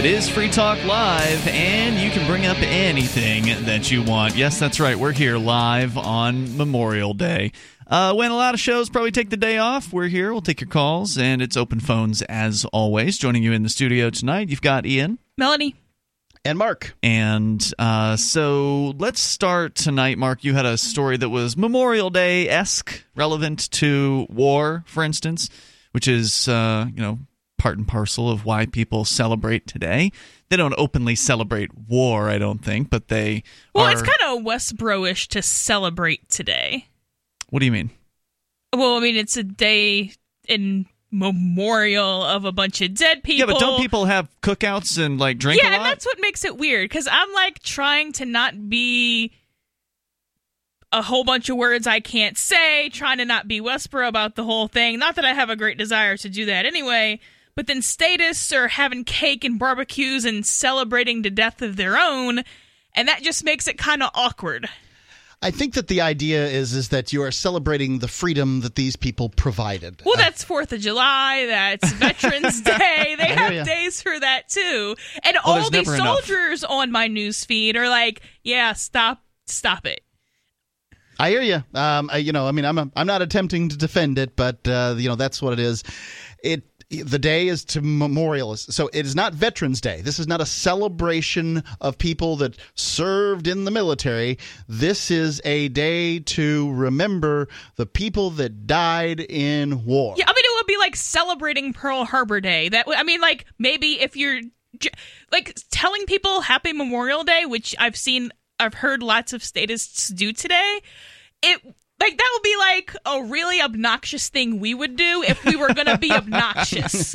is Free Talk Live, and you can bring up anything that you want. Yes, that's right. We're here live on Memorial Day. When a lot of shows probably take the day off, we're here. We'll take your calls, and it's open phones as always. Joining you in the studio tonight, you've got Ian, Melanie, and Mark. And so let's start tonight. Mark, you had a story that was Memorial Day-esque, relevant to war, for instance, which is, part and parcel of why people celebrate today. They don't openly celebrate war, I don't think, but they Well, it's kind of Westboro-ish to celebrate today. What do you mean? Well, I mean, it's a day in memorial of a bunch of dead people. Yeah, but don't people have cookouts and, drink a lot? Yeah, and that's what makes it weird, because I'm, trying to not be a whole bunch of words I can't say, trying to not be Westboro about the whole thing. Not that I have a great desire to do that anyway, but then statists are having cake and barbecues and celebrating the death of their own, and that just makes it kind of awkward. I think that the idea is that you are celebrating the freedom that these people provided. Well, that's 4th of July, that's Veterans Day. They have days for that, too. And all these soldiers on my news feed are like, yeah, stop it. I hear you. I'm not attempting to defend it, but that's what it is. The day is to memorialize. So it is not Veterans Day. This is not a celebration of people that served in the military. This is a day to remember the people that died in war. Yeah, it would be like celebrating Pearl Harbor Day. Maybe if you're telling people Happy Memorial Day, which I've heard lots of statists do today, that would be a really obnoxious thing we would do if we were going to be obnoxious.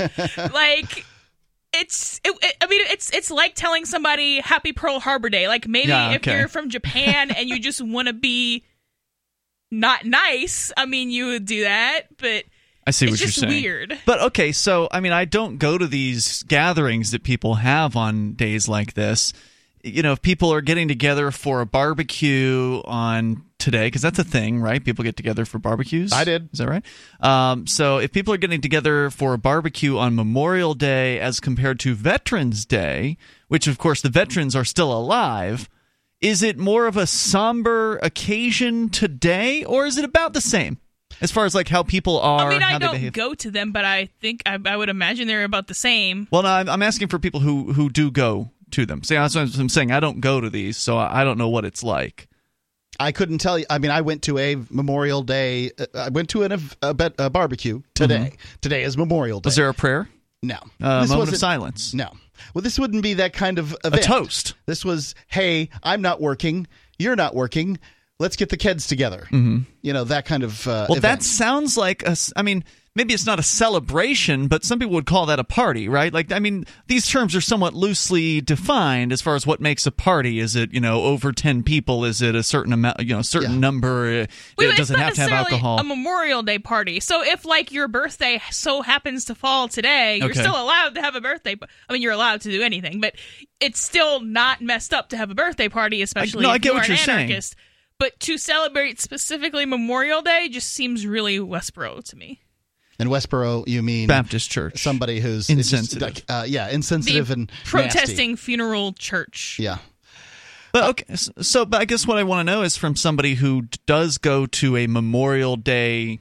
It's like telling somebody Happy Pearl Harbor Day. If you're from Japan and you just want to be not nice, you would do that, but I see what you're saying. It's just weird. But okay, so I don't go to these gatherings that people have on days like this. If people are getting together for a barbecue on today, because that's a thing, right? People get together for barbecues. I did. Is that right? So if people are getting together for a barbecue on Memorial Day as compared to Veterans Day, which, of course, the veterans are still alive, is it more of a somber occasion today, or is it about the same? As far as how people are, I don't go to them, but I think I would imagine they're about the same. Well, no, I'm asking for people who do go to them. See, that's what I'm saying. I don't go to these, so I don't know what it's like. I couldn't tell you. I went to a Memorial Day. I went to a barbecue today. Mm-hmm. Today is Memorial Day. Was there a prayer? No. Moment of silence? No. Well, this wouldn't be that kind of event. A toast. This was, hey, I'm not working. You're not working. Let's get the kids together. Mm-hmm. That kind of event. That sounds like maybe it's not a celebration, but some people would call that a party, right? These terms are somewhat loosely defined as far as what makes a party. Is it, over 10 people? Is it a certain amount, number? It doesn't have to have alcohol. A Memorial Day party. So if, your birthday so happens to fall today, you're still allowed to have a birthday. You're allowed to do anything, but it's still not messed up to have a birthday party, especially if you're an anarchist. Saying. But to celebrate specifically Memorial Day just seems really Westboro to me. In Westboro, you mean Baptist church? Somebody who's insensitive. Insensitive and protesting nasty. Funeral church. Yeah. But but I guess what I want to know is from somebody who does go to a Memorial Day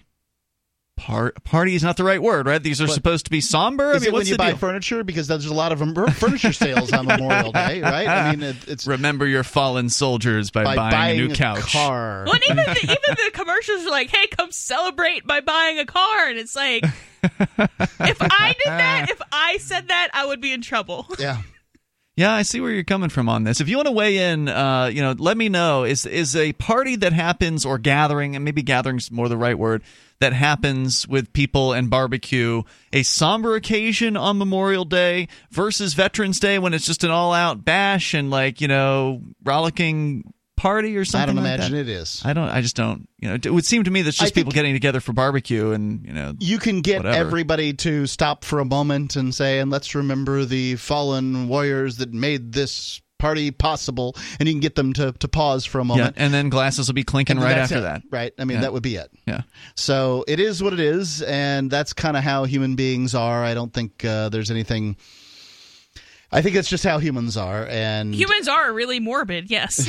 party is not the right word, right? These are supposed to be somber. Is it when you buy furniture? Because there's a lot of furniture sales on Memorial Day, right? It's remember your fallen soldiers by buying a new couch. Car. Well, even the commercials are like, "Hey, come celebrate by buying a car," and it's like, if I did that, if I said that, I would be in trouble. Yeah. Yeah, I see where you're coming from on this. If you want to weigh in, let me know. Is a party that happens, or gathering, and maybe gathering's more the right word, that happens with people and barbecue, a somber occasion on Memorial Day versus Veterans Day when it's just an all-out bash and rollicking party or something? I don't like imagine that? it is. I just don't. It would seem to me that's just people getting together for barbecue and You can get whatever. Everybody to stop for a moment and say, and let's remember the fallen warriors that made this party possible, and you can get them to pause for a moment. Yeah, and then glasses will be clinking right after that. Right? That would be it. Yeah. So it is what it is, and that's kind of how human beings are. I don't think there's anything I think that's just how humans are. And humans are really morbid, yes.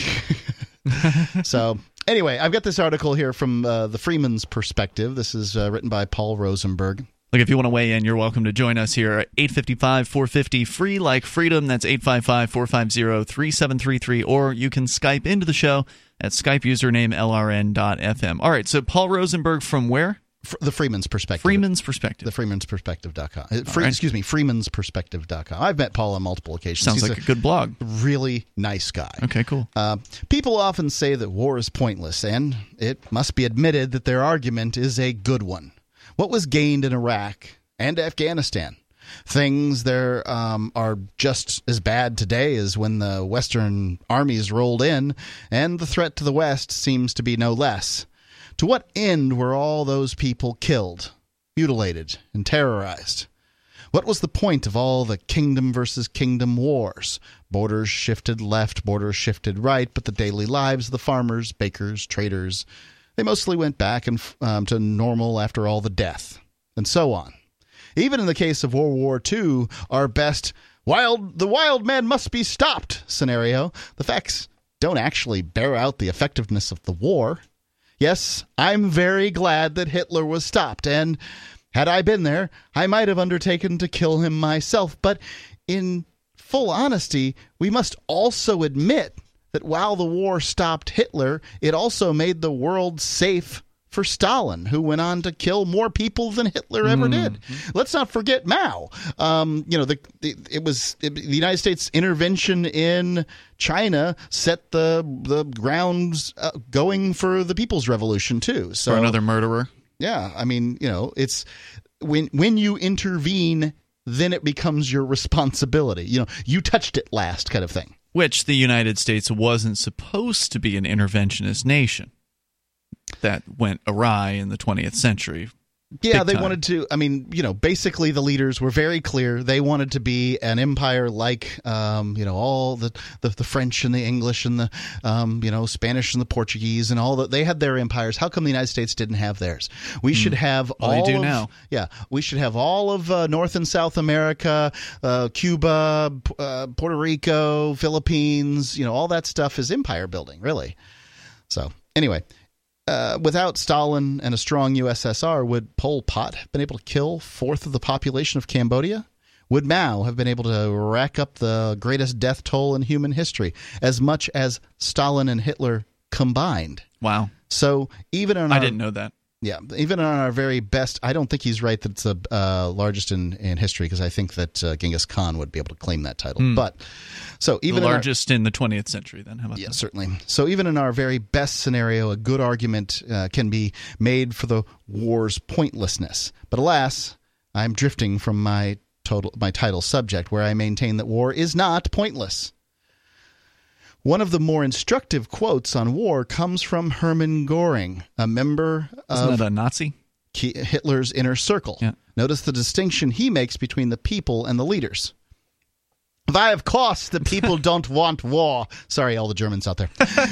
So anyway, I've got this article here from the Freeman's Perspective. This is written by Paul Rosenberg. Look, if you want to weigh in, you're welcome to join us here at 855-450 free like freedom. That's 855-450-3733. Or you can Skype into the show at Skype username LRN.FM. All right, so Paul Rosenberg from where? The Freeman's Perspective. Freeman's Perspective. The Freeman'sPerspective.com. Excuse me, Freeman'sPerspective.com. I've met Paul on multiple occasions. Sounds like a good blog. Really nice guy. Okay, cool. People often say that war is pointless, and it must be admitted that their argument is a good one. What was gained in Iraq and Afghanistan? Things there are just as bad today as when the Western armies rolled in, and the threat to the West seems to be no less. To what end were all those people killed, mutilated, and terrorized? What was the point of all the kingdom versus kingdom wars? Borders shifted left, borders shifted right, but the daily lives of the farmers, bakers, traders, they mostly went back to normal after all the death, and so on. Even in the case of World War II, our best the wild men must be stopped scenario, the facts don't actually bear out the effectiveness of the war. Yes, I'm very glad that Hitler was stopped, and had I been there, I might have undertaken to kill him myself. But in full honesty, we must also admit that while the war stopped Hitler, it also made the world safe for Stalin, who went on to kill more people than Hitler ever did. Let's not forget Mao. The United States intervention in China set the grounds going for the People's Revolution too. So for another murderer. Yeah, I mean, it's when you intervene, then it becomes your responsibility. You touched it last, kind of thing. Which the United States wasn't supposed to be an interventionist nation. That went awry in the 20th century. Yeah, they wanted to. I mean, basically the leaders were very clear. They wanted to be an empire like, all the French and the English and the, Spanish and the Portuguese and all that. They had their empires. How come the United States didn't have theirs? We should have all. They do now. Yeah, we should have all of North and South America, Cuba, Puerto Rico, Philippines. All that stuff is empire building, really. So anyway. Without Stalin and a strong USSR, would Pol Pot have been able to kill 1/4 of the population of Cambodia? Would Mao have been able to rack up the greatest death toll in human history, as much as Stalin and Hitler combined? Wow. So even on I didn't know that. Yeah, even on our very best, I don't think he's right that it's the largest in history, because I think that Genghis Khan would be able to claim that title. But so even the largest in the 20th century, then how about that? Certainly. So even in our very best scenario, a good argument can be made for the war's pointlessness. But alas, I'm drifting from my title subject, where I maintain that war is not pointless. One of the more instructive quotes on war comes from Hermann Göring, a member of Isn't that a Nazi? Hitler's inner circle. Yeah. Notice the distinction he makes between the people and the leaders. Why, of course, the people don't want war. Sorry, all the Germans out there.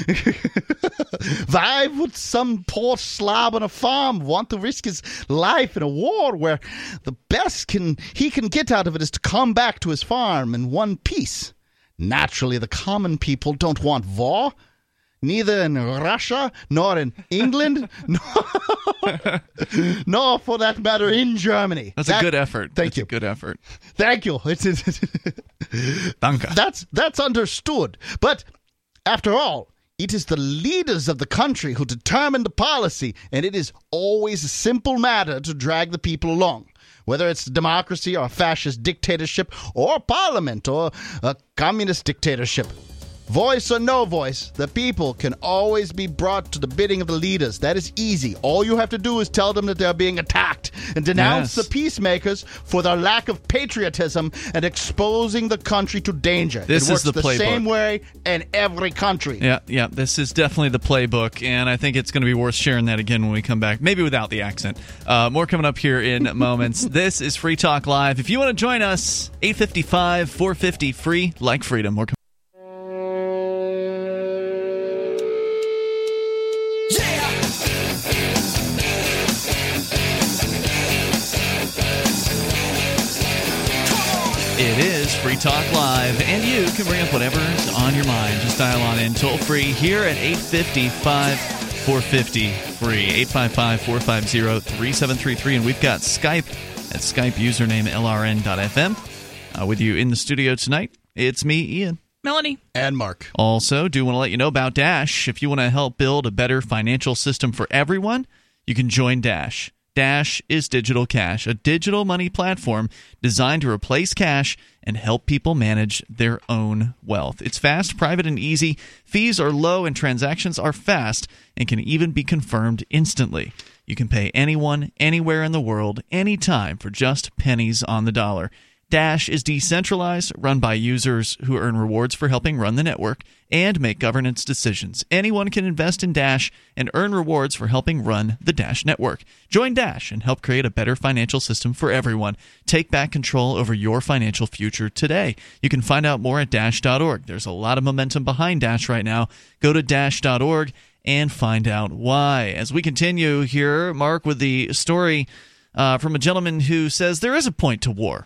Why would some poor slob on a farm want to risk his life in a war where the best he can get out of it is to come back to his farm in one piece? Naturally, the common people don't want war, neither in Russia, nor in England, nor for that matter in Germany. That's a good effort. Thank you. A good effort. Thank you. Danke. That's understood. But after all, it is the leaders of the country who determine the policy, and it is always a simple matter to drag the people along. Whether it's democracy or a fascist dictatorship or parliament or a communist dictatorship. Voice or no voice, the people can always be brought to the bidding of the leaders. That is easy. All you have to do is tell them that they're being attacked and denounce the peacemakers for their lack of patriotism and exposing the country to danger. This it works is the playbook. Same way in every country. Yeah, this is definitely the playbook, and I think it's going to be worth sharing that again when we come back, maybe without the accent. More coming up here in moments. This is Free Talk Live. If you want to join us, 855-450 free like freedom. More It is Free Talk Live, and you can bring up whatever's on your mind. Just dial on in toll free here at 855-450-FREE, 855-450-3733, and we've got Skype at Skype username LRN.FM. With you in the studio tonight, it's me, Ian. Melanie. And Mark. Also, do want to let you know about Dash. If you want to help build a better financial system for everyone, you can join Dash. Dash is digital cash, a digital money platform designed to replace cash and help people manage their own wealth. It's fast, private, and easy. Fees are low and transactions are fast and can even be confirmed instantly. You can pay anyone, anywhere in the world, anytime for just pennies on the dollar. Dash is decentralized, run by users who earn rewards for helping run the network and make governance decisions. Anyone can invest in Dash and earn rewards for helping run the Dash network. Join Dash and help create a better financial system for everyone. Take back control over your financial future today. You can find out more at Dash.org. There's a lot of momentum behind Dash right now. Go to Dash.org and find out why. As we continue here, Mark, with the story from a gentleman who says there is a point to war.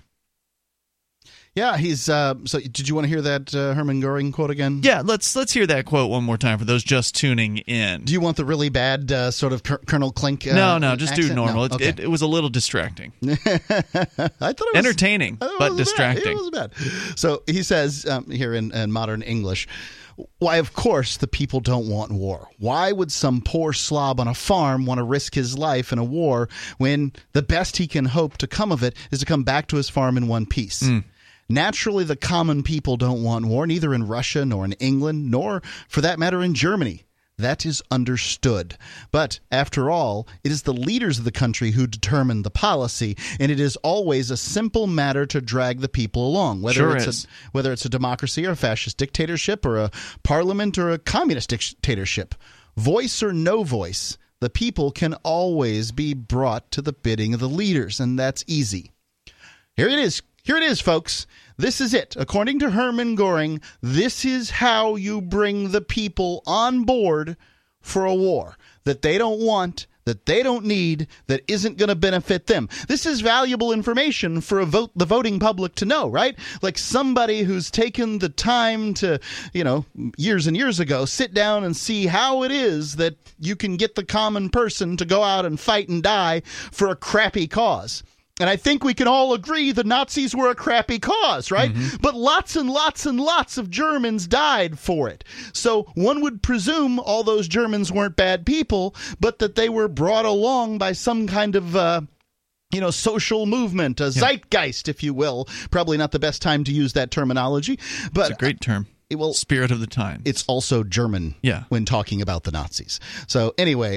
Yeah, he's so did you want to hear that Hermann Goring quote again? Yeah, let's hear that quote one more time for those just tuning in. Do you want the really bad sort of Colonel Klink No, just accent? do normal. No? Okay. It was a little distracting. I thought it was entertaining, but distracting. It was bad. So he says here in modern English, why, of course, the people don't want war. Why would some poor slob on a farm want to risk his life in a war when the best he can hope to come of it is to come back to his farm in one piece? Naturally, the common people don't want war, neither in Russia nor in England, nor, for that matter, in Germany. That is understood. But, after all, it is the leaders of the country who determine the policy, and it is always a simple matter to drag the people along, whether it's a democracy or a fascist dictatorship or a parliament or a communist dictatorship. Voice or no voice, the people can always be brought to the bidding of the leaders, and that's easy. Here it is, folks. This is it. According to Hermann Goring, this is how you bring the people on board for a war that they don't want, that they don't need, that isn't going to benefit them. This is valuable information for the voting public to know, right? Like somebody who's taken the time to, years and years ago, sit down and see how it is that you can get the common person to go out and fight and die for a crappy cause. And I think we can all agree the Nazis were a crappy cause, right? Mm-hmm. But lots and lots and lots of Germans died for it. So one would presume all those Germans weren't bad people, but that they were brought along by some kind of social movement, a zeitgeist, if you will. Probably not the best time to use that terminology. But it's a great term. Spirit of the time. It's also German when talking about the Nazis. So anyway,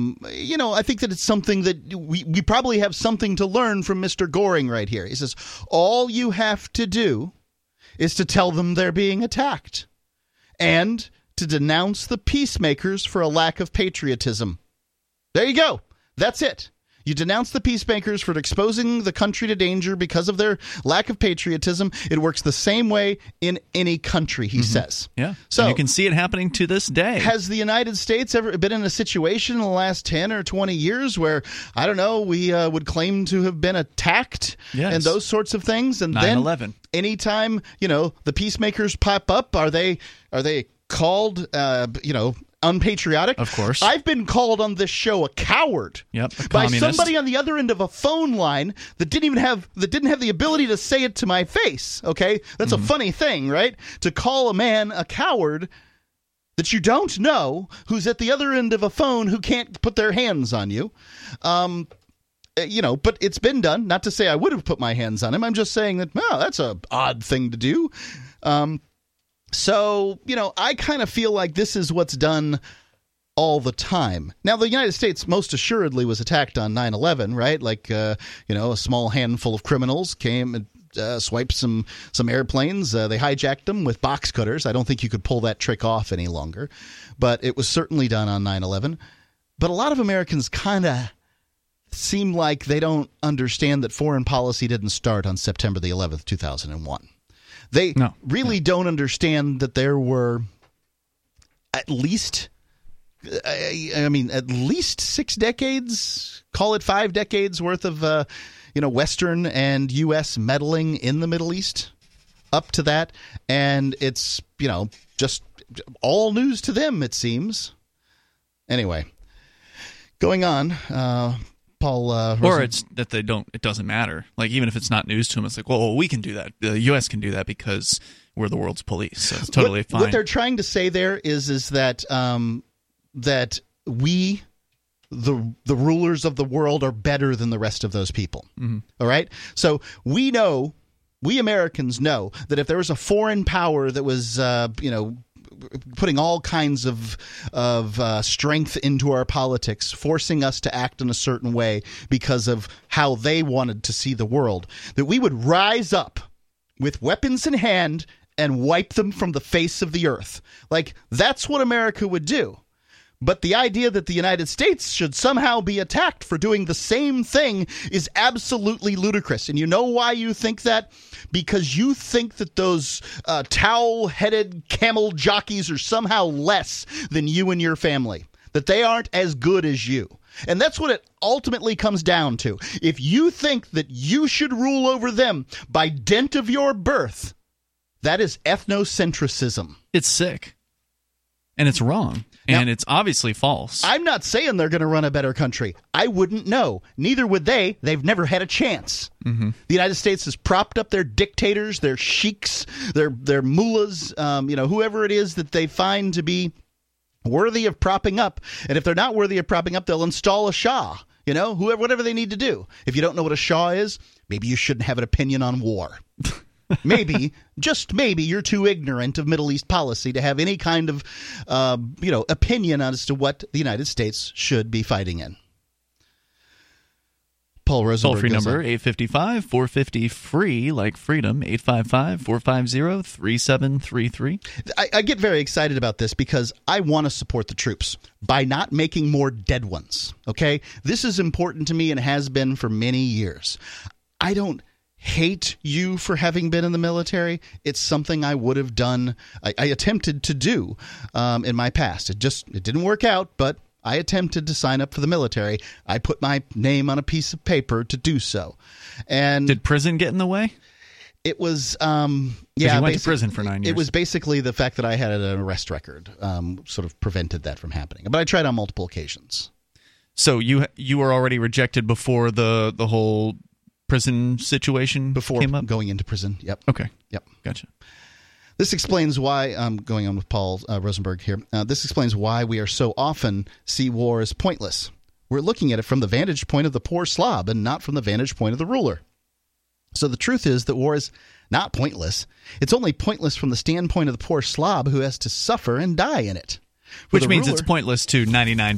I think that it's something that we probably have something to learn from Mr. Goring right here. He says, all you have to do is to tell them they're being attacked and to denounce the peacemakers for a lack of patriotism. There you go. That's it. You denounce the peacemakers for exposing the country to danger because of their lack of patriotism. It works the same way in any country, he says. Yeah. So and you can see it happening to this day. Has the United States ever been in a situation in the last 10 or 20 years where, I don't know, we would claim to have been attacked and those sorts of things? And 9/11. Then anytime, the peacemakers pop up, are they called, unpatriotic? Of course. I've been called on this show a coward by somebody on the other end of a phone line that didn't have the ability to say it to my face. Okay, that's a funny thing, right? To call a man a coward that you don't know, who's at the other end of a phone, who can't put their hands on you. But it's been done. Not to say I would have put my hands on him. I'm just saying that, that's a odd thing to do. So, I kind of feel like this is what's done all the time. Now, the United States most assuredly was attacked on 9/11, right? Like, a small handful of criminals came and swiped some airplanes. They hijacked them with box cutters. I don't think you could pull that trick off any longer. But it was certainly done on 9/11. But a lot of Americans kind of seem like they don't understand that foreign policy didn't start on September the 11th, 2001. They don't understand that there were at least 6 decades, call it 5 decades worth of, Western and U.S. meddling in the Middle East up to that, and it's just all news to them, it seems. Anyway, going on, Paul. Or it's that they don't. It doesn't matter. Like even if it's not news to them, it's like, well, we can do that. The U.S. can do that because we're the world's police. So it's totally fine. What they're trying to say there is that that we, the rulers of the world, are better than the rest of those people. Mm-hmm. All right. So we Americans know that if there was a foreign power that was putting all kinds of strength into our politics, forcing us to act in a certain way because of how they wanted to see the world, that we would rise up with weapons in hand and wipe them from the face of the earth. Like, that's what America would do. But the idea that the United States should somehow be attacked for doing the same thing is absolutely ludicrous. And you know why you think that? Because you think that those towel-headed camel jockeys are somehow less than you and your family, that they aren't as good as you. And that's what it ultimately comes down to. If you think that you should rule over them by dint of your birth, that is ethnocentrism. It's sick. And it's wrong. And it's obviously false. I'm not saying they're going to run a better country. I wouldn't know. Neither would they. They've never had a chance. Mm-hmm. The United States has propped up their dictators, their sheiks, their mullahs, whoever it is that they find to be worthy of propping up. And if they're not worthy of propping up, they'll install a shah. Whatever they need to do. If you don't know what a shah is, maybe you shouldn't have an opinion on war. Maybe, just maybe, you're too ignorant of Middle East policy to have any kind of, opinion as to what the United States should be fighting in. Paul Rosenberg. Toll-free number, 855-450-FREE, like freedom, 855-450-3733. I get very excited about this because I want to support the troops by not making more dead ones, okay? This is important to me and has been for many years. I don't hate you for having been in the military. It's something I would have done. I attempted to do in my past. It didn't work out, but I attempted to sign up for the military. I put my name on a piece of paper to do so. And did prison get in the way? It was, you went to prison for 9 years. It was basically the fact that I had an arrest record sort of prevented that from happening. But I tried on multiple occasions. So you were already rejected before the whole prison situation came up? Going into prison. Yep. Okay. Yep. Gotcha. This explains why I'm going on with Paul Rosenberg here. This explains why we are so often see war as pointless. We're looking at it from the vantage point of the poor slob and not from the vantage point of the ruler. So the truth is that war is not pointless. It's only pointless from the standpoint of the poor slob who has to suffer and die in it. Which means it's pointless to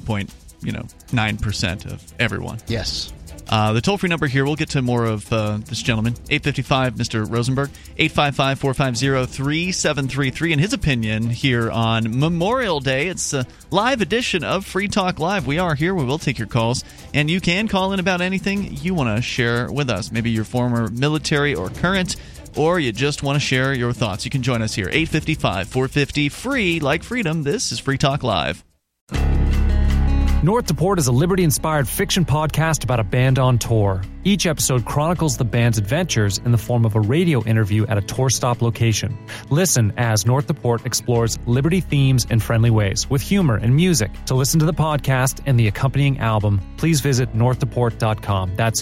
99.9% of everyone. Yes. The toll-free number here, we'll get to more of this gentleman, 855, Mr. Rosenberg, 855-450-3733. In his opinion, here on Memorial Day, it's a live edition of Free Talk Live. We are here. We will take your calls, and you can call in about anything you want to share with us. Maybe you're former military or current, or you just want to share your thoughts. You can join us here, 855-450-FREE, like freedom. This is Free Talk Live. North to Port is a Liberty-inspired fiction podcast about a band on tour. Each episode chronicles the band's adventures in the form of a radio interview at a tour stop location. Listen as North to Port explores Liberty themes in friendly ways, with humor and music. To listen to the podcast and the accompanying album, please visit northtoport.com. That's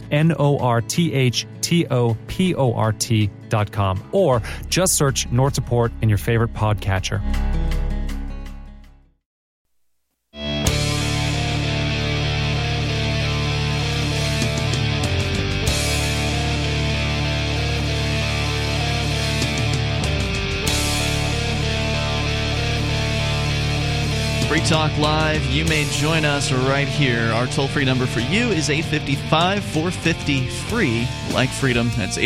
NORTHTOPORT.com. Or just search North to Port in your favorite podcatcher. Free Talk Live. You may join us right here. Our toll-free number for you is 855-450-FREE, like freedom. That's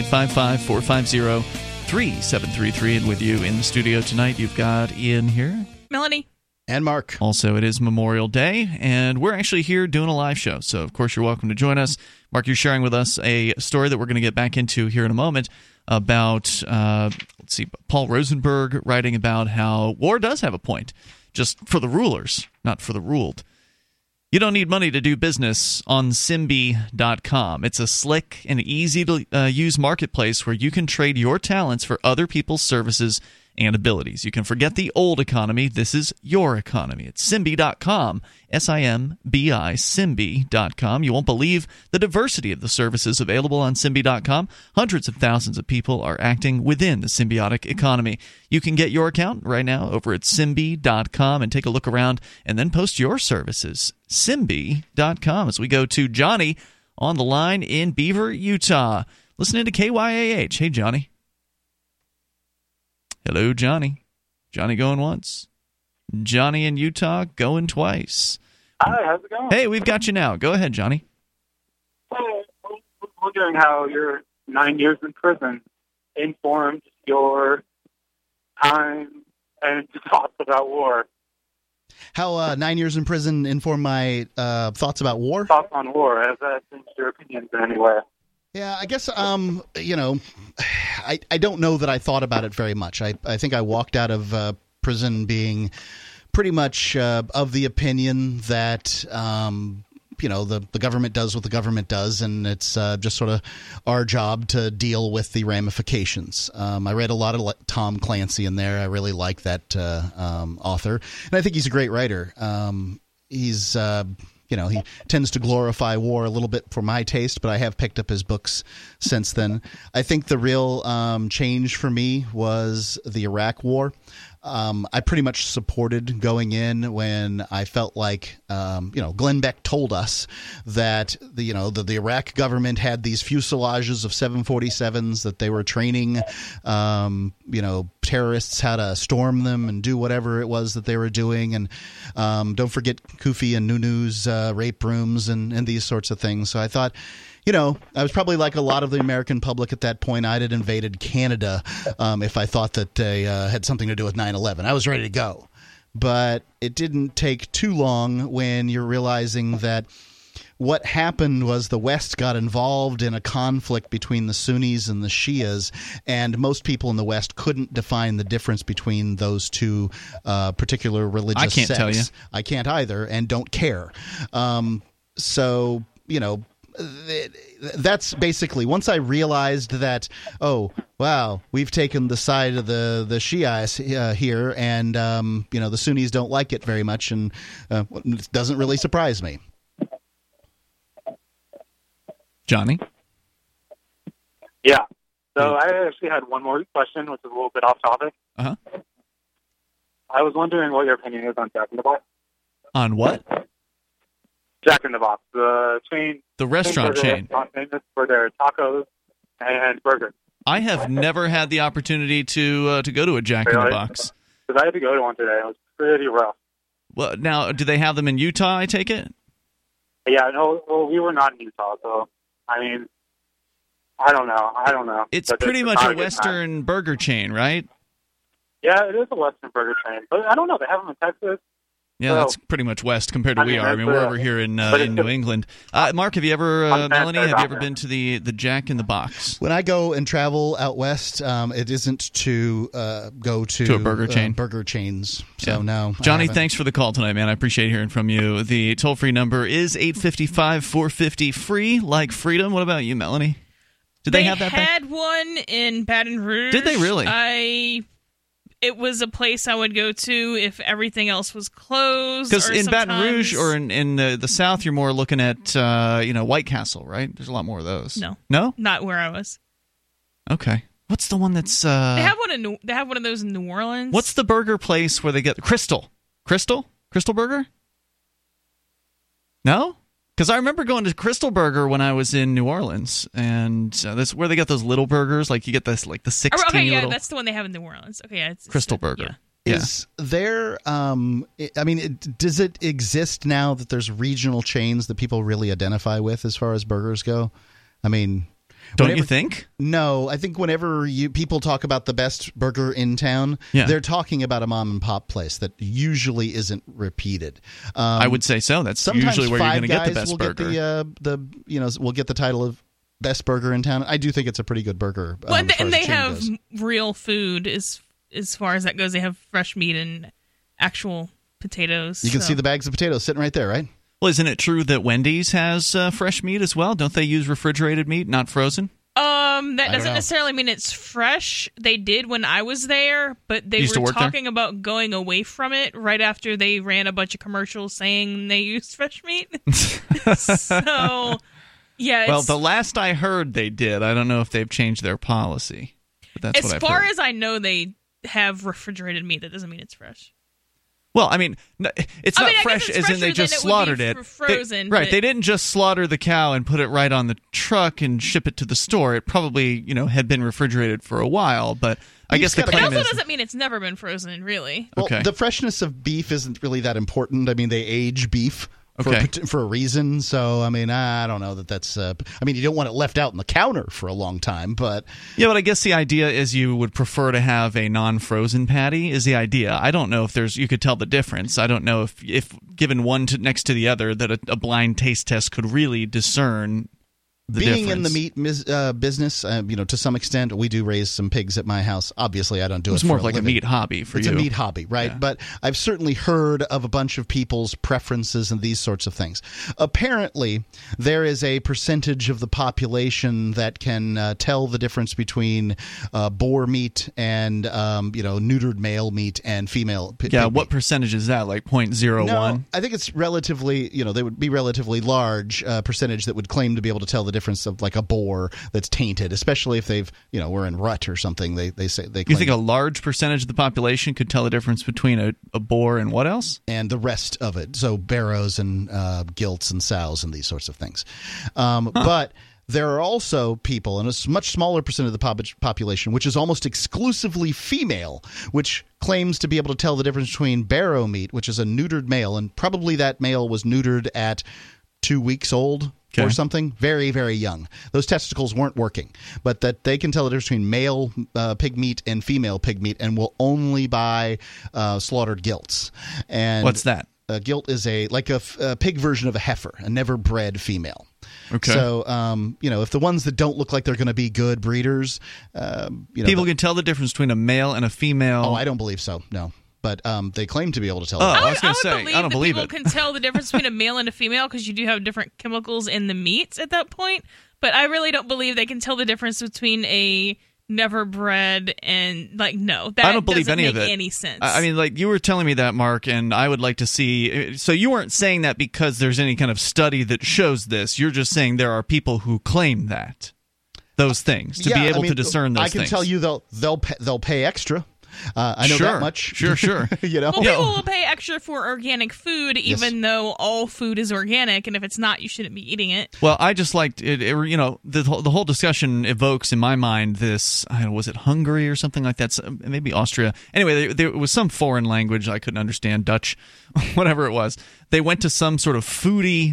855-450-3733. And with you in the studio tonight, you've got Ian here. Melanie. And Mark. Also, it is Memorial Day, and we're actually here doing a live show. So, of course, you're welcome to join us. Mark, you're sharing with us a story that we're going to get back into here in a moment about, Paul Rosenberg writing about how war does have a point. Just for the rulers, not for the ruled. You don't need money to do business on Simbi.com. It's a slick and easy-to-use marketplace where you can trade your talents for other people's services and abilities. You can forget the old economy. This is your economy. It's Simbi.com, S-I-M-B-I, Simbi.com. You won't believe the diversity of the services available on Simbi.com. Hundreds of thousands of people are acting within the symbiotic economy. You can get your account right now over at Simbi.com and take a look around and then post your services. Simbi.com. As we go to Johnny on the line in Beaver, Utah. Listening to KYAH. Hey, Johnny. Hello, Johnny. Johnny going once. Johnny in Utah going twice. Hi, how's it going? Hey, we've got you now. Go ahead, Johnny. I was wondering how your 9 years in prison informed your time and thoughts about war. How 9 years in prison informed my thoughts about war? Thoughts on war. Has that changed your opinions in any way? Yeah, I guess, you know, I don't know that I thought about it very much. I think I walked out of prison being pretty much of the opinion that, you know, the government does what the government does, and it's just sort of our job to deal with the ramifications. I read a lot of Tom Clancy in there. I really like that author, and I think he's a great writer. He's you know, he tends to glorify war a little bit for my taste, but I have picked up his books since then. I think the real change for me was the Iraq War. I pretty much supported going in when I felt like, you know, Glenn Beck told us that the Iraq government had these fuselages of 747s that they were training, you know, terrorists how to storm them and do whatever it was that they were doing. And don't forget Kufi and Nunu's rape rooms and these sorts of things. So I thought, you know, I was probably like a lot of the American public at that point. I'd had invaded Canada if I thought that they had something to do with 9/11. I was ready to go. But it didn't take too long when you're realizing that what happened was the West got involved in a conflict between the Sunnis and the Shias, and most people in the West couldn't define the difference between those two particular religious sects. I can't tell you. I can't either, and don't care. So, you know, that's basically, once I realized that, oh, wow, we've taken the side of the Shiites here, and, you know, the Sunnis don't like it very much, and it doesn't really surprise me. Johnny? Yeah. So I actually had one more question, which is a little bit off topic. Uh-huh. I was wondering what your opinion is on Jack in the Box. On what? Jack in the Box, the chain. The restaurant chain. Famous for their tacos and burgers. I have never had the opportunity to go to a Jack in the Box. Because I had to go to one today. It was pretty rough. Well, now, do they have them in Utah, I take it? Yeah, no, well, we were not in Utah, so, I mean, I don't know. It's pretty much a Western burger chain, right? Yeah, it is a Western burger chain. But I don't know. They have them in Texas. Yeah, that's pretty much west compared to we are. I mean, we're over here in New England. Mark, have you ever, Melanie, have you ever been to the Jack in the Box? When I go and travel out west, it isn't to go to a burger chain. Burger chains. So no. Johnny, thanks for the call tonight, man. I appreciate hearing from you. The toll-free number is 855-450-FREE, like freedom. What about you, Melanie? Did they have that? They had one in Baton Rouge. Did they really? It was a place I would go to if everything else was closed. Because in Baton Rouge or in the South, you're more looking at White Castle, right? There's a lot more of those. No, not where I was. Okay, what's the one that's? They have one they have one of those in New Orleans. What's the burger place where they get Crystal Burger? No. Because I remember going to Crystal Burger when I was in New Orleans, and that's where they got those little burgers. Like you get this, like the 16. Okay, yeah, little... that's the one they have in New Orleans. Okay, yeah, it's Crystal Burger. Yeah. Is there? I mean, does it exist now that there's regional chains that people really identify with as far as burgers go? I mean, don't you think? No, I think whenever people talk about the best burger in town, they're talking about a mom and pop place that usually isn't repeated. I would say so. That's usually where you're going to get the best burger. We'll get the title of best burger in town. I do think it's a pretty good burger. And they have real food as far as that goes. They have fresh meat and actual potatoes. You can see the bags of potatoes sitting right there, right? Well, isn't it true that Wendy's has fresh meat as well? Don't they use refrigerated meat, not frozen? That doesn't necessarily mean it's fresh. They did when I was there, but they were talking about going away from it right after they ran a bunch of commercials saying they used fresh meat. So, yeah. Well, the last I heard they did. I don't know if they've changed their policy. But that's what I've heard. As far as I know, they have refrigerated meat. That doesn't mean it's fresh. Well, I mean, it's not fresh as in they just slaughtered it. Frozen, right. They didn't just slaughter the cow and put it right on the truck and ship it to the store. It probably, had been refrigerated for a while, but I guess the claim is... It also doesn't mean it's never been frozen, really. Well, the freshness of beef isn't really that important. I mean, they age beef for a reason. So, I mean, I don't know that's... I mean, you don't want it left out on the counter for a long time, but... Yeah, but I guess the idea is you would prefer to have a non-frozen patty is the idea. I don't know if you could tell the difference. I don't know if given one next to the other that a blind taste test could really discern the Being difference. in the meat business, to some extent, we do raise some pigs at my house. Obviously, I don't do it for a living. It's more like a meat hobby for you. It's a meat hobby, right? Yeah. But I've certainly heard of a bunch of people's preferences and these sorts of things. Apparently, there is a percentage of the population that can tell the difference between boar meat and, neutered male meat and female pig what meat. Percentage is that? Like 0.01? No, I think it's relatively, they would be relatively large percentage that would claim to be able to tell the difference of like a boar that's tainted, especially if they've were in rut or something. They say they claim. You think a large percentage of the population could tell the difference between a boar and what else? And the rest of it, so barrows and gilts and sows and these sorts of things. But there are also people, and a much smaller percent of the population, which is almost exclusively female, which claims to be able to tell the difference between barrow meat, which is a neutered male, and probably that male was neutered at 2 weeks old. Or something very, very young. Those testicles weren't working, but that they can tell the difference between male pig meat and female pig meat, and will only buy slaughtered gilts. And what's that? A gilt is a pig version of a heifer, a never bred female. Okay. So, if the ones that don't look like they're going to be good breeders, people can tell the difference between a male and a female. Oh, I don't believe so. No. But they claim to be able to tell. I was going to say, I don't believe it. People can tell the difference between a male and a female because you do have different chemicals in the meats at that point. But I really don't believe they can tell the difference between a never bred and no. That I don't believe any of it. Any sense? I mean, you were telling me that, Mark, and I would like to see. So you weren't saying that because there's any kind of study that shows this. You're just saying there are people who claim those things to be able to discern those things. I can tell you they'll pay extra. I know that much. Sure. Well, people will pay extra for organic food, even though all food is organic, and if it's not, you shouldn't be eating it. Well, I just liked it. The whole discussion evokes in my mind this. Was it Hungary or something like that? Maybe Austria. Anyway, there was some foreign language I couldn't understand, Dutch, whatever it was. They went to some sort of foodie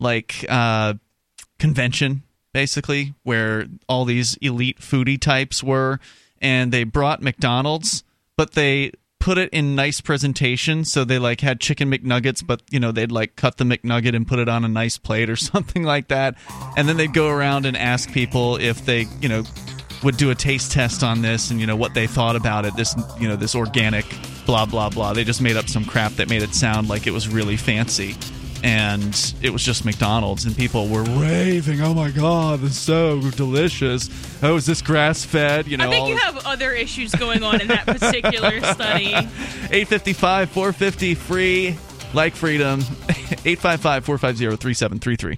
convention, basically, where all these elite foodie types were. And they brought McDonald's, but they put it in nice presentation. So they had chicken McNuggets, but they'd cut the McNugget and put it on a nice plate or something like that. And then they'd go around and ask people if they would do a taste test on this and what they thought about it. This organic blah blah blah. They just made up some crap that made it sound like it was really fancy. And it was just McDonald's, and people were raving, "Oh my God, this is so delicious! Oh, is this grass-fed?" I think you have other issues going on in that particular study. 855-450-FREE, like freedom. 855-450-3733.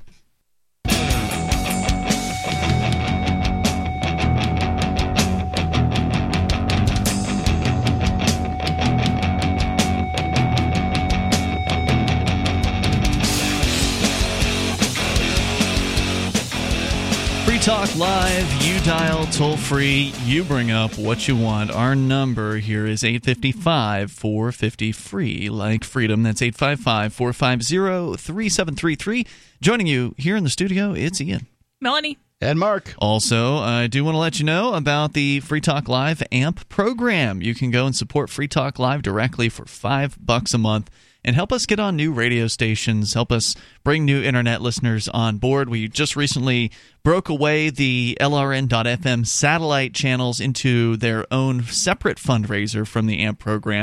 Talk Live, you dial toll free, you bring up what you want. Our number here is 855-450-FREE, like freedom. That's 855-450-3733. Joining you here in the studio, it's Ian, Melanie, and Mark. Also, I do want to let you know about the Free Talk Live AMP program. You can go and support Free Talk Live directly for $5 a month. And help us get on new radio stations, help us bring new internet listeners on board. We just recently broke away the LRN.FM satellite channels into their own separate fundraiser from the AMP program.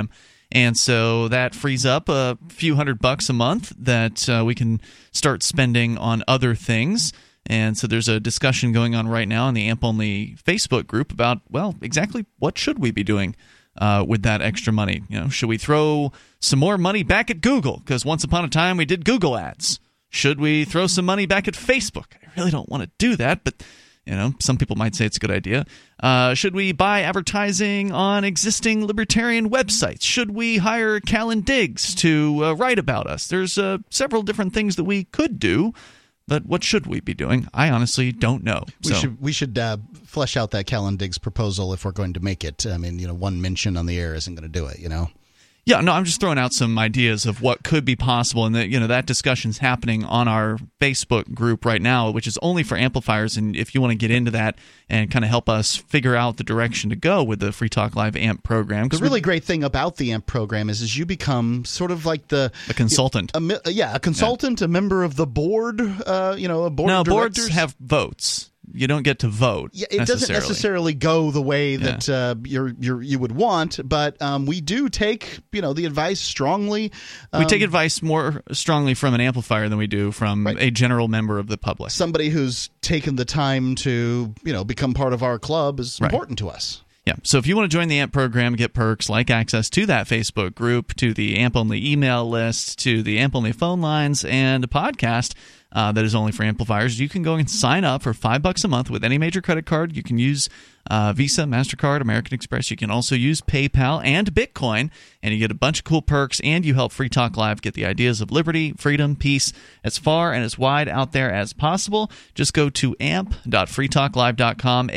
And so that frees up a few $100 a month that we can start spending on other things. And so there's a discussion going on right now in the AMP Only Facebook group about, well, exactly what should we be doing with that extra money? Should we throw some more money back at Google? Because once upon a time we did Google ads. Should we throw some money back at Facebook? I really don't want to do that, but some people might say it's a good idea. Should we buy advertising on existing libertarian websites? Should we hire Callan Diggs to write about us? There's several different things that we could do, but what should we be doing? I honestly don't know. We should flesh out that Callan Diggs proposal if we're going to make it. I mean, one mention on the air isn't going to do it, Yeah, no, I'm just throwing out some ideas of what could be possible, and that discussion's happening on our Facebook group right now, which is only for amplifiers. And if you want to get into that and kind of help us figure out the direction to go with the Free Talk Live AMP program, the really great thing about the AMP program is you become sort of like a consultant. A consultant, a member of the board. A board. No, of directors. Boards have votes. You don't get to vote. Yeah, it doesn't necessarily go the way that you would want, but we do take the advice strongly. We take advice more strongly from an amplifier than we do from a general member of the public. Somebody who's taken the time to become part of our club is important to us. Yeah. So if you want to join the AMP program, get perks like access to that Facebook group, to the AMP Only email list, to the AMP Only phone lines, and a podcast that is only for amplifiers, you can go and sign up for $5 a month with any major credit card. You can use Visa, MasterCard, American Express. You can also use PayPal and Bitcoin, and you get a bunch of cool perks, and you help Free Talk Live get the ideas of liberty, freedom, peace as far and as wide out there as possible. Just go to amp.freetalklive.com,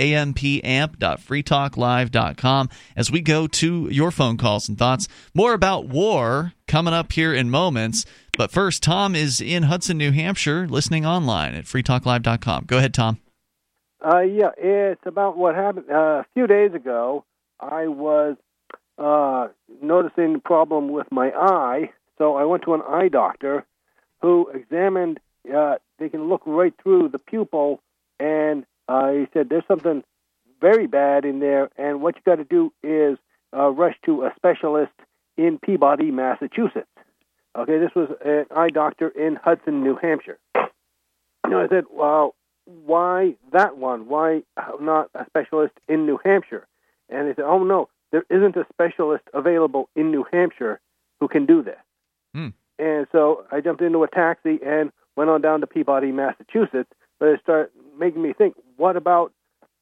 amp.freetalklive.com, as we go to your phone calls and thoughts. More about war coming up here in moments. But first, Tom is in Hudson, New Hampshire, listening online at freetalklive.com. Go ahead, Tom. Yeah, it's about what happened. A few days ago, I was noticing a problem with my eye, so I went to an eye doctor who examined, they can look right through the pupil, and he said there's something very bad in there, and what you got to do is rush to a specialist in Peabody, Massachusetts. Okay, this was an eye doctor in Hudson, New Hampshire. I said, well, why that one? Why not a specialist in New Hampshire? And they said, oh, no, there isn't a specialist available in New Hampshire who can do this. And so I jumped into a taxi and went on down to Peabody, Massachusetts. But it started making me think, what about,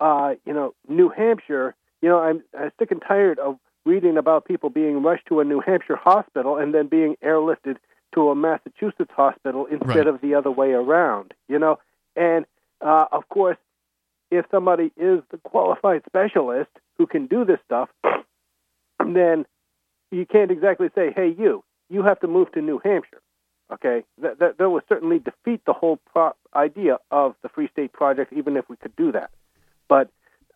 New Hampshire? I'm sick and tired of reading about people being rushed to a New Hampshire hospital and then being airlifted to a Massachusetts hospital instead of the other way around, And, of course, if somebody is the qualified specialist who can do this stuff, then you can't exactly say, hey, you have to move to New Hampshire, okay? That would certainly defeat the whole idea of the Free State Project, even if we could do that. But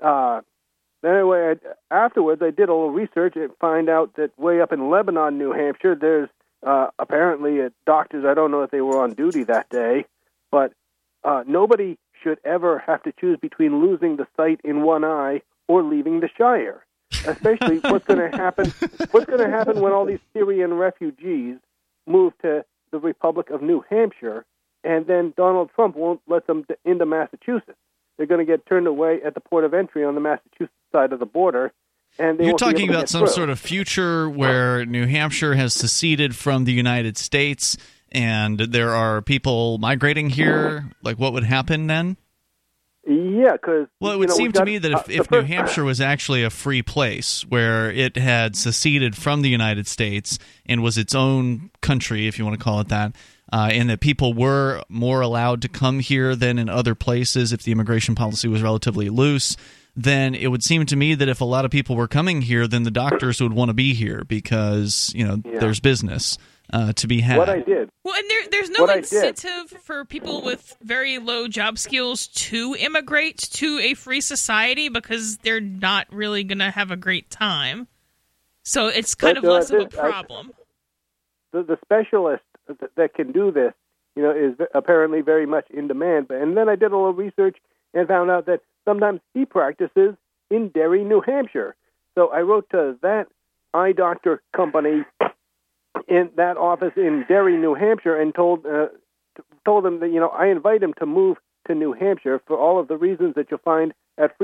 anyway, afterwards, I did a little research and find out that way up in Lebanon, New Hampshire, there's apparently doctors, I don't know if they were on duty that day, but nobody should ever have to choose between losing the sight in one eye or leaving the Shire. Especially what's going to happen when all these Syrian refugees move to the Republic of New Hampshire, and then Donald Trump won't let them into Massachusetts. They're going to get turned away at the port of entry on the Massachusetts side of the border. And you're talking about some sort of future where New Hampshire has seceded from the United States and there are people migrating here. Like, what would happen then? Yeah, because... Well, it would seem to me that if New Hampshire was actually a free place where it had seceded from the United States and was its own country, if you want to call it that, and that people were more allowed to come here than in other places if the immigration policy was relatively loose, then it would seem to me that if a lot of people were coming here, then the doctors would want to be here because, there's business to be had. What I did. Well, and there's no incentive for people with very low job skills to immigrate to a free society because they're not really going to have a great time. So it's kind of less of a problem. The specialist that can do this, is apparently very much in demand. And then I did a little research and found out that sometimes he practices in Derry, New Hampshire. So I wrote to that eye doctor company in that office in Derry, New Hampshire, and told them that, I invite him to move to New Hampshire for all of the reasons that you'll find at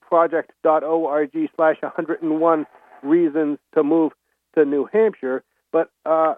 freestateproject.org/101 reasons to move to New Hampshire. But the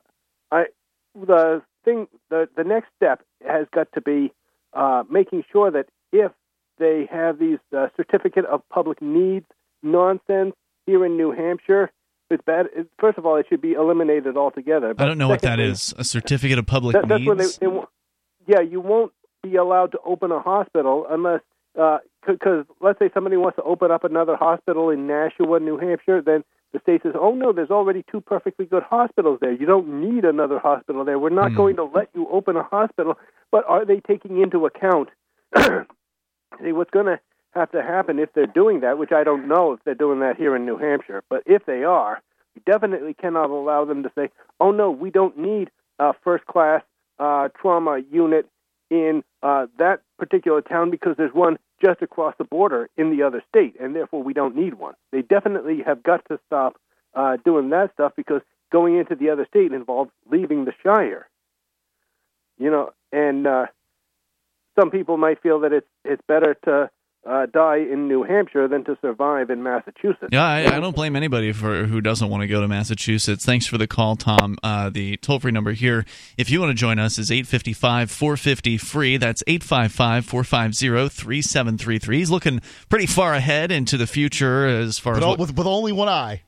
next step has got to be making sure that if they have these certificate of public needs nonsense here in New Hampshire, it's bad. First of all, it should be eliminated altogether. I don't know what that is. A certificate of public needs? That's what you won't be allowed to open a hospital unless, because let's say somebody wants to open up another hospital in Nashua, New Hampshire, then the state says, oh, no, there's already 2 perfectly good hospitals there. You don't need another hospital there. We're not going to let you open a hospital. But are they taking into account what's going to have to happen if they're doing that, which I don't know if they're doing that here in New Hampshire. But if they are, we definitely cannot allow them to say, oh, no, we don't need a first-class trauma unit in that particular town because there's one just across the border in the other state, and therefore we don't need one. They definitely have got to stop doing that stuff because going into the other state involves leaving the Shire. And some people might feel that it's better to die in New Hampshire than to survive in Massachusetts. Yeah, I don't blame anybody who doesn't want to go to Massachusetts. Thanks for the call, Tom. The toll-free number here, if you want to join us, is 855-450-FREE. That's 855-450-3733. He's looking pretty far ahead into the future as far as with only one eye.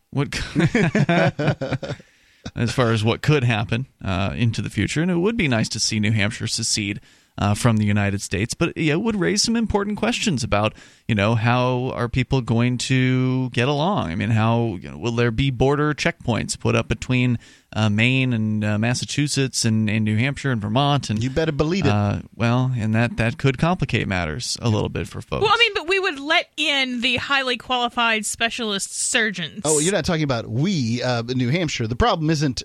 As far as what could happen into the future. And it would be nice to see New Hampshire secede from the United States, but it would raise some important questions about, how are people going to get along? I mean, how will there be border checkpoints put up between Maine and Massachusetts and New Hampshire and Vermont? And you better believe it. And that could complicate matters a little bit for folks. Well, I mean, but we would let in the highly qualified specialist surgeons. Oh, you're not talking about New Hampshire. The problem isn't,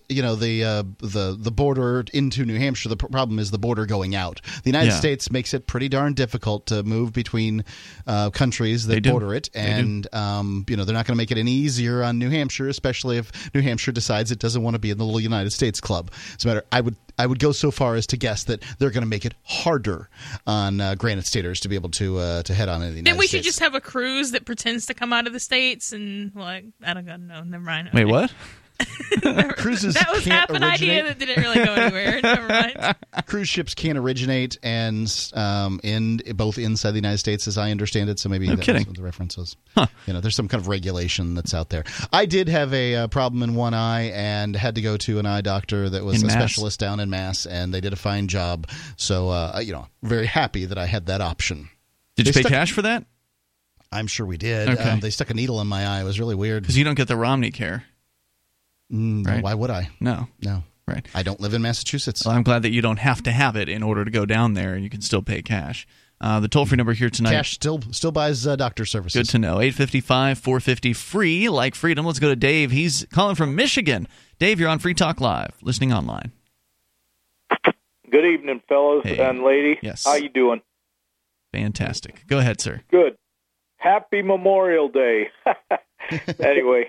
the border into New Hampshire. The problem is the border going out. The United States makes it pretty darn difficult to move between countries that border it, and they're not going to make it any easier on New Hampshire, especially if New Hampshire decides it doesn't want to be in the little United States club. As a matter, I would go so far as to guess that they're going to make it harder on Granite Staters to be able to head on into the United States. Then we should just have a cruise that pretends to come out of the States and I don't know. Never mind. Wait, what? Cruises that was half an idea that didn't really go anywhere. Never mind. Cruise ships can't originate and both inside the United States, as I understand it. So maybe that's what the reference was. Huh. There's some kind of regulation that's out there. I did have a problem in one eye and had to go to an eye doctor that was a specialist down in Mass, and they did a fine job. So very happy that I had that option. Did you pay cash for that? I'm sure we did. Okay. They stuck a needle in my eye. It was really weird. Because you don't get the Romney care. Right? Why would I? No. Right. I don't live in Massachusetts. Well, I'm glad that you don't have to have it in order to go down there, and you can still pay cash. The toll-free number here tonight. Cash still buys doctor services. Good to know. 855-450-FREE, like freedom. Let's go to Dave. He's calling from Michigan. Dave, you're on Free Talk Live, listening online. Good evening, fellas and lady. Yes. How you doing? Fantastic. Go ahead, sir. Good. Happy Memorial Day. Anyway.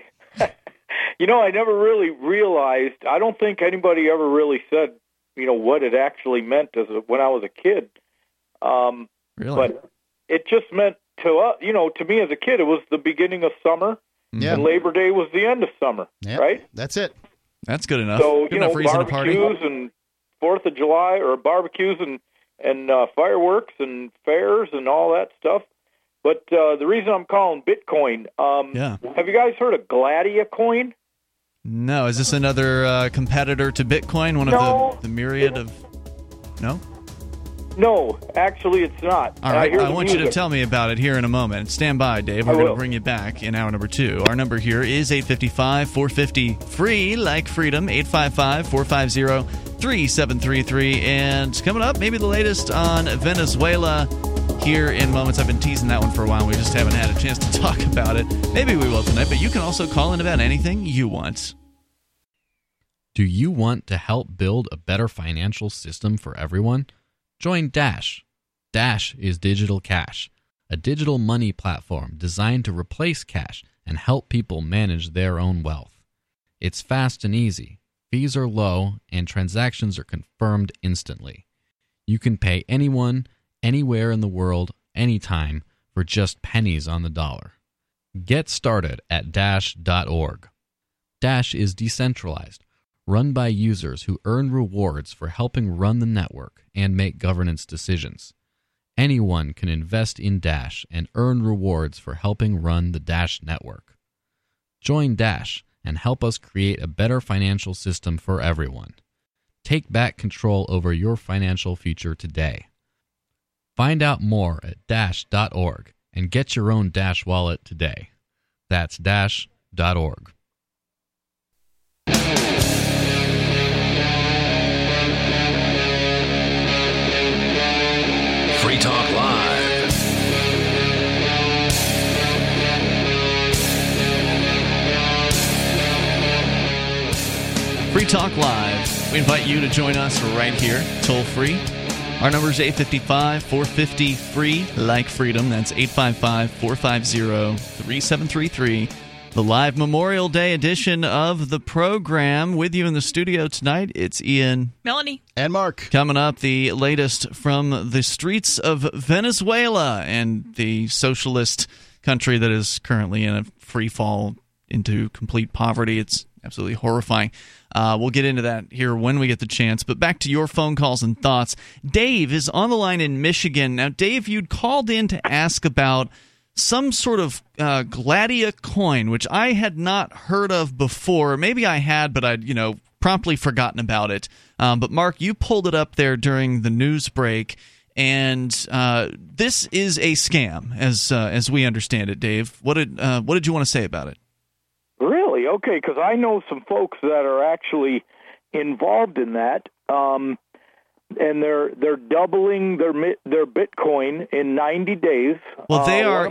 I never really realized, I don't think anybody ever really said, what it actually meant when I was a kid. Really? But it just meant to me as a kid, it was the beginning of summer, and Labor Day was the end of summer, right? That's it. That's good enough. So, good enough reason to party. Barbecues and 4th of July, or barbecues and fireworks and fairs and all that stuff. But the reason I'm calling Bitcoin, have you guys heard of Gladia Coin? No. Is this another competitor to Bitcoin? One of the myriad of... No? No, actually it's not. All right, I want you to tell me about it here in a moment. Stand by, Dave. We're going to bring you back in hour number 2. Our number here is 855-450-FREE, like freedom, 855-450-3733. And coming up, maybe the latest on Venezuela here in moments. I've been teasing that one for a while. We just haven't had a chance to talk about it. Maybe we will tonight, but you can also call in about anything you want. Do you want to help build a better financial system for everyone? Join Dash. Dash is Digital Cash, a digital money platform designed to replace cash and help people manage their own wealth. It's fast and easy. Fees are low, and transactions are confirmed instantly. You can pay anyone, anywhere in the world, anytime, for just pennies on the dollar. Get started at Dash.org. Dash is decentralized, run by users who earn rewards for helping run the network and make governance decisions. Anyone can invest in Dash and earn rewards for helping run the Dash network. Join Dash and help us create a better financial system for everyone. Take back control over your financial future today. Find out more at Dash.org and get your own Dash wallet today. That's Dash.org. Free Talk Live. Free Talk Live. We invite you to join us right here, toll free. Our number is 855-450-FREE, like freedom. That's 855-450-3733. The live Memorial Day edition of the program. With you in the studio tonight, it's Ian, Melanie, and Mark. Coming up, the latest from the streets of Venezuela and the socialist country that is currently in a free fall into complete poverty. It's absolutely horrifying. We'll get into that here when we get the chance. But back to your phone calls and thoughts. Dave is on the line in Michigan. Now, Dave, you'd called in to ask about some sort of Gladia coin, which I had not heard of before. Maybe I had, but I'd promptly forgotten about it. But Mark, you pulled it up there during the news break, and this is a scam, as we understand it. Dave, what did you want to say about it? Really? Okay, because I know some folks that are actually involved in that, and they're doubling their Bitcoin in 90 days. Well, they are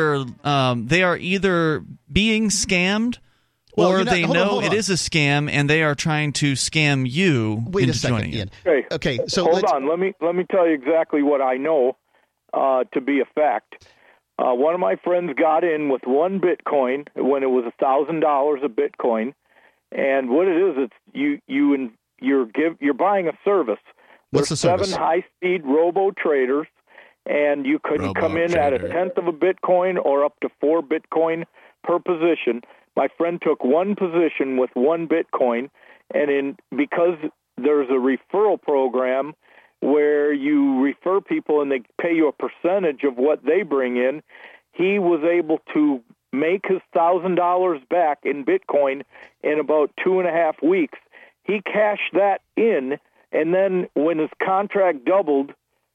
either being scammed, or they know it is a scam, and they are trying to scam you Wait into a second, joining Ian. it. Okay, so hold on. Let me tell you exactly what I know to be a fact. One of my friends got in with one Bitcoin when it was $1,000 a Bitcoin, and what it is, it's you're buying a service. What's the service? 7 high-speed robo traders, and you can come in at 1/10 of a Bitcoin or up to 4 Bitcoin per position. My friend took one position with 1 Bitcoin, and because there's a referral program where you refer people and they pay you a percentage of what they bring in, he was able to make his $1,000 back in Bitcoin in about 2.5 weeks. He cashed that in, and then when his contract doubled,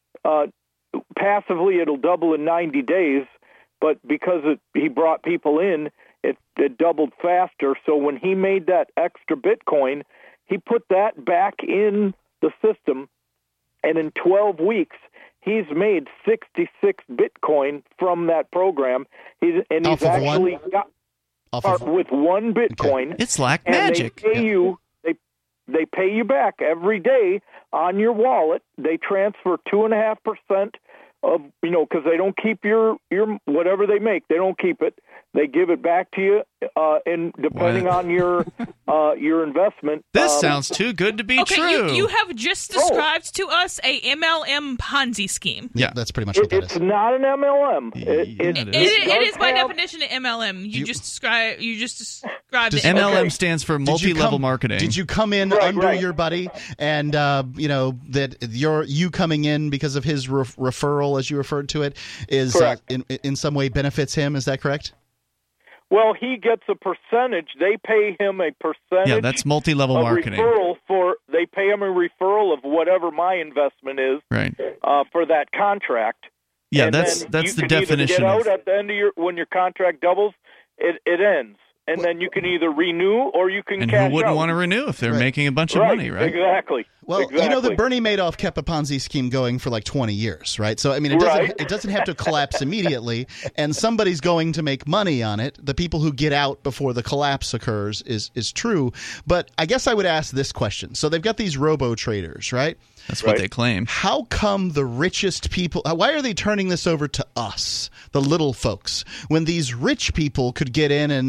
passively it'll double in 90 days, but because he brought people in, it doubled faster. So when he made that extra Bitcoin, he put that back in the system, and in 12 weeks, he's made 66 Bitcoin from that program. He's actually got with 1 Bitcoin. Okay. It's like magic. They pay you back every day on your wallet. They transfer 2.5% of because they don't keep your whatever they make. They don't keep it. They give it back to you, and depending on your investment. This sounds too good to be true. You have just described to us a MLM Ponzi scheme. Yeah, that's pretty much what that is. It's not an MLM. It is by definition an MLM. You just described it. MLM stands for multi-level marketing. Did you come in under your buddy, and that you coming in because of his referral, as you referred to it, is in some way benefits him? Is that correct? Well, he gets a percentage. They pay him a percentage. Yeah, that's multi-level marketing. They pay him a referral of whatever my investment is, right? For that contract. Yeah, and that's the definition. Get out at the end of when your contract doubles, it ends. And then you can either renew or you can cash out. And who wouldn't want to renew if they're making a bunch of money, right? Exactly. Well, that Bernie Madoff kept a Ponzi scheme going for like 20 years, right? So, I mean, it doesn't have to collapse immediately, and somebody's going to make money on it. The people who get out before the collapse occurs is true. But I guess I would ask this question. So they've got these robo-traders, right? That's what they claim. How come the richest people – why are they turning this over to us, the little folks, when these rich people could get in and monopolize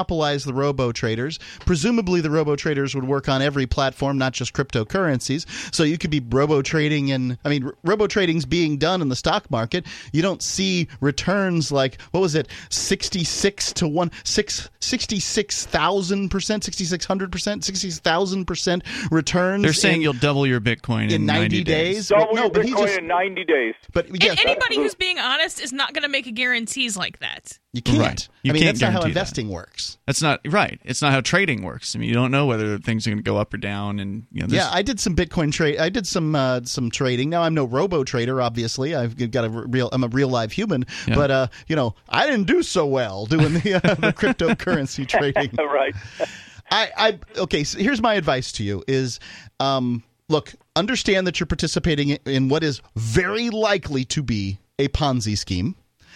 monopolize the robo-traders. Presumably the robo-traders would work on every platform, not just cryptocurrencies. So you could be robo-trading robo-trading's being done in the stock market. You don't see returns like, what was it, 66,000%, 6,600%, 60,000% returns. They're saying you'll double your Bitcoin in 90 days. Double your Bitcoin in 90 days. But yes, anybody who's being honest is not going to make guarantees like that. You can't. Right. You can't that's not how guarantee investing works. That's not right. It's not how trading works. I mean, you don't know whether things are going to go up or down. And I did some Bitcoin trade. I did some trading. Now I'm no robo trader. Obviously, I'm a real live human. Yeah. But I didn't do so well doing the cryptocurrency trading. Right. Okay. So here's my advice to you: is look, understand that you're participating in what is very likely to be a Ponzi scheme.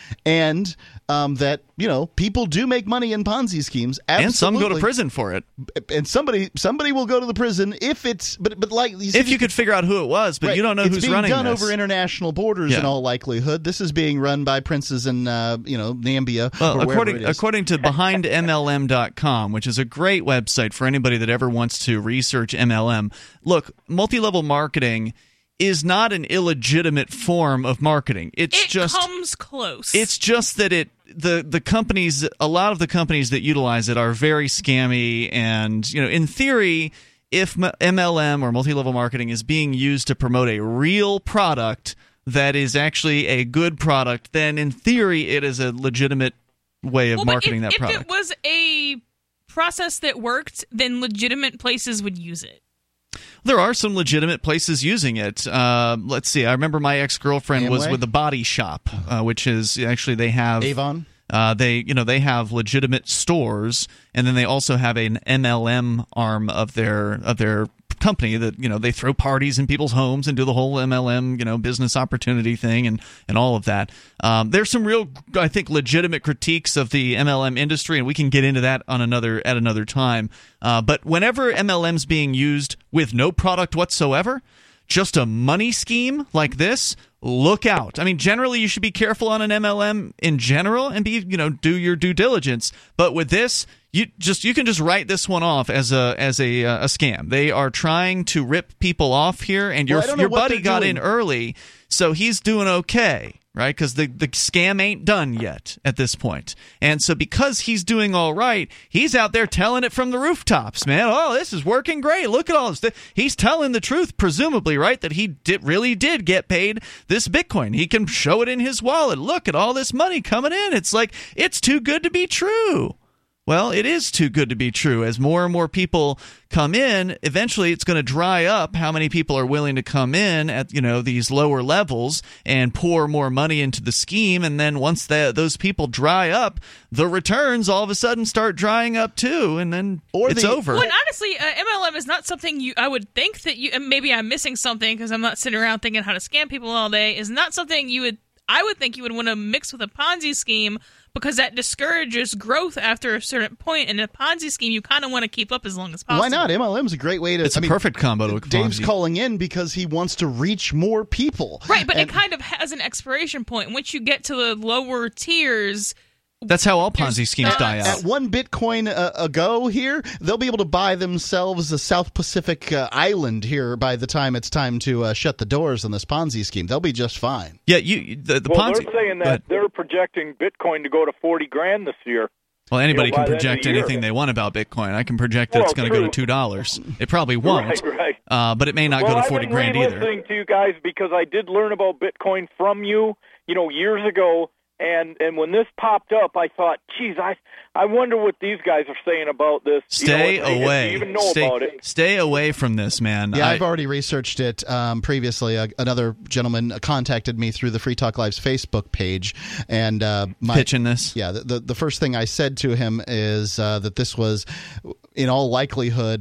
And that people do make money in Ponzi schemes, absolutely. And some go to prison for it. And somebody will go to the prison if it's but like if you could figure out who it was, but right, you don't know who's running this. It's being done over international borders in all likelihood. This is being run by princes in Nambia. Well, or according to BehindMLM.com, which is a great website for anybody that ever wants to research MLM. Look, multi-level marketing is not an illegitimate form of marketing. It comes close. It's just that the companies, a lot of the companies that utilize it are very scammy, and in theory, if MLM or multi-level marketing is being used to promote a real product that is actually a good product, then in theory it is a legitimate way of marketing that product. If it was a process that worked, then legitimate places would use it. There are some legitimate places using it. Let's see. I remember my ex-girlfriend was with a body shop, which is actually they have Avon. They have legitimate stores, and then they also have an MLM arm of their company that they throw parties in people's homes and do the whole MLM business opportunity thing and all of that. There's some real, I think, legitimate critiques of the MLM industry, and we can get into that at another time. But whenever MLM's being used with no product whatsoever, just a money scheme like this, look out. I mean, generally you should be careful on an MLM in general and do your due diligence. But with this, you can just write this one off as a scam. They are trying to rip people off here, and your buddy got in early, so he's doing okay. Right, because the scam ain't done yet at this point. And so because he's doing all right, he's out there telling it from the rooftops, man. Oh, this is working great. Look at all this. He's telling the truth, presumably, right, that he really did get paid this Bitcoin. He can show it in his wallet. Look at all this money coming in. It's like, it's too good to be true. Well, it is too good to be true. As more and more people come in, eventually it's going to dry up how many people are willing to come in at these lower levels and pour more money into the scheme. And then once those people dry up, the returns all of a sudden start drying up too, and then it's over. Well, and honestly, MLM is not something I would think that and maybe I'm missing something because I'm not sitting around thinking how to scam people all day, is not something I would think you would want to mix with a Ponzi scheme, because that discourages growth after a certain point. In a Ponzi scheme, you kind of want to keep up as long as possible. Why not? MLM is a great way to... It's a perfect combo to a Dave's Ponzi. calling in because he wants to reach more people. Right, but it kind of has an expiration point. Once you get to the lower tiers... That's how all Ponzi schemes die out. At 1 Bitcoin ago here, they'll be able to buy themselves a South Pacific island here by the time it's time to shut the doors on this Ponzi scheme. They'll be just fine. Yeah, the Ponzi... they're saying that they're projecting Bitcoin to go to $40,000 this year. Well, anybody can project anything they want about Bitcoin. I can project that it's going to go to $2. It probably won't, right. But it may not go to $40,000 either. I've been listening to you guys because I did learn about Bitcoin from you, years ago. And when this popped up, I thought, geez, I wonder what these guys are saying about this. Stay away. Even know about it. Stay away from this, man. Yeah, I've already researched it previously. Another gentleman contacted me through the Free Talk Live's Facebook page, and pitching this. Yeah, the first thing I said to him is that this was, in all likelihood,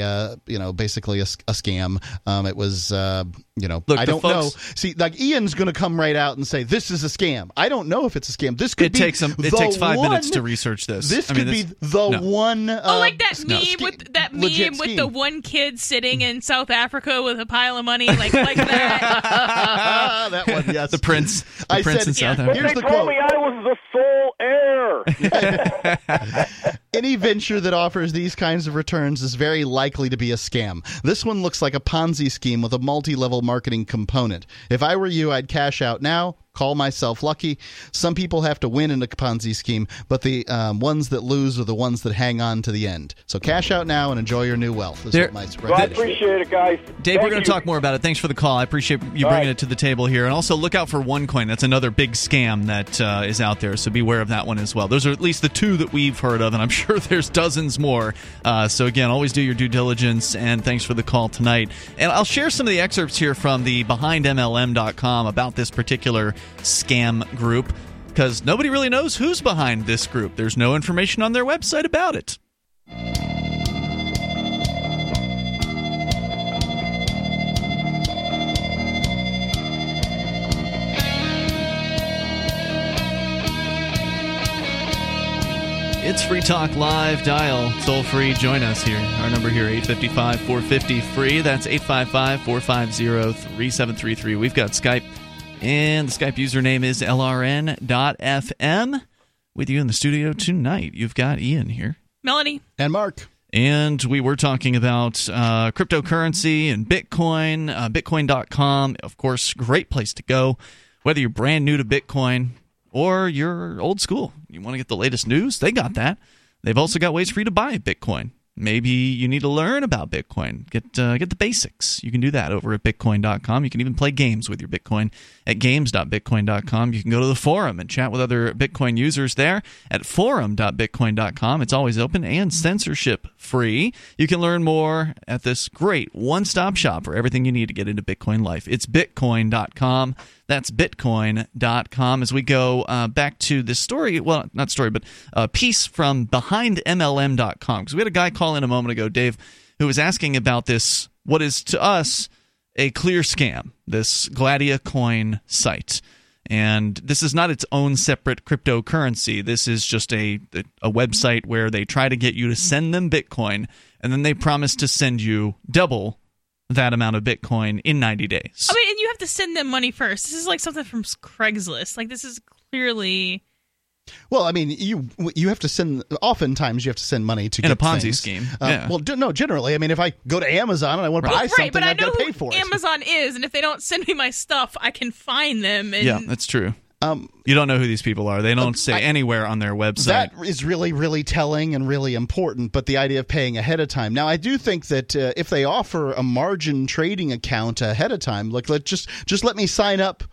basically a scam. It was, Look, I don't know. See, like Ian's going to come right out and say this is a scam. I don't know if it's a scam. This could it takes 5 minutes to research this. This could be the one. Like that meme with the one kid sitting in South Africa with a pile of money, like that. That one, yes. The prince in South Africa. Here's the quote. quote. They told me I was the sole heir. ever. Any venture that offers these kinds of returns is very likely to be a scam. This one looks like a Ponzi scheme with a multi-level marketing component. If I were you, I'd cash out now. Call myself lucky. Some people have to win in a Ponzi scheme, but the ones that lose are the ones that hang on to the end. So cash out now and enjoy your new wealth. Is what my Well, I appreciate it, guys. Dave, we're going to talk more about it. Thanks for the call. I appreciate you bringing it to the table here. And also look out for OneCoin. That's another big scam that is out there, so beware of that one as well. Those are at least the two that we've heard of, and I'm sure there's dozens more. So again, always do your due diligence, and thanks for the call tonight. And I'll share some of the excerpts here from the BehindMLM.com about this particular scam group, because nobody really knows who's behind this group. There's no information on their website about it. It's Free Talk Live. Dial toll free. Join us here. Our number here, 855-450-FREE. That's 855-450-3733. We've got Skype, and the Skype username is LRN.FM. With you in the studio tonight, you've got Ian here. Melanie. And Mark. And we were talking about cryptocurrency and Bitcoin. Bitcoin.com, of course, great place to go. Whether you're brand new to Bitcoin or you're old school, you want to get the latest news, they got that. They've also got ways for you to buy Bitcoin. Maybe you need to learn about Bitcoin. Get the basics. You can do that over at Bitcoin.com. You can even play games with your Bitcoin at games.bitcoin.com. You can go to the forum and chat with other Bitcoin users there at forum.bitcoin.com. It's always open and censorship free. You can learn more at this great one-stop shop for everything you need to get into Bitcoin life. It's Bitcoin.com. That's Bitcoin.com. As we go back to this story, well, not story, but a piece from BehindMLM.com. Because we had a guy call in a moment ago, Dave, who was asking about this, what is to us a clear scam, this Gladia Coin site. And this is not its own separate cryptocurrency. This is just a website where they try to get you to send them Bitcoin, and then they promise to send you double that amount of Bitcoin in 90 days. I mean, and you have to send them money first. This is like something from Craigslist. Like, this is clearly... Well, I mean, you have to send. Oftentimes, you have to send money to in get a Ponzi things. scheme. Yeah. Well, no. Generally, I mean, if I go to Amazon and I want to buy something, but I've got to pay for it. Amazon is, and if they don't send me my stuff, I can find them. And... Yeah, that's true. You don't know who these people are. They don't say anywhere on their website. That is really, really telling and really important, but the idea of paying ahead of time. Now, I do think that if they offer a margin trading account ahead of time, like just let me sign up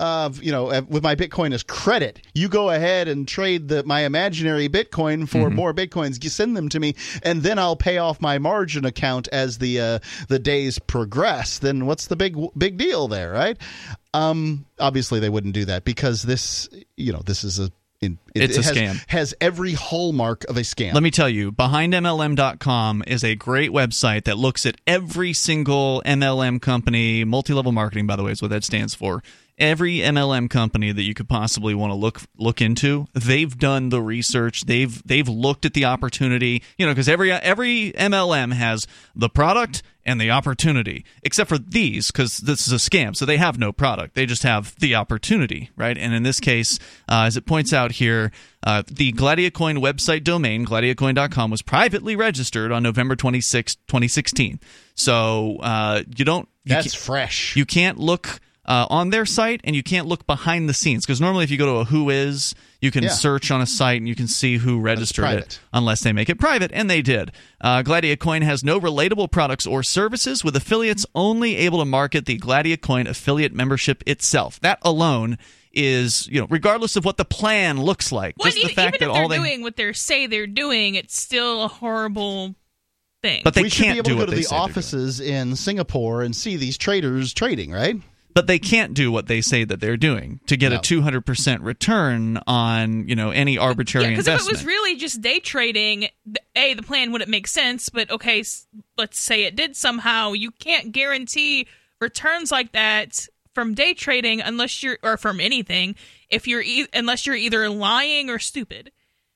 with my Bitcoin as credit. You go ahead and trade my imaginary Bitcoin for more Bitcoins. You send them to me, and then I'll pay off my margin account as the days progress. Then what's the big deal there, right? Obviously, they wouldn't do that because this is it's a scam. Has every hallmark of a scam. Let me tell you, BehindMLM.com is a great website that looks at every single MLM company. Multi-level marketing, by the way, is what that stands for. Every MLM company that you could possibly want to look into, they've done the research. They've looked at the opportunity. Because every MLM has the product and the opportunity, except for these, because this is a scam, so they have no product. They just have the opportunity, right? And in this case, as it points out here, the GladiaCoin website domain, gladiacoin.com, was privately registered on November 26, 2016. So That's fresh. You can't look on their site, and you can't look behind the scenes, because normally if you go to a Whois, you can search on a site and you can see who registered it, unless they make it private, and they did. GladiaCoin has no relatable products or services, with affiliates only able to market the GladiaCoin affiliate membership itself. That alone is, regardless of what the plan looks like, just the fact that all they're doing what they say they're doing, it's still a horrible thing. But we should be able to go to the offices in Singapore and see these traders trading, right? But they can't do what they say that they're doing to get a 200% return on, any arbitrary investment. Because if it was really just day trading, the plan wouldn't make sense. But okay, let's say it did somehow. You can't guarantee returns like that from day trading or from anything, unless you're either lying or stupid.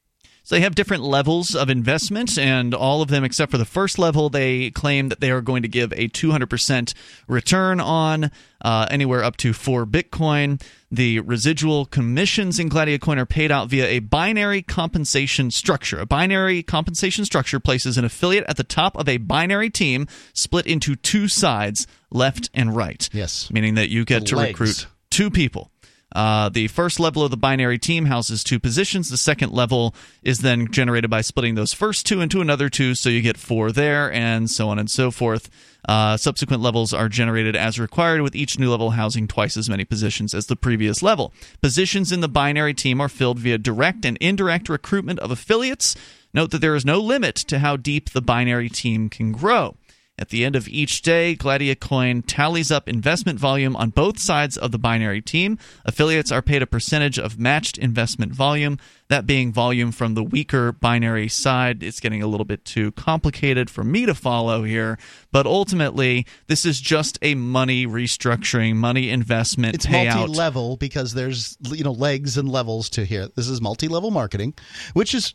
So they have different levels of investment, and all of them except for the first level, they claim that they are going to give a 200% return on anywhere up to 4 Bitcoin. The residual commissions in GladiaCoin are paid out via a binary compensation structure. A binary compensation structure places an affiliate at the top of a binary team split into 2 sides, left and right. Yes. Meaning that you get to recruit 2 people. The first level of the binary team houses 2 positions. The second level is then generated by splitting those first 2 into another 2, so you get 4 there, and so on and so forth. Subsequent levels are generated as required, with each new level housing twice as many positions as the previous level. Positions in the binary team are filled via direct and indirect recruitment of affiliates. Note that there is no limit to how deep the binary team can grow. At the end of each day, GladiaCoin tallies up investment volume on both sides of the binary team. Affiliates are paid a percentage of matched investment volume, that being volume from the weaker binary side. It's getting a little bit too complicated for me to follow here, but ultimately, this is just a money restructuring, money investment it's payout. Multi-level because there's legs and levels to here. This is multi-level marketing, which is,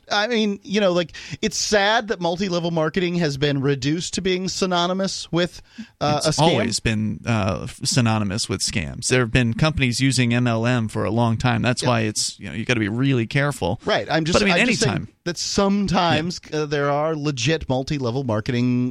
it's sad that multi-level marketing has been reduced to being synonymous with a scam. It's always been synonymous with scams. There have been companies using MLM for a long time. That's why it's you got to be really careful. Right. I'm just saying that sometimes there are legit multi-level marketing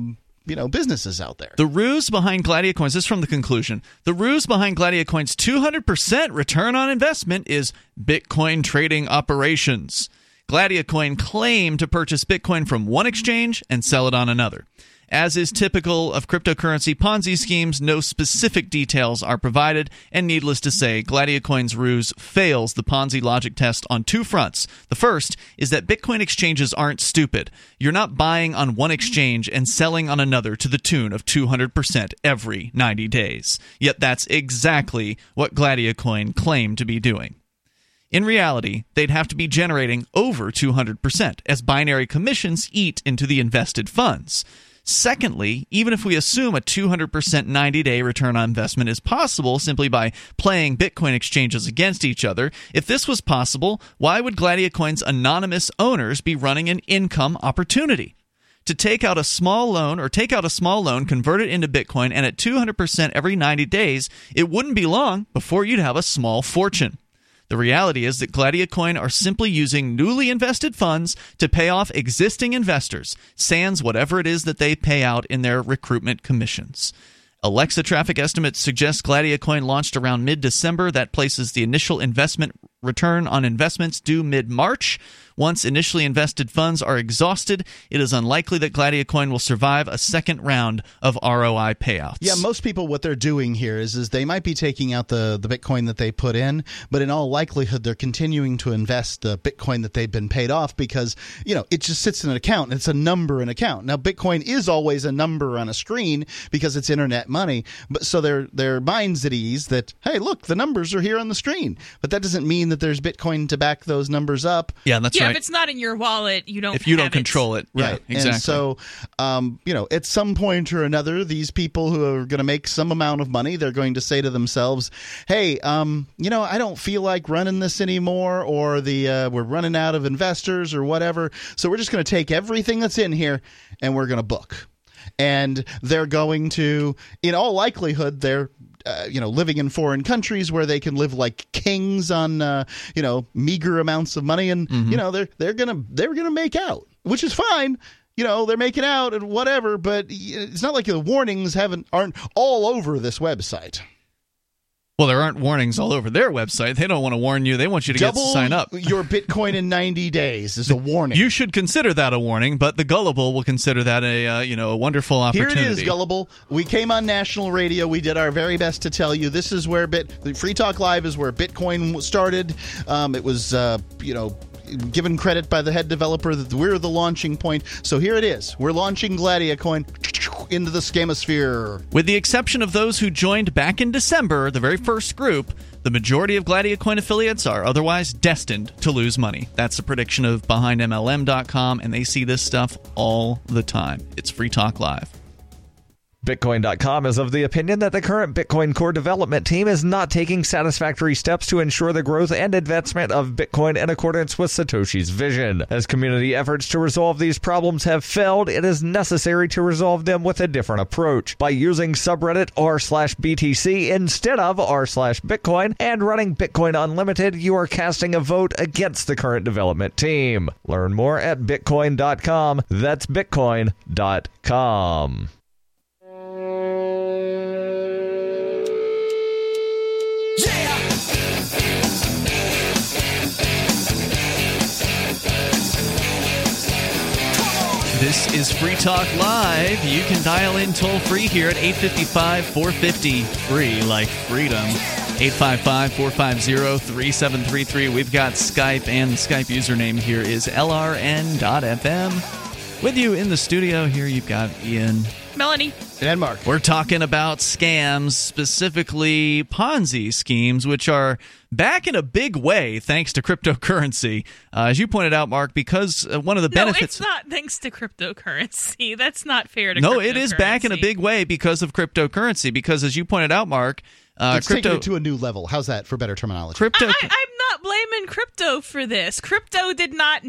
businesses out there. The ruse behind GladiaCoins, this is from the conclusion, the ruse behind GladiaCoin's 200% return on investment is Bitcoin trading operations. GladiaCoin claimed to purchase Bitcoin from one exchange and sell it on another. As is typical of cryptocurrency Ponzi schemes, no specific details are provided, and needless to say, GladiaCoin's ruse fails the Ponzi logic test on 2 fronts. The first is that Bitcoin exchanges aren't stupid. You're not buying on one exchange and selling on another to the tune of 200% every 90 days. Yet that's exactly what GladiaCoin claimed to be doing. In reality, they'd have to be generating over 200%, as binary commissions eat into the invested funds. Secondly, even if we assume a 200% 90-day return on investment is possible simply by playing Bitcoin exchanges against each other, if this was possible, why would GladiaCoin's anonymous owners be running an income opportunity? To take out a small loan, convert it into Bitcoin, and at 200% every 90 days, it wouldn't be long before you'd have a small fortune. The reality is that GladiaCoin are simply using newly invested funds to pay off existing investors, sans whatever it is that they pay out in their recruitment commissions. Alexa traffic estimates suggest GladiaCoin launched around mid-December. That places the initial investment return on investments due mid-March. Once initially invested funds are exhausted, it is unlikely that GladiaCoin will survive a second round of ROI payouts. Yeah, most people, what they're doing here is they might be taking out the Bitcoin that they put in, but in all likelihood, they're continuing to invest the Bitcoin that they've been paid off because, it just sits in an account, and it's a number in an account. Now, Bitcoin is always a number on a screen because it's internet money, but so their mind's at ease that, hey, look, the numbers are here on the screen. But that doesn't mean that there's Bitcoin to back those numbers up. Yeah, that's right. If it's not in your wallet, you don't. If you don't control it, right? Yeah, exactly. And so, at some point or another, these people who are going to make some amount of money, they're going to say to themselves, "Hey, I don't feel like running this anymore, or we're running out of investors, or whatever. So we're just going to take everything that's in here and we're going to book." And they're going to, in all likelihood, they're living in foreign countries where they can live like kings on meager amounts of money, and they're gonna make out, which is fine. They're making out and whatever, but it's not like the warnings aren't all over this website. Well, there aren't warnings all over their website. They don't want to warn you. They want you to sign up. Your Bitcoin in 90 days is a warning. You should consider that a warning, but the gullible will consider that a wonderful opportunity. Here it is, gullible. We came on national radio. We did our very best to tell you this is where Free Talk Live is where Bitcoin started. It was given credit by the head developer that we're the launching point. So here it is. We're launching GladiaCoin into the scamosphere. With the exception of those who joined back in December, the very first group, the majority of GladiaCoin affiliates are otherwise destined to lose money. That's the prediction of BehindMLM.com, and they see this stuff all the time. It's Free Talk Live. Bitcoin.com is of the opinion that the current Bitcoin core development team is not taking satisfactory steps to ensure the growth and advancement of Bitcoin in accordance with Satoshi's vision. As community efforts to resolve these problems have failed, it is necessary to resolve them with a different approach. By using subreddit r/BTC instead of r/Bitcoin and running Bitcoin Unlimited, you are casting a vote against the current development team. Learn more at Bitcoin.com. That's Bitcoin.com. This is Free Talk Live. You can dial in toll-free here at 855-450-FREE, like freedom. 855-450-3733. We've got Skype, and the Skype username here is LRN.FM. With you in the studio here, you've got Ian, Melanie, and Mark. We're talking about scams, specifically Ponzi schemes, which are back in a big way thanks to cryptocurrency. As you pointed out, Mark, because one of the benefits... No, it's not thanks to cryptocurrency. That's not fair to cryptocurrency. No, it is back in a big way because of cryptocurrency, because as you pointed out, Mark... it's taking it to a new level. How's that for better terminology? I'm not blaming crypto for this. Crypto did not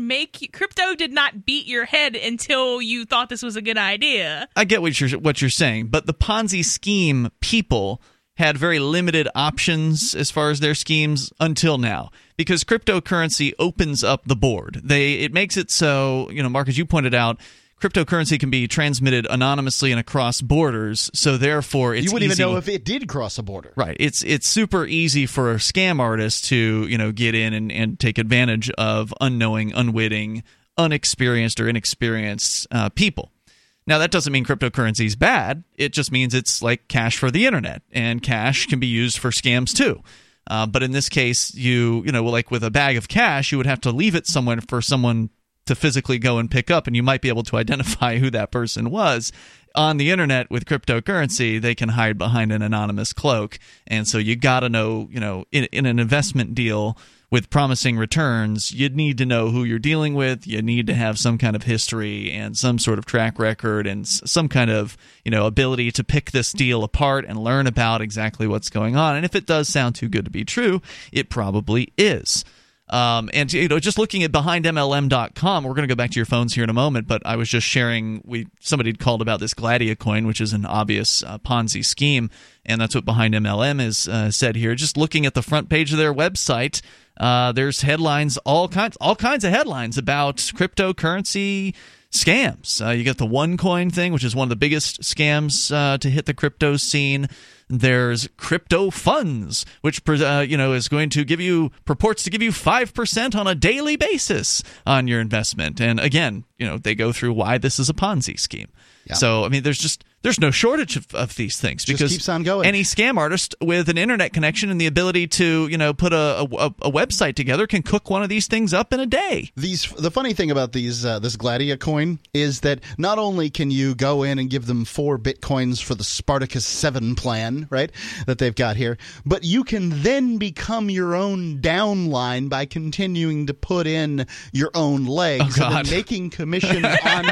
beat your head until you thought this was a good idea. I get what you're saying, but the Ponzi scheme people had very limited options as far as their schemes until now, because cryptocurrency opens up the board. It makes it so, Mark, as you pointed out, cryptocurrency can be transmitted anonymously and across borders, so therefore it's you wouldn't easy. Even know if it did cross a border. Right. It's super easy for a scam artist to get in and take advantage of unknowing, unwitting, unexperienced or inexperienced people. Now, that doesn't mean cryptocurrency is bad. It just means it's like cash for the internet, and cash can be used for scams too. But in this case, like with a bag of cash, you would have to leave it somewhere for someone to physically go and pick up, and you might be able to identify who that person was. On the internet with cryptocurrency, they can hide behind an anonymous cloak, and so you got to know, in an investment deal with promising returns, you'd need to know who you're dealing with. You need to have some kind of history and some sort of track record and some kind of, ability to pick this deal apart and learn about exactly what's going on. And if it does sound too good to be true, it probably is. And just looking at BehindMLM.com, we're going to go back to your phones here in a moment, but I was just sharing, somebody had called about this Gladia coin, which is an obvious Ponzi scheme, and that's what BehindMLM is said here. Just looking at the front page of their website, there's headlines, all kinds of headlines about cryptocurrency scams. You got the OneCoin thing, which is one of the biggest scams to hit the crypto scene. There's crypto funds, which is going to purports to give you 5% on a daily basis on your investment. And again, they go through why this is a Ponzi scheme. Yeah. So I mean, there's no shortage of these things, because just keeps on going. Any scam artist with an internet connection and the ability to put a website together can cook one of these things up in a day. The funny thing about this Gladia coin is that not only can you go in and give them 4 bitcoins for the Spartacus 7 plan, right, that they've got here, but you can then become your own downline by continuing to put in your own legs and making commission on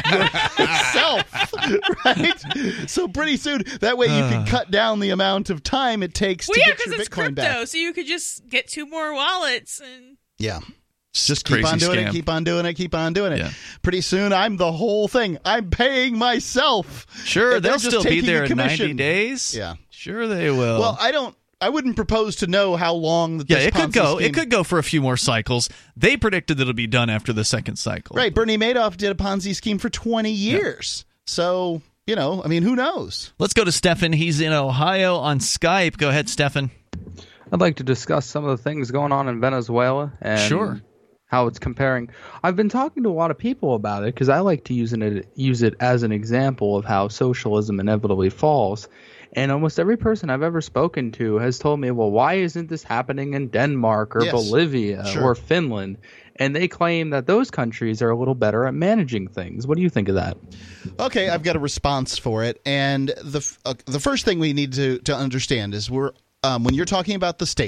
yourself. Right? So pretty soon, that way you can cut down the amount of time it takes to get your Bitcoin crypto, back. So you could just get 2 more wallets. And yeah. Just keep on doing it, keep on doing it, keep on doing it. Yeah. Pretty soon, I'm the whole thing. I'm paying myself. Sure, they'll still be there in 90 days. Yeah. Sure they will. Well, I wouldn't propose to know how long that this Ponzi scheme... It could go for a few more cycles. They predicted that it'll be done after the second cycle. Right. Bernie Madoff did a Ponzi scheme for 20 years. Yeah. So, who knows? Let's go to Stefan. He's in Ohio on Skype. Go ahead, Stefan. I'd like to discuss some of the things going on in Venezuela and how it's comparing. I've been talking to a lot of people about it because I like to use it as an example of how socialism inevitably falls. And almost every person I've ever spoken to has told me, well, why isn't this happening in Denmark or Bolivia or Finland? And they claim that those countries are a little better at managing things. What do you think of that? Okay, I've got a response for it. And the first thing we need to understand is when you're talking about the state,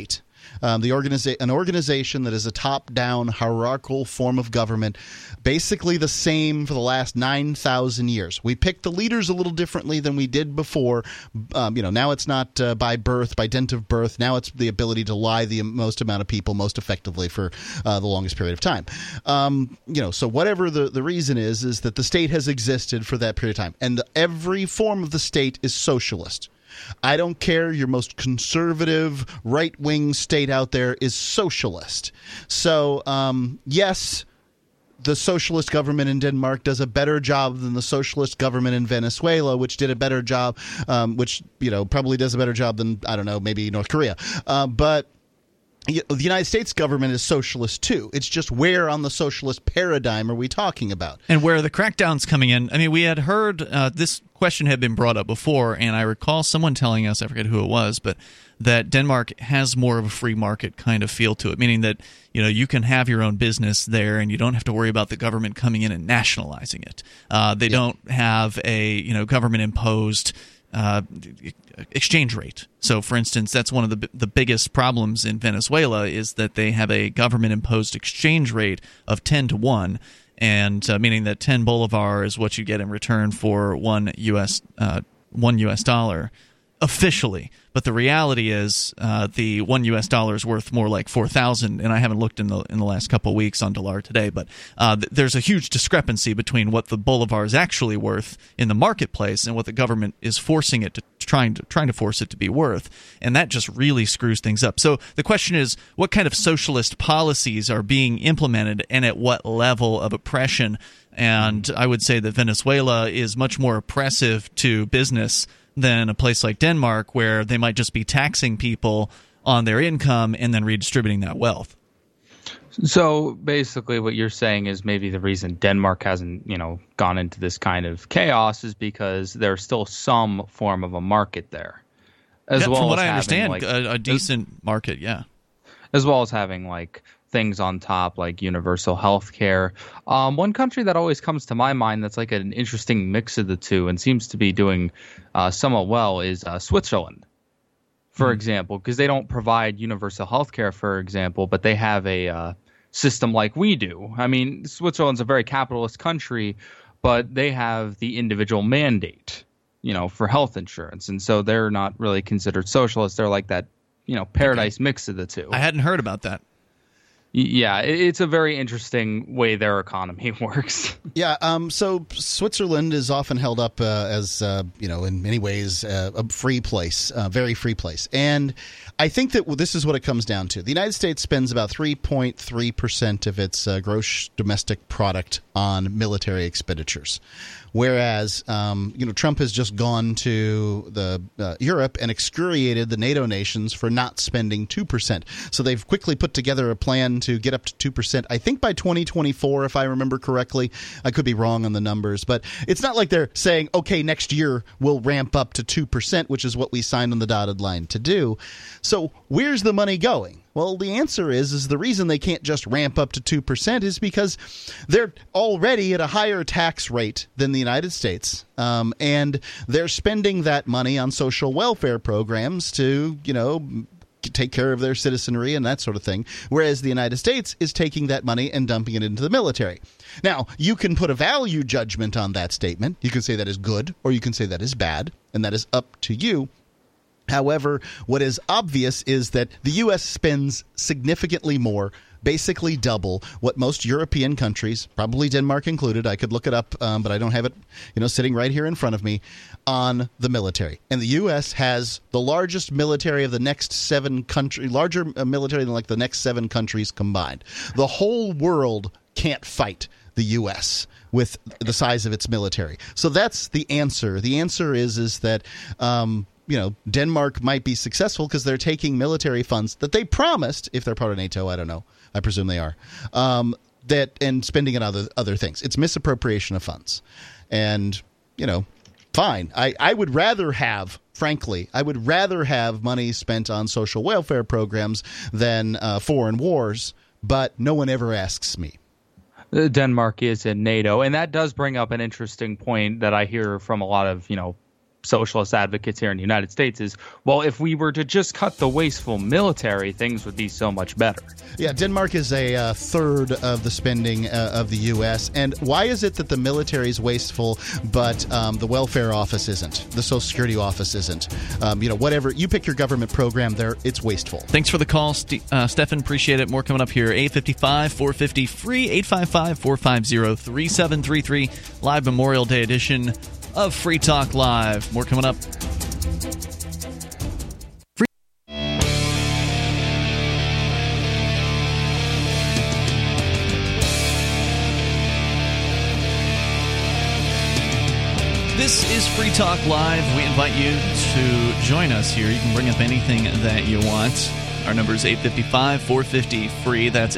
an organization that is a top-down hierarchical form of government, basically the same for the last 9,000 years. We pick the leaders a little differently than we did before. Now it's not by dint of birth. Now it's the ability to lie the most amount of people most effectively for the longest period of time. So whatever the reason is that the state has existed for that period of time, and every form of the state is socialist. I don't care. Your most conservative, right-wing state out there is socialist. So, yes, the socialist government in Denmark does a better job than the socialist government in Venezuela, which did a better job, probably does a better job than, I don't know, maybe North Korea. But the United States government is socialist too. It's just where on the socialist paradigm are we talking about? And where are the crackdowns coming in? I mean, we had heard this question had been brought up before, and I recall someone telling us, I forget who it was, but that Denmark has more of a free market kind of feel to it, meaning that you can have your own business there and you don't have to worry about the government coming in and nationalizing it. They don't have a government imposed exchange rate. So, for instance, that's one of the biggest problems in Venezuela is that they have a government-imposed exchange rate of 10 to 1, and meaning that 10 bolivar is what you get in return for one US dollar officially. But the reality is the $1 US is worth more like 4,000, and I haven't looked in the last couple of weeks on Dollar Today, but there's a huge discrepancy between what the bolivar is actually worth in the marketplace and what the government is forcing it to trying to force it to be worth, and that just really screws things up. So the question is, what kind of socialist policies are being implemented, and at what level of oppression? And I would say that Venezuela is much more oppressive to business than a place like Denmark, where they might just be taxing people on their income and then redistributing that wealth. So basically what you're saying is maybe the reason Denmark hasn't, gone into this kind of chaos is because there's still some form of a market there. From what I understand, a decent market, yeah. As well as having things on top like universal health care. One country that always comes to my mind that's like an interesting mix of the two and seems to be doing somewhat well is Switzerland, for example, because they don't provide universal health care, for example, but they have a system like we do. I mean, Switzerland's a very capitalist country, but they have the individual mandate, for health insurance. And so they're not really considered socialist. They're like that, paradise mix of the two. I hadn't heard about that. Yeah, it's a very interesting way their economy works. Yeah, so Switzerland is often held up as, in many ways, a free place, very free place. And I think that this is what it comes down to. The United States spends about 3.3% of its gross domestic product on military expenditures. Whereas, Trump has just gone to Europe and excoriated the NATO nations for not spending 2%. So they've quickly put together a plan to get up to 2%. I think by 2024, if I remember correctly. I could be wrong on the numbers, but it's not like they're saying, okay, next year we'll ramp up to 2%, which is what we signed on the dotted line to do. So where's the money going? Well, the answer is the reason they can't just ramp up to 2% is because they're already at a higher tax rate than the United States, and they're spending that money on social welfare programs to, take care of their citizenry and that sort of thing, whereas the United States is taking that money and dumping it into the military. Now, you can put a value judgment on that statement. You can say that is good, or you can say that is bad, and that is up to you. However, what is obvious is that the U.S. spends significantly more, basically double what most European countries, probably Denmark included, I could look it up, but I don't have it, sitting right here in front of me, on the military. And the U.S. has the largest military of the next 7 countries, larger military than the next 7 countries combined. The whole world can't fight the U.S. with the size of its military. So that's the answer. The answer is that Denmark might be successful because they're taking military funds that they promised, if they're part of NATO, I don't know, I presume they are, and spending it on other things. It's misappropriation of funds. And, fine. I would rather have, frankly, money spent on social welfare programs than foreign wars, but no one ever asks me. Denmark is in NATO, and that does bring up an interesting point that I hear from a lot of, socialist advocates here in the United States is, well, if we were to just cut the wasteful military, things would be so much better. Yeah, Denmark is a third of the spending of the U.S. And why is it that the military is wasteful, but the welfare office isn't? The Social Security office isn't? Whatever. You pick your government program there, it's wasteful. Thanks for the call, Stefan. Appreciate it. More coming up here. 855-450-FREE, 855-450-3733. Live Memorial Day edition of Free Talk Live. More coming up. This is Free Talk Live. We invite you to join us here. You can bring up anything that you want. Our number is 855-450-FREE. That's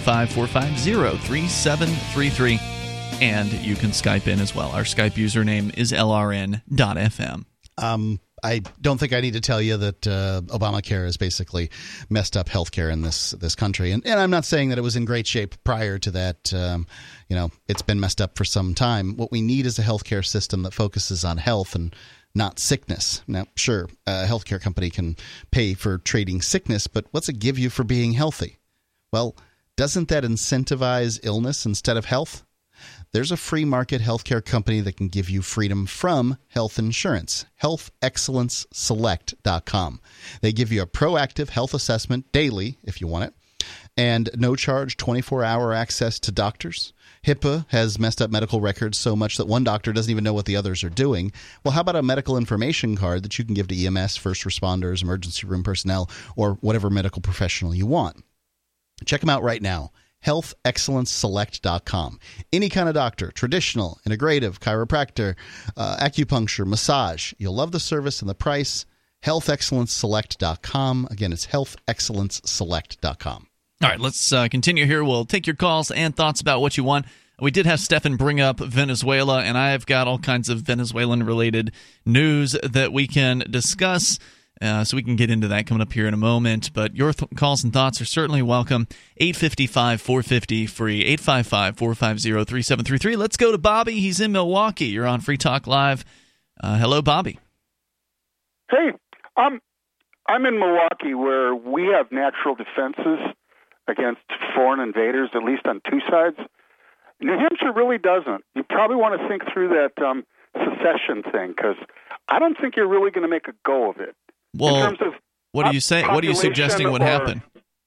855-450-3733. And you can Skype in as well. Our Skype username is LRN.FM. I don't think I need to tell you that Obamacare has basically messed up healthcare in this country. And I'm not saying that it was in great shape prior to that. It's been messed up for some time. What we need is a healthcare system that focuses on health and not sickness. Now, sure, a healthcare company can pay for trading sickness, but what's it give you for being healthy? Well, doesn't that incentivize illness instead of health? There's a free market healthcare company that can give you freedom from health insurance. HealthExcellenceSelect.com. They give you a proactive health assessment daily, if you want it, and no charge 24-hour access to doctors. HIPAA has messed up medical records so much that one doctor doesn't even know what the others are doing. Well, how about a medical information card that you can give to EMS, first responders, emergency room personnel, or whatever medical professional you want? Check them out right now. HealthExcellenceSelect.com. Any kind of doctor, traditional, integrative, chiropractor, acupuncture, massage. You'll love the service and the price. HealthExcellenceSelect.com. Again, it's HealthExcellenceSelect.com. All right, let's continue here. We'll take your calls and thoughts about what you want. We did have Stefan bring up Venezuela, and I've got all kinds of Venezuelan-related news that we can discuss. So we can get into that coming up here in a moment. But your calls and thoughts are certainly welcome. 855-450-FREE, 855-450-3733. Let's go to Bobby. He's in Milwaukee. You're on Free Talk Live. Hello, Bobby. Hey, I'm in Milwaukee where we have natural defenses against foreign invaders, at least on two sides. New Hampshire really doesn't. You probably want to think through that secession thing, because I don't think you're really going to make a go of it. Well, in terms of what are you saying? What are you suggesting would happen?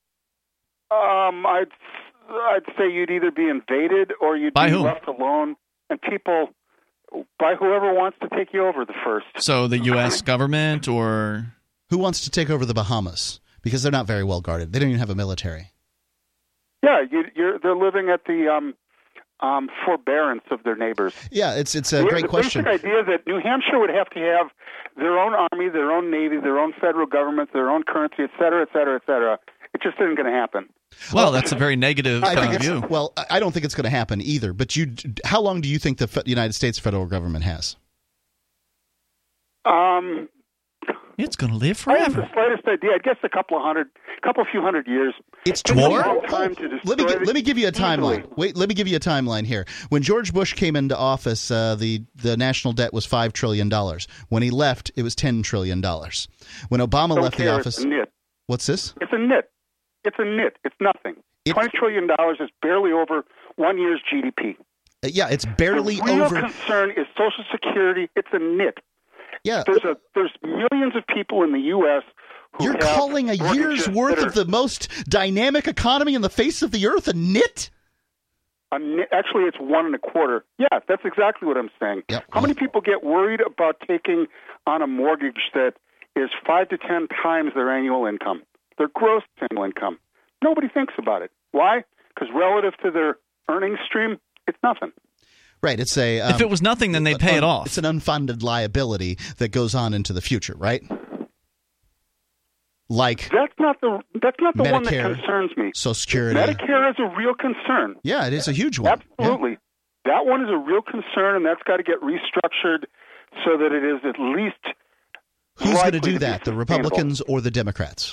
I'd say you'd either be invaded or you'd be left alone, and people by whoever wants to take you over the first. So the U.S. government, or who wants to take over the Bahamas? Because they're not very well guarded. They don't even have a military. Yeah, they're living at the forbearance of their neighbors. Yeah, it's a great question. The basic idea that New Hampshire would have to have their own army, their own navy, their own federal government, their own currency, et cetera, et cetera, et cetera. It just isn't going to happen. Well, that's a very negative view. Well, I don't think it's going to happen either. But how long do you think the United States federal government has? It's going to live forever. I have the slightest idea. I guess a few hundred years. It's more. Let me give you a timeline. Wait, let me give you a timeline here. When George Bush came into office, the national debt was $5 trillion. When he left, it was $10 trillion. When Obama left the office, it's a nit. What's this? It's a nit. It's a nit. It's nothing. $20 trillion is barely over 1 year's GDP. Yeah, it's barely over. The real concern is Social Security. It's a nit. Yeah, there's millions of people in the U.S. You're calling a year's worth of the most dynamic economy in the face of the earth a nit? Actually, it's 1.25. Yeah, that's exactly what I'm saying. Yep. How many people get worried about taking on a mortgage that is 5 to 10 times their annual income, their gross annual income? Nobody thinks about it. Why? Because relative to their earnings stream, it's nothing. Right. It's if it was nothing, then they'd pay it off. It's an unfunded liability that goes on into the future, right? Like that's not the Medicare, one that concerns me. Social Security. Medicare is a real concern. Yeah, it is a huge one. Absolutely. Yeah. That one is a real concern, and that's got to get restructured so that it is at least. Who's going to do that? The Republicans or the Democrats?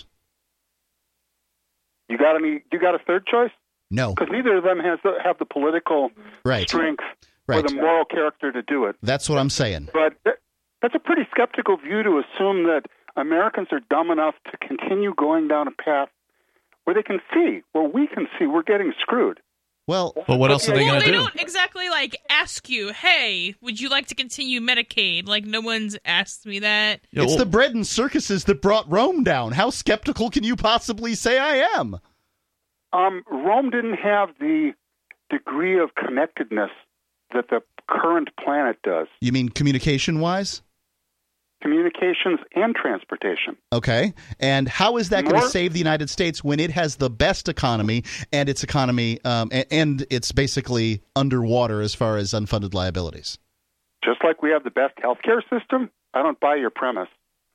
You got a third choice? No, because neither of them have the political strength or the moral character to do it. That's what I'm saying. But That's a pretty skeptical view to assume that Americans are dumb enough to continue going down a path where they can see, where we can see we're getting screwed. Well, but what else are they going to do? They don't exactly ask you, hey, would you like to continue Medicaid? No one's asked me that. It's the bread and circuses that brought Rome down. How skeptical can you possibly say I am? Rome didn't have the degree of connectedness that the current planet does. You mean communication-wise? Communications and transportation. Okay. And how is that going to save the United States when it has the best economy and its economy and it's basically underwater as far as unfunded liabilities? Just like we have the best healthcare system? I don't buy your premise.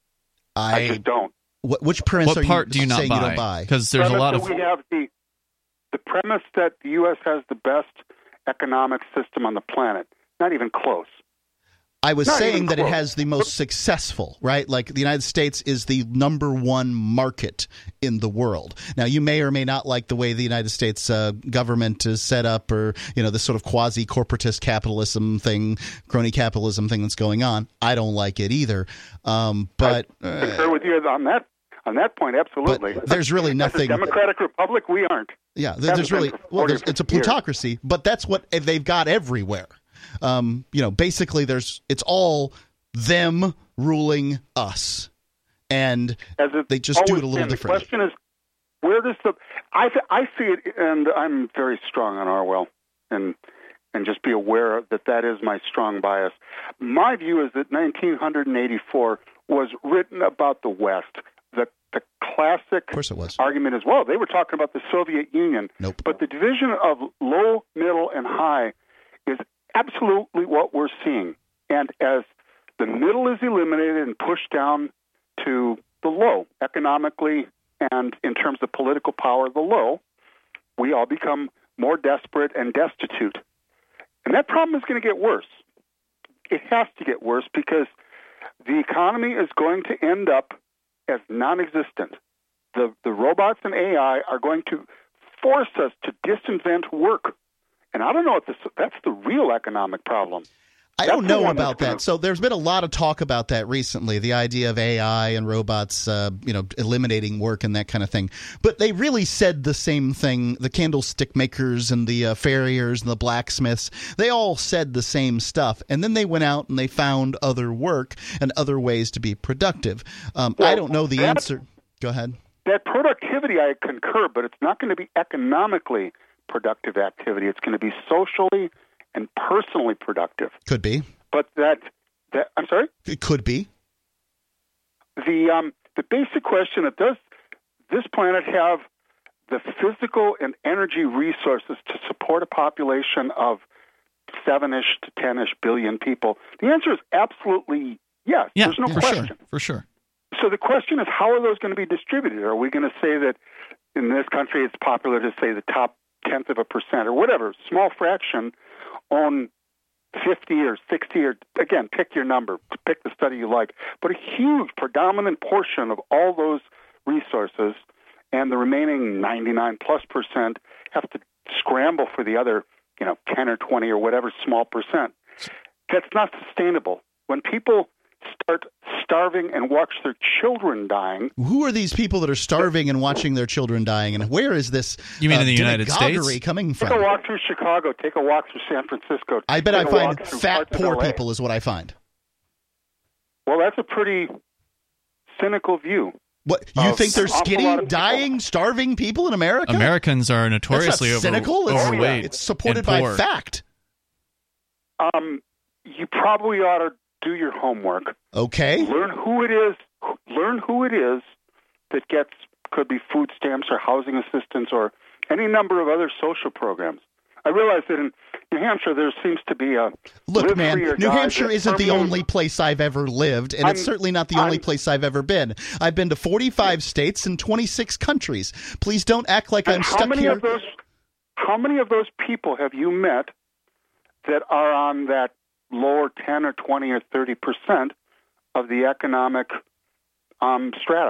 I just don't. Which premise what are part you do you not saying buy? You don't buy? Because there's a lot of... We have the premise that the U.S. has the best economic system on the planet. Not even close. I was saying that it has the most successful, right? Like the United States is the number one market in the world. Now, you may or may not like the way the United States government is set up, or this sort of quasi-corporatist capitalism thing, crony capitalism thing that's going on. I don't like it either. But I concur with you on that point, absolutely. But there's really nothing. As a democratic republic, we aren't. Yeah, there's really it's a plutocracy, but that's what they've got everywhere. Basically, it's all them ruling us, and they just do it a little differently. The question is, where does I see it, and I'm very strong on Orwell, and just be aware that is my strong bias. My view is that 1984 was written about the West. The classic argument is, well, they were talking about the Soviet Union. Nope. But the division of low, middle, and high is absolutely what we're seeing. And as the middle is eliminated and pushed down to the low, economically and in terms of political power, the low, we all become more desperate and destitute. And that problem is going to get worse. It has to get worse because the economy is going to end up as non-existent. The robots and AI are going to force us to disinvent work. And I don't know if that's the real economic problem. I don't know about that. So there's been a lot of talk about that recently, the idea of AI and robots, eliminating work and that kind of thing. But they really said the same thing. The candlestick makers and the farriers and the blacksmiths, they all said the same stuff. And then they went out and they found other work and other ways to be productive. I don't know the answer. Go ahead. That productivity, I concur, but it's not going to be economically productive activity. It's going to be socially and personally productive. Could be. But that I'm sorry? It could be. The basic question, does this planet have the physical and energy resources to support a population of 7-ish to 10-ish billion people? The answer is absolutely yes. Yeah, there's no question. For sure. So the question is, how are those going to be distributed? Are we going to say that in this country it's popular to say the top 0.1% or whatever, small fraction own 50 or 60 or, again, pick your number, pick the study you like, but a huge predominant portion of all those resources and the remaining 99+% have to scramble for the other, 10 or 20 or whatever small percent. That's not sustainable. When people start starving and watch their children dying. Who are these people that are starving and watching their children dying, and where is this you mean in the United States coming from? Take a walk through Chicago. Take a walk through San Francisco. I bet I find fat, poor people is what I find. Well, that's a pretty cynical view. What, you think there's skinny, dying, starving people in America? Americans are notoriously cynical. Overweight. It's supported by fact. You probably ought to do your homework. Okay. Learn who it is that could be food stamps or housing assistance or any number of other social programs. I realize that in New Hampshire there seems to be a look, man. New Hampshire isn't the only place I've ever lived, and it's certainly not the only place I've ever been. I've been to 45 states and 26 countries. Please don't act like I'm stuck here. How many of those people have you met that are on that lower 10 or 20 or 30% of the economic strata?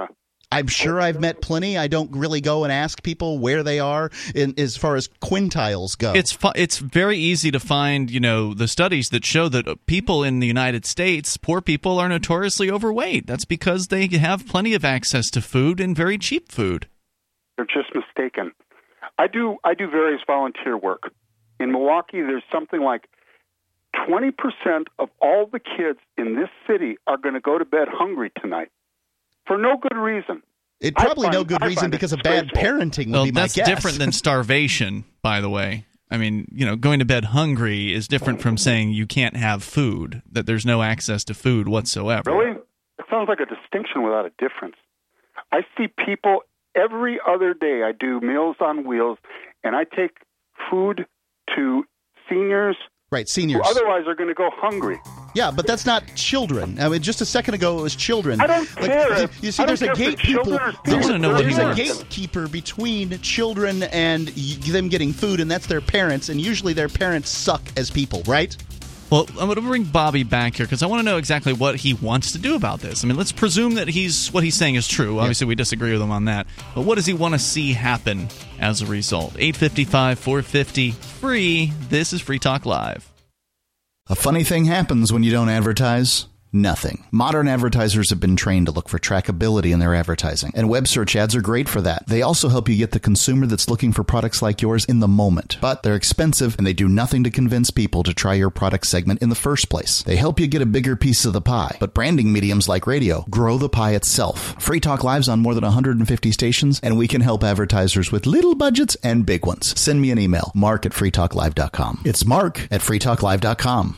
I'm sure I've met plenty. I don't really go and ask people where they are as far as quintiles go. It's very easy to find, the studies that show that people in the United States, poor people, are notoriously overweight. That's because they have plenty of access to food and very cheap food. They're just mistaken. I do various volunteer work. In Milwaukee, there's something like 20% of all the kids in this city are going to go to bed hungry tonight. For no good reason. Probably no good reason because of bad parenting would be my guess. That's different than starvation, by the way. I mean, going to bed hungry is different from saying you can't have food, that there's no access to food whatsoever. Really? It sounds like a distinction without a difference. I see people every other day. I do Meals on Wheels, and I take food to seniors. Right, seniors. Who otherwise are going to go hungry. Yeah, but that's not children. I mean, just a second ago it was children. I don't care. You see, there's a gatekeeper. There's a gatekeeper between children and them getting food, and that's their parents. And usually their parents suck as people, right? Well, I'm going to bring Bobby back here because I want to know exactly what he wants to do about this. I mean, let's presume that what he's saying is true. Obviously, we disagree with him on that. But what does he want to see happen as a result? 855-450 free. This is Free Talk Live. A funny thing happens when you don't advertise. Nothing. Modern advertisers have been trained to look for trackability in their advertising, and web search ads are great for that. They also help you get the consumer that's looking for products like yours in the moment. But they're expensive, and they do nothing to convince people to try your product segment in the first place. They help you get a bigger piece of the pie, but branding mediums like radio grow the pie itself. Free Talk Live's on more than 150 stations, and we can help advertisers with little budgets and big ones. Send me an email, mark@freetalklive.com. It's mark@freetalklive.com.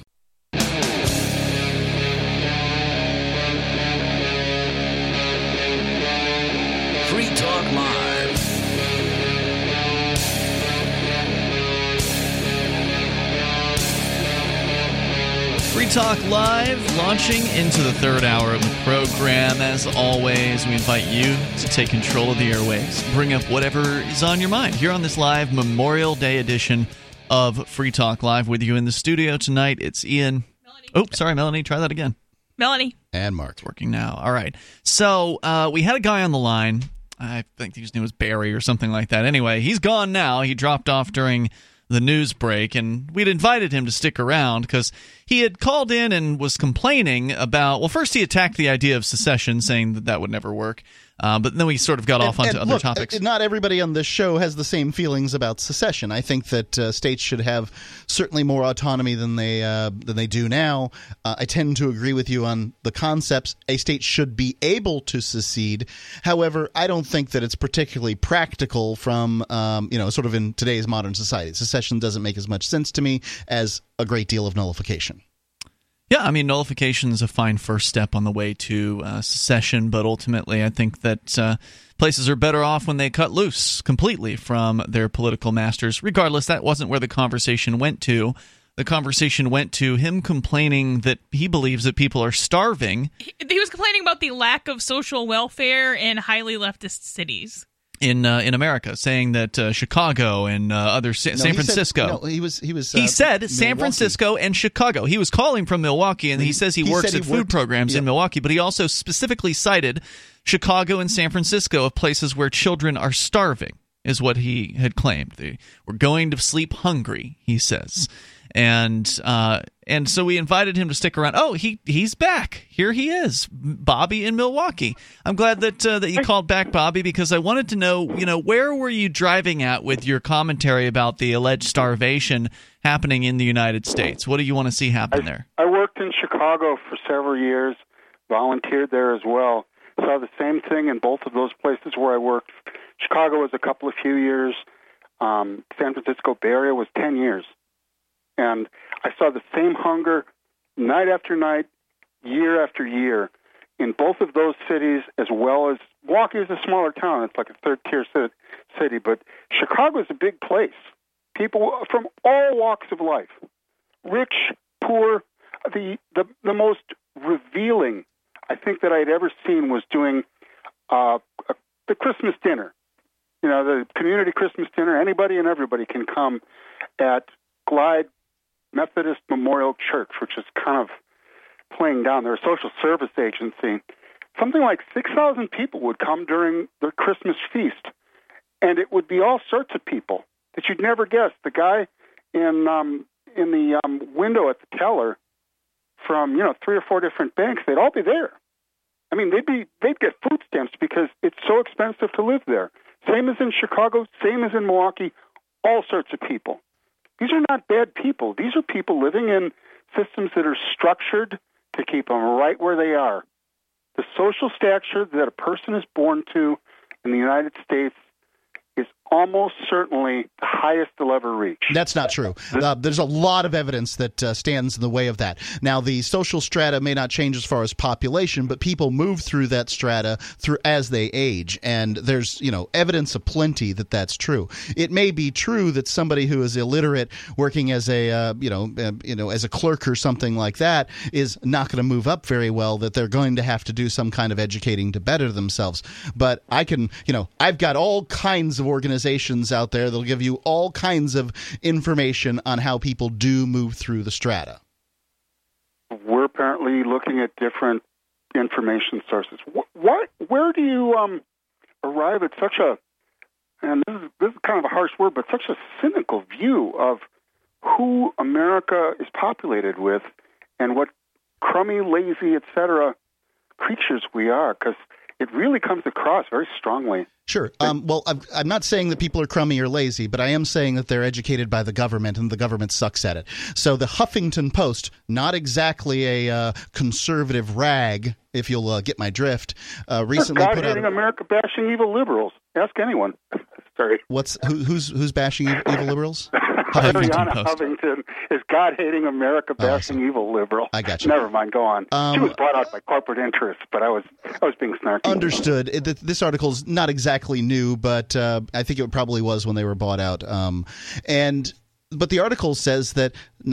Free Talk Live. Free Talk Live, launching into the third hour of the program. As always, we invite you to take control of the airwaves. Bring up whatever is on your mind here on this live Memorial Day edition of Free Talk Live. With you in the studio tonight, it's Ian. Melanie. Oh, sorry, Melanie. Try that again. Melanie. And Mark. It's working now. All right. So we had a guy on the line. I think his name was Barry or something like that. Anyway, he's gone now. He dropped off during the news break, and we'd invited him to stick around because he had called in and was complaining about, well, first he attacked the idea of secession, saying that would never work. But then we sort of got off onto other topics. Not everybody on this show has the same feelings about secession. I think that states should have certainly more autonomy than they do now. I tend to agree with you on the concepts. A state should be able to secede. However, I don't think that it's particularly practical from sort of in today's modern society. Secession doesn't make as much sense to me as a great deal of nullification. Yeah, I mean, nullification is a fine first step on the way to secession, but ultimately I think that places are better off when they cut loose completely from their political masters. Regardless, that wasn't where the conversation went to. The conversation went to him complaining that he believes that people are starving. He was complaining about the lack of social welfare in highly leftist cities. In America, saying that Chicago and San Francisco. He said San Francisco and Chicago. He was calling from Milwaukee, and he says he works at food programs in Milwaukee, but he also specifically cited Chicago and San Francisco of places where children are starving, is what he had claimed. They were going to sleep hungry, he says. And so we invited him to stick around. Oh, he's back. Here he is, Bobby in Milwaukee. I'm glad that you called back, Bobby, because I wanted to know, where were you driving at with your commentary about the alleged starvation happening in the United States? What do you want to see happen there? I worked in Chicago for several years, volunteered there as well. Saw the same thing in both of those places where I worked. Chicago was a few years. San Francisco Bay Area was 10 years. And I saw the same hunger night after night, year after year, in both of those cities, as well as Milwaukee is a smaller town. It's like a third-tier city, but Chicago is a big place. People from all walks of life, rich, poor. The most revealing, I think, that I'd ever seen was doing the Christmas dinner. The community Christmas dinner. Anybody and everybody can come at Glide Methodist Memorial Church, which is kind of playing down. They're a social service agency, something like 6,000 people would come during the Christmas feast, and it would be all sorts of people that you'd never guess. The guy in the window at the teller from 3 or 4 different banks, they'd all be there. I mean, they'd get food stamps because it's so expensive to live there. Same as in Chicago, same as in Milwaukee, all sorts of people. These are not bad people. These are people living in systems that are structured to keep them right where they are. The social stature that a person is born to in the United States is almost certainly the highest they'll ever reach. That's not true. There's a lot of evidence that stands in the way of that. Now, the social strata may not change as far as population, but people move through that strata as they age, and there's evidence aplenty that that's true. It may be true that somebody who is illiterate working as a as a clerk or something like that is not going to move up very well. That they're going to have to do some kind of educating to better themselves. But I've got all kinds of organizations out there that'll give you all kinds of information on how people do move through the strata. We're apparently looking at different information sources. Where do you arrive at such a, and this is kind of a harsh word, but such a cynical view of who America is populated with and what crummy, lazy, etc. creatures we are? Because it really comes across very strongly. Sure. Well, I'm not saying that people are crummy or lazy, but I am saying that they're educated by the government, and the government sucks at it. So the Huffington Post, not exactly a conservative rag, if you'll get my drift, recently put out God-hating America bashing evil liberals. Ask anyone. Sorry. Who's bashing evil liberals? Ariana Huffington is God-hating America bashing evil liberal. I got you. Never mind. Go on. She was bought out by corporate interests, but I was being snarky. Understood. This article's not exactly new, but I think it probably was when they were bought out. But the article says that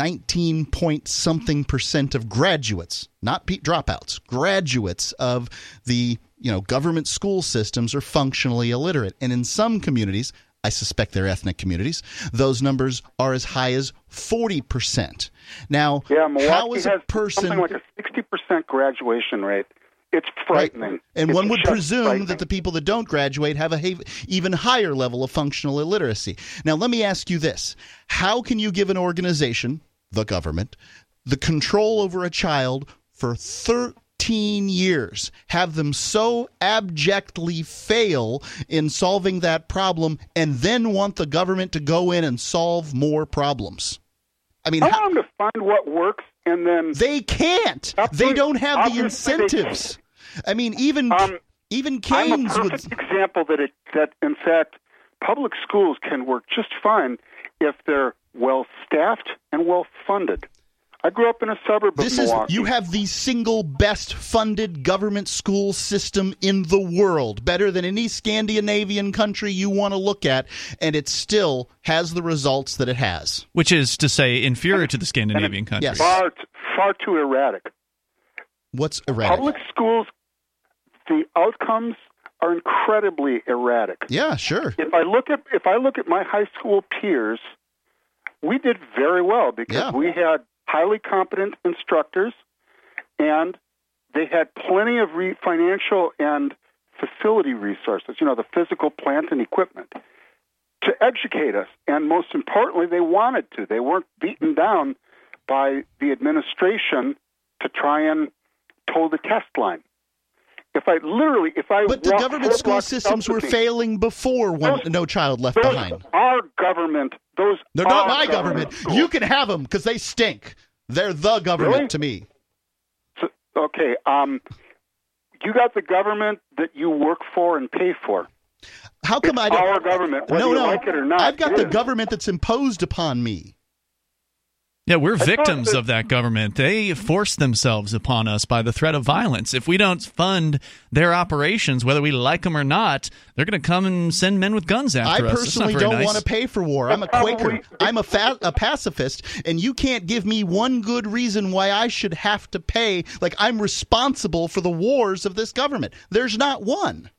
19-point-something% of graduates, not dropouts, graduates of the government school systems are functionally illiterate. And in some communities, I suspect they're ethnic communities, those numbers are as high as 40%. Now, how is a person... something like a 60% graduation rate. It's frightening. Right. And one would presume that the people that don't graduate have a even higher level of functional illiteracy. Now, let me ask you this. How can you give an organization, the government, the control over a child for 13 years, have them so abjectly fail in solving that problem, and then want the government to go in and solve more problems? I mean, I want them to find what works, and then they can't. They don't have the incentives. I mean, even Keynes I'm a perfect example that in fact public schools can work just fine if they're well staffed and well funded. I grew up in a suburb of Milwaukee. You have the single best funded government school system in the world, better than any Scandinavian country you want to look at, and it still has the results that it has. Which is to say inferior to the Scandinavian countries. Yes. Far too erratic. What's erratic? Public schools, the outcomes are incredibly erratic. Yeah, sure. If I look at my high school peers, we did very well because we had highly competent instructors, and they had plenty of financial and facility resources, the physical plant and equipment, to educate us. And most importantly, they wanted to. They weren't beaten down by the administration to try and toe the test line. But the government school systems were failing before No Child Left Behind. Our government, they're not my government. Schools. You can have them because they stink. They're the government to me. So, okay, you got the government that you work for and pay for. How come it's our government, whether you like it or not? I've got the government that's imposed upon me. Yeah, we're victims of that government. They force themselves upon us by the threat of violence. If we don't fund their operations, whether we like them or not, they're going to come and send men with guns after us. I personally don't want to pay for war. I'm a Quaker. I'm a pacifist, and you can't give me one good reason why I should have to pay, like I'm responsible for the wars of this government. There's not one.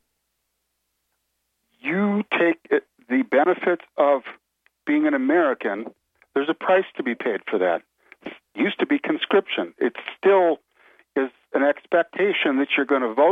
You take the benefits of being an American. There's a price to be paid for that. It used to be conscription. It still is an expectation that you're going to vote,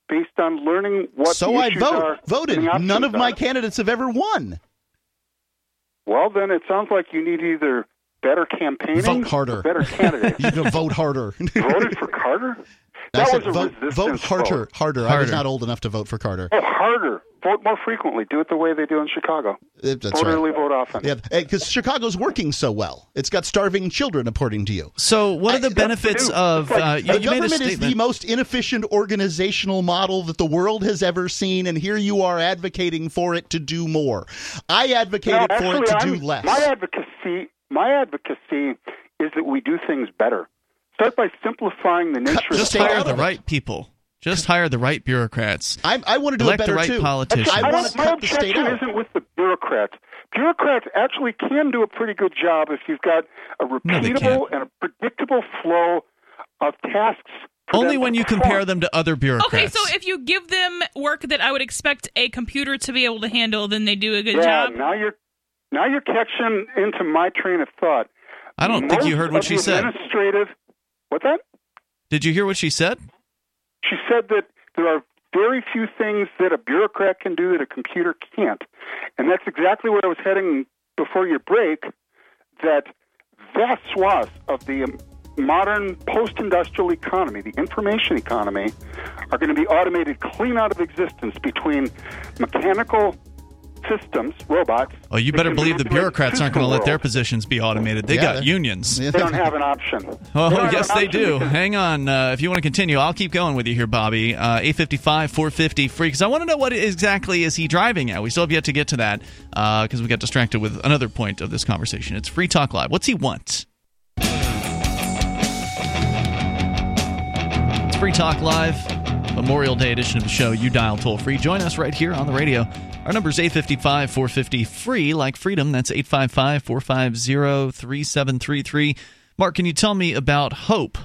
based on learning what so the I issues are. voted. and the None of options my are. candidates have ever won. Well, then it sounds like you need either better campaigning Vote harder. or better candidates. You can vote harder. Voted for Carter? I That said was a vote resistance harder. vote. Harder. I was not old enough to vote for Carter. Oh, harder. Vote more frequently. Do it the way they do in Chicago. That's vote right. early, vote often. Yeah, because Chicago's working so well. It's got starving children, according to you. So what are the benefits of the you made a government is statement. the most inefficient organizational model that the world has ever seen, and here you are advocating for it to do more. I advocated for it to do less. My advocacy is that we do things better. Start by simplifying the nature of Just hire the right people. Just hire the right bureaucrats. I want to do Elect it better the right too. politicians. My objection isn't with the bureaucrats. Bureaucrats actually can do a pretty good job if you've got a repeatable and a predictable flow of tasks. Only when you compare them to other bureaucrats. Okay, so if you give them work that I would expect a computer to be able to handle, then they do a good Yeah, job. now you're catching into my train of thought. I don't think you heard what she said. What's that? Did you hear what she said? She said that there are very few things that a bureaucrat can do that a computer can't. And that's exactly where I was heading before your break, that vast swaths of the modern post-industrial economy, the information economy, are going to be automated clean out of existence between mechanical systems, robots. Oh, you better believe the bureaucrats aren't going to let their positions be automated. They got unions. They don't have an option. Oh, yes, they do. Hang on. If you want to continue, I'll keep going with you here, Bobby. 855-450 free, because I want to know what exactly is he driving at. We still have yet to get to that because we got distracted with another point of this conversation. It's Free Talk Live. What's he want? It's Free Talk Live, Memorial Day edition of the show. You dial toll-free. Join us right here on the radio. Our number is 855-450-FREE, like freedom. That's 855-450-3733. Mark, can you tell me about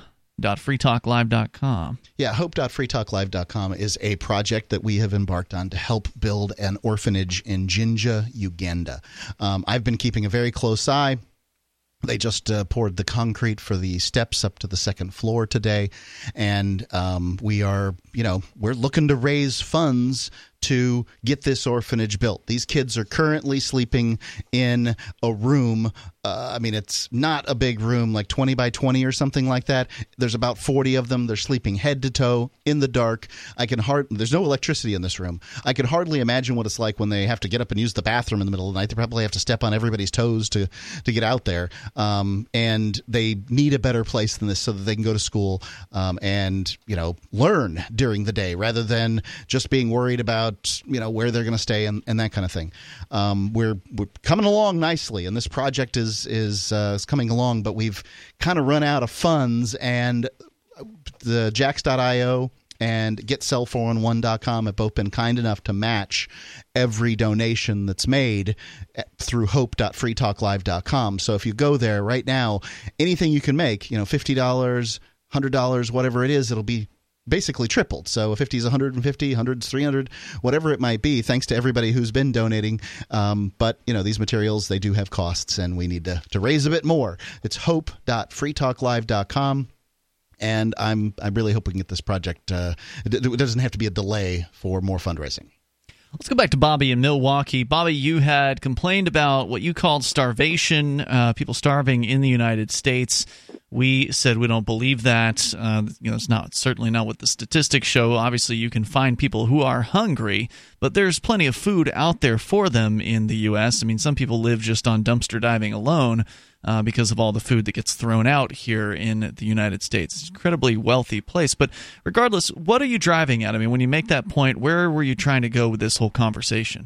hope.freetalklive.com? Yeah, hope.freetalklive.com is a project that we have embarked on to help build an orphanage in Jinja, Uganda. I've been keeping a very close eye. They just poured the concrete for the steps up to the second floor today, and we're looking to raise funds to get this orphanage built. These kids are currently sleeping in a room. It's not a big room, like 20 by 20 or something like that. There's about 40 of them. They're sleeping head to toe in the dark. There's no electricity in this room. I can hardly imagine what it's like when they have to get up and use the bathroom in the middle of the night. They probably have to step on everybody's toes to get out there. And they need a better place than this so that they can go to school and learn during the day rather than just being worried about where they're going to stay and that kind of thing. We're coming along nicely, and this project is coming along, but we've kind of run out of funds, and the Jax.io and GetSell411.com have both been kind enough to match every donation that's made through hope.freetalklive.com. So if you go there right now, anything you can make, $50, $100, whatever it is, it'll be basically tripled. So 50 is 150, 100 is 300, whatever it might be, thanks to everybody who's been donating. But these materials, they do have costs, and we need to raise a bit more. It's hope.freetalklive.com. And I'm really hoping that this project it doesn't have to be a delay for more fundraising. Let's go back to Bobby in Milwaukee. Bobby, you had complained about what you called starvation, people starving in the United States. We said we don't believe that. It's certainly not what the statistics show. Obviously, you can find people who are hungry, but there's plenty of food out there for them in the U.S. Some people live just on dumpster diving alone because of all the food that gets thrown out here in the United States. It's an incredibly wealthy place. But regardless, what are you driving at? When you make that point, where were you trying to go with this whole conversation?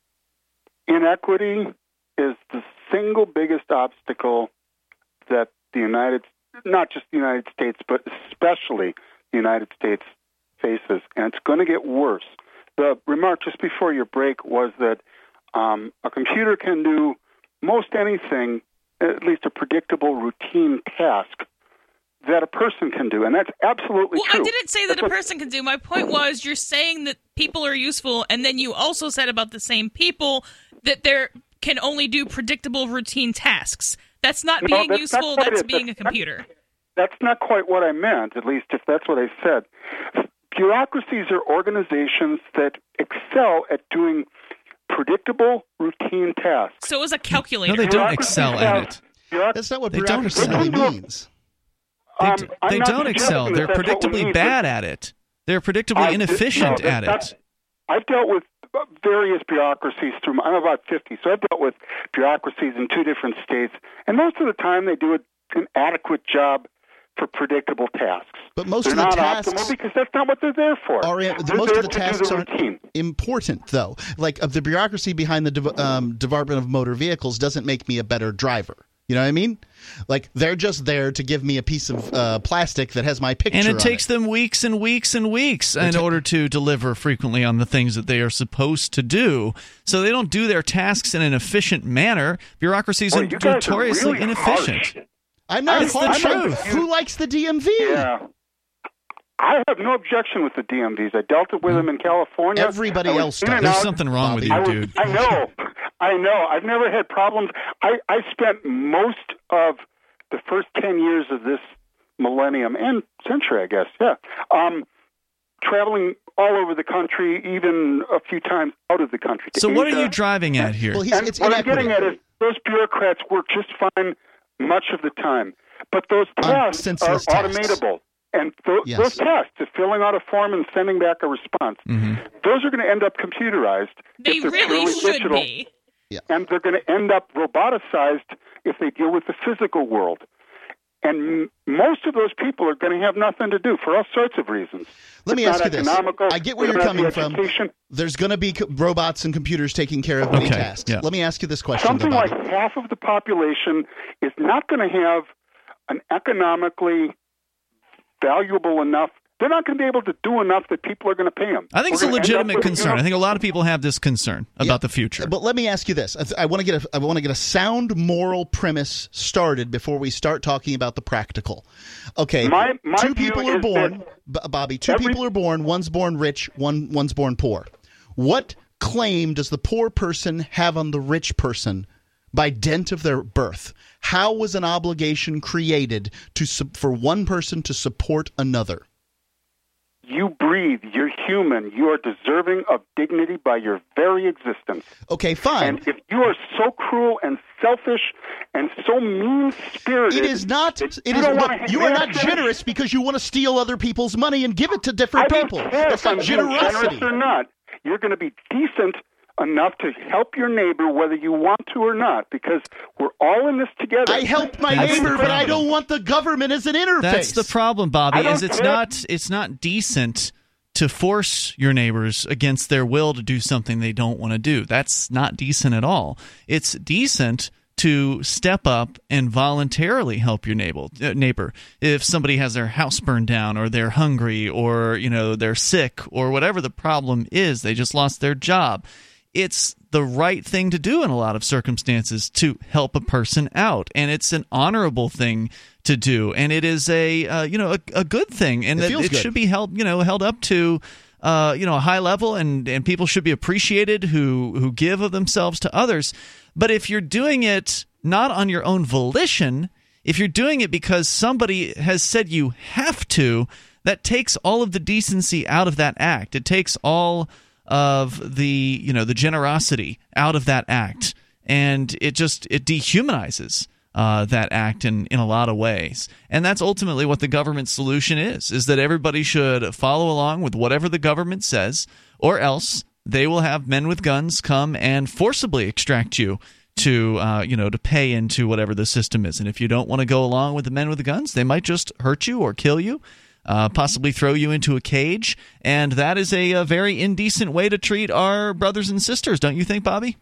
Inequity is the single biggest obstacle that not just the United States, but especially the United States faces, and it's going to get worse. The remark just before your break was that a computer can do most anything, at least a predictable routine task, that a person can do, and that's absolutely true. I didn't say that a person can do. My point was you're saying that people are useful, and then you also said about the same people that they can only do predictable routine tasks. That's not being useful, that's being a computer. That's not quite what I meant, at least if that's what I said. bureaucracies are organizations that excel at doing predictable, routine tasks. So is a calculator. No, they don't excel at it. That's not what bureaucracy really means. They don't excel. They're predictably bad at it. They're predictably inefficient at it. I've dealt with various bureaucracies I'm about 50, so I've dealt with bureaucracies in 2 different states, and most of the time they do an adequate job for predictable tasks. But most they're of the not tasks optimal because that's not what they're there for. Most of the tasks aren't important, though. Like the bureaucracy behind the Department of Motor Vehicles doesn't make me a better driver. You know what I mean? Like, they're just there to give me a piece of plastic that has my picture on it. And it takes them weeks and weeks and weeks in order to deliver frequently on the things that they are supposed to do. So they don't do their tasks in an efficient manner. Bureaucracies are notoriously inefficient. Harsh. I'm not It's the truth. Who likes the DMV? Yeah. I have no objection with the DMVs. I dealt with them in California. Everybody else does. There's something wrong with you, dude. I know. I've never had problems. I spent most of the first 10 years of this millennium and century, I guess, traveling all over the country, even a few times out of the country. So what are you driving at here? Well, what I'm getting at is those bureaucrats work just fine much of the time. But those tasks are automatable. And those tasks of filling out a form and sending back a response, those are going to end up computerized. They really should be. Yeah. And they're going to end up roboticized if they deal with the physical world. And most of those people are going to have nothing to do for all sorts of reasons. Let me ask you this. I get where you're coming from. There's going to be robots and computers taking care of many tasks. Yeah. Let me ask you this question. Something like half of the population is not going to have an economically valuable enough. They're not going to be able to do enough that people are going to pay them. I think it's a legitimate concern. I think a lot of people have this concern about the future. But let me ask you this. I want to get a sound moral premise started before we start talking about the practical. Okay, my two people are born, Bobby. People are born. One's born rich. One's born poor. What claim does the poor person have on the rich person by dint of their birth? How was an obligation created for one person to support another? You breathe. You're human. You are deserving of dignity by your very existence. Okay, fine. And if you are so cruel and selfish and so mean-spirited... It is not... You are not generous because you want to steal other people's money and give it to different people. That's not generosity. Generous or not. You're going to be decent enough to help your neighbor whether you want to or not, because we're all in this together. I help my neighbor, but I don't want the government as an interface. That's the problem, Bobby, is it's not decent to force your neighbors against their will to do something they don't want to do. That's not decent at all. It's decent to step up and voluntarily help your neighbor. If somebody has their house burned down, or they're hungry, or they're sick, or whatever the problem is, they just lost their job. It's the right thing to do in a lot of circumstances to help a person out, and it's an honorable thing to do, and it is a good thing, and it should be held up to a high level, and people should be appreciated who give of themselves to others. But if you're doing it not on your own volition, if you're doing it because somebody has said you have to, that takes all of the decency out of that act. It takes all of the generosity out of that act, and it dehumanizes that act in a lot of ways. And that's ultimately what the government solution is that everybody should follow along with whatever the government says, or else they will have men with guns come and forcibly extract you to pay into whatever the system is. And if you don't want to go along with the men with the guns, they might just hurt you or kill you. Possibly throw you into a cage, and that is a very indecent way to treat our brothers and sisters, don't you think, Bobby?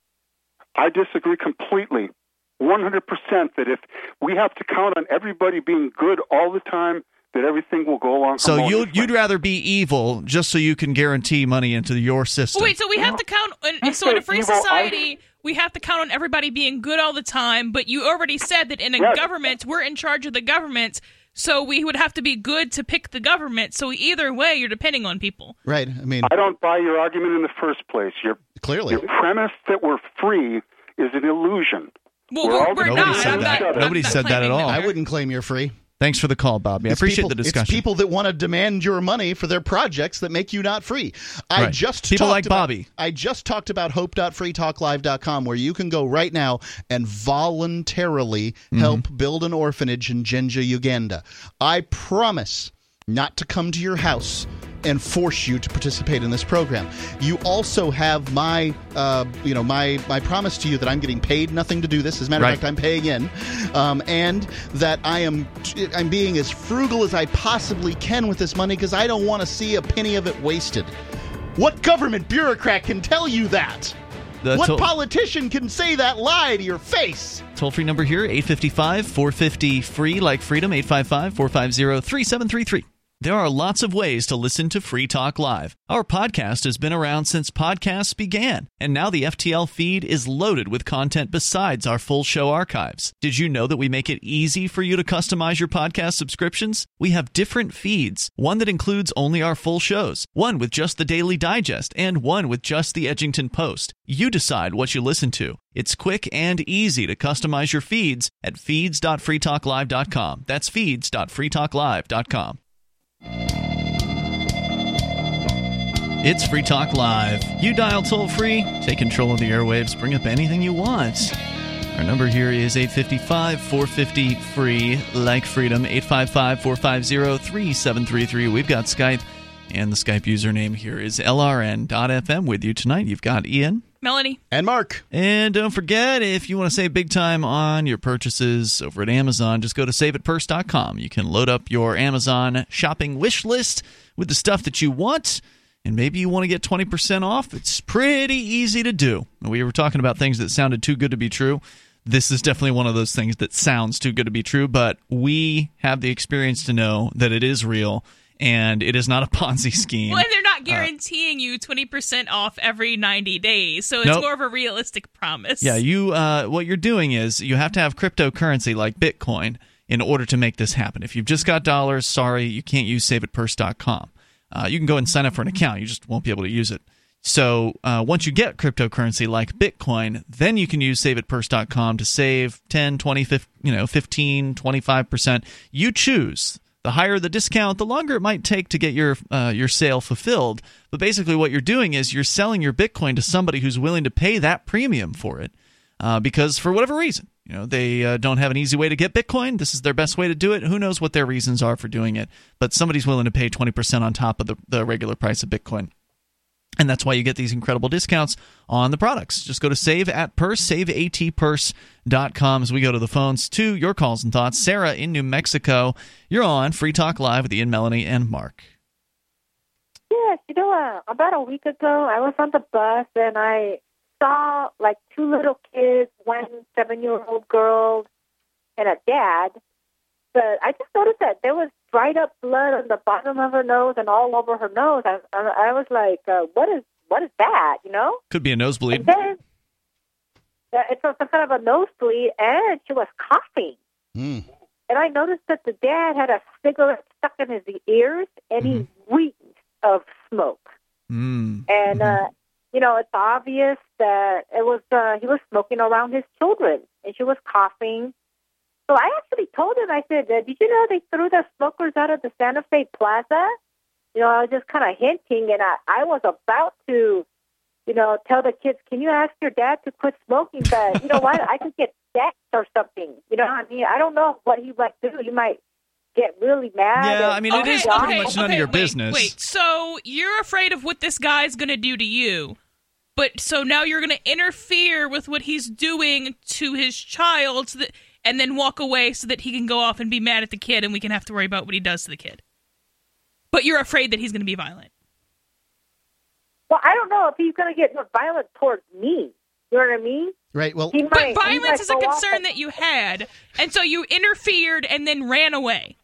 I disagree completely, 100%, that if we have to count on everybody being good all the time, that everything will go along. So you'd rather be evil just so you can guarantee money into your system. Wait, so we have to count, so in a free society, we have to count on everybody being good all the time, but you already said that in a government, we're in charge of the government. So we would have to be good to pick the government. So either way, you're depending on people. Right. I don't buy your argument in the first place. Your premise that we're free is an illusion. Well, we're not. Nobody said that at all. I wouldn't claim you're free. Thanks for the call, Bobby. I appreciate the discussion. It's people that want to demand your money for their projects that make you not free. Right. People like Bobby. I just talked about hope.freetalklive.com, where you can go right now and voluntarily help build an orphanage in Jinja, Uganda. I promise not to come to your house and force you to participate in this program. You also have my promise to you that I'm getting paid nothing to do this. As a matter of fact, I'm paying in, and that I'm being as frugal as I possibly can with this money because I don't want to see a penny of it wasted. What government bureaucrat can tell you that? What politician can say that lie to your face? Toll-free number here, 855-450-FREE, like freedom, 855-450-3733. There are lots of ways to listen to Free Talk Live. Our podcast has been around since podcasts began, and now the FTL feed is loaded with content besides our full show archives. Did you know that we make it easy for you to customize your podcast subscriptions? We have different feeds, one that includes only our full shows, one with just the Daily Digest, and one with just the Edgington Post. You decide what you listen to. It's quick and easy to customize your feeds at feeds.freetalklive.com. That's feeds.freetalklive.com. It's Free Talk Live. You dial toll-free, take control of the airwaves, bring up anything you want. Our number here is 855-450-FREE, like freedom, 855-450-3733. We've got Skype, and the Skype username here is LRN.FM. With you tonight, you've got Ian, Melanie, and Mark. And don't forget, if you want to save big time on your purchases over at Amazon, just go to saveatpurse.com. You can load up your Amazon shopping wish list with the stuff that you want, and maybe you want to get 20% off. It's pretty easy to do. We were talking about things that sounded too good to be true. This is definitely one of those things that sounds too good to be true, but we have the experience to know that it is real, and it is not a Ponzi scheme. Well, and they're not guaranteeing you 20% off every 90 days, so it's more of a realistic promise. Yeah, what you're doing is you have to have cryptocurrency like Bitcoin in order to make this happen. If you've just got dollars, sorry, you can't use saveatpurse.com. You can go and sign up for an account. You just won't be able to use it. So once you get cryptocurrency like Bitcoin, then you can use saveatpurse.com to save 10, 20, 15, 25%. You choose. The higher the discount, the longer it might take to get your sale fulfilled. But basically what you're doing is you're selling your Bitcoin to somebody who's willing to pay that premium for it because for whatever reason, they don't have an easy way to get Bitcoin. This is their best way to do it. Who knows what their reasons are for doing it. But somebody's willing to pay 20% on top of the regular price of Bitcoin. And that's why you get these incredible discounts on the products. Just go to saveatpurse.com as we go to the phones to your calls and thoughts. Sarah in New Mexico, you're on Free Talk Live with Ian, Melanie, and Mark. Yes, about a week ago, I was on the bus and I saw like two little kids, one 7-year-old girl and a dad. But I just noticed that there was dried up blood on the bottom of her nose and all over her nose. I was like, what is that, Could be a nosebleed. And then, it's some kind of a nosebleed, and she was coughing. And I noticed that the dad had a cigarette stuck in his ears, and he reeked of smoke. And, it's obvious that he was smoking around his children, and she was coughing. So I actually told him, I said, did you know they threw the smokers out of the Santa Fe Plaza? I was just kind of hinting, and I was about to, tell the kids, can you ask your dad to quit smoking? But you know what? I could get death or something. I don't know what he might do. He might get really mad. Yeah, it is pretty much none of your business. Wait, so you're afraid of what this guy's going to do to you. But so now you're going to interfere with what he's doing to his child and then walk away so that he can go off and be mad at the kid and we can have to worry about what he does to the kid. But you're afraid that he's going to be violent. Well, I don't know if he's going to get violent towards me. You know what I mean? Right. Well, but violence is a concern that you had, and so you interfered and then ran away.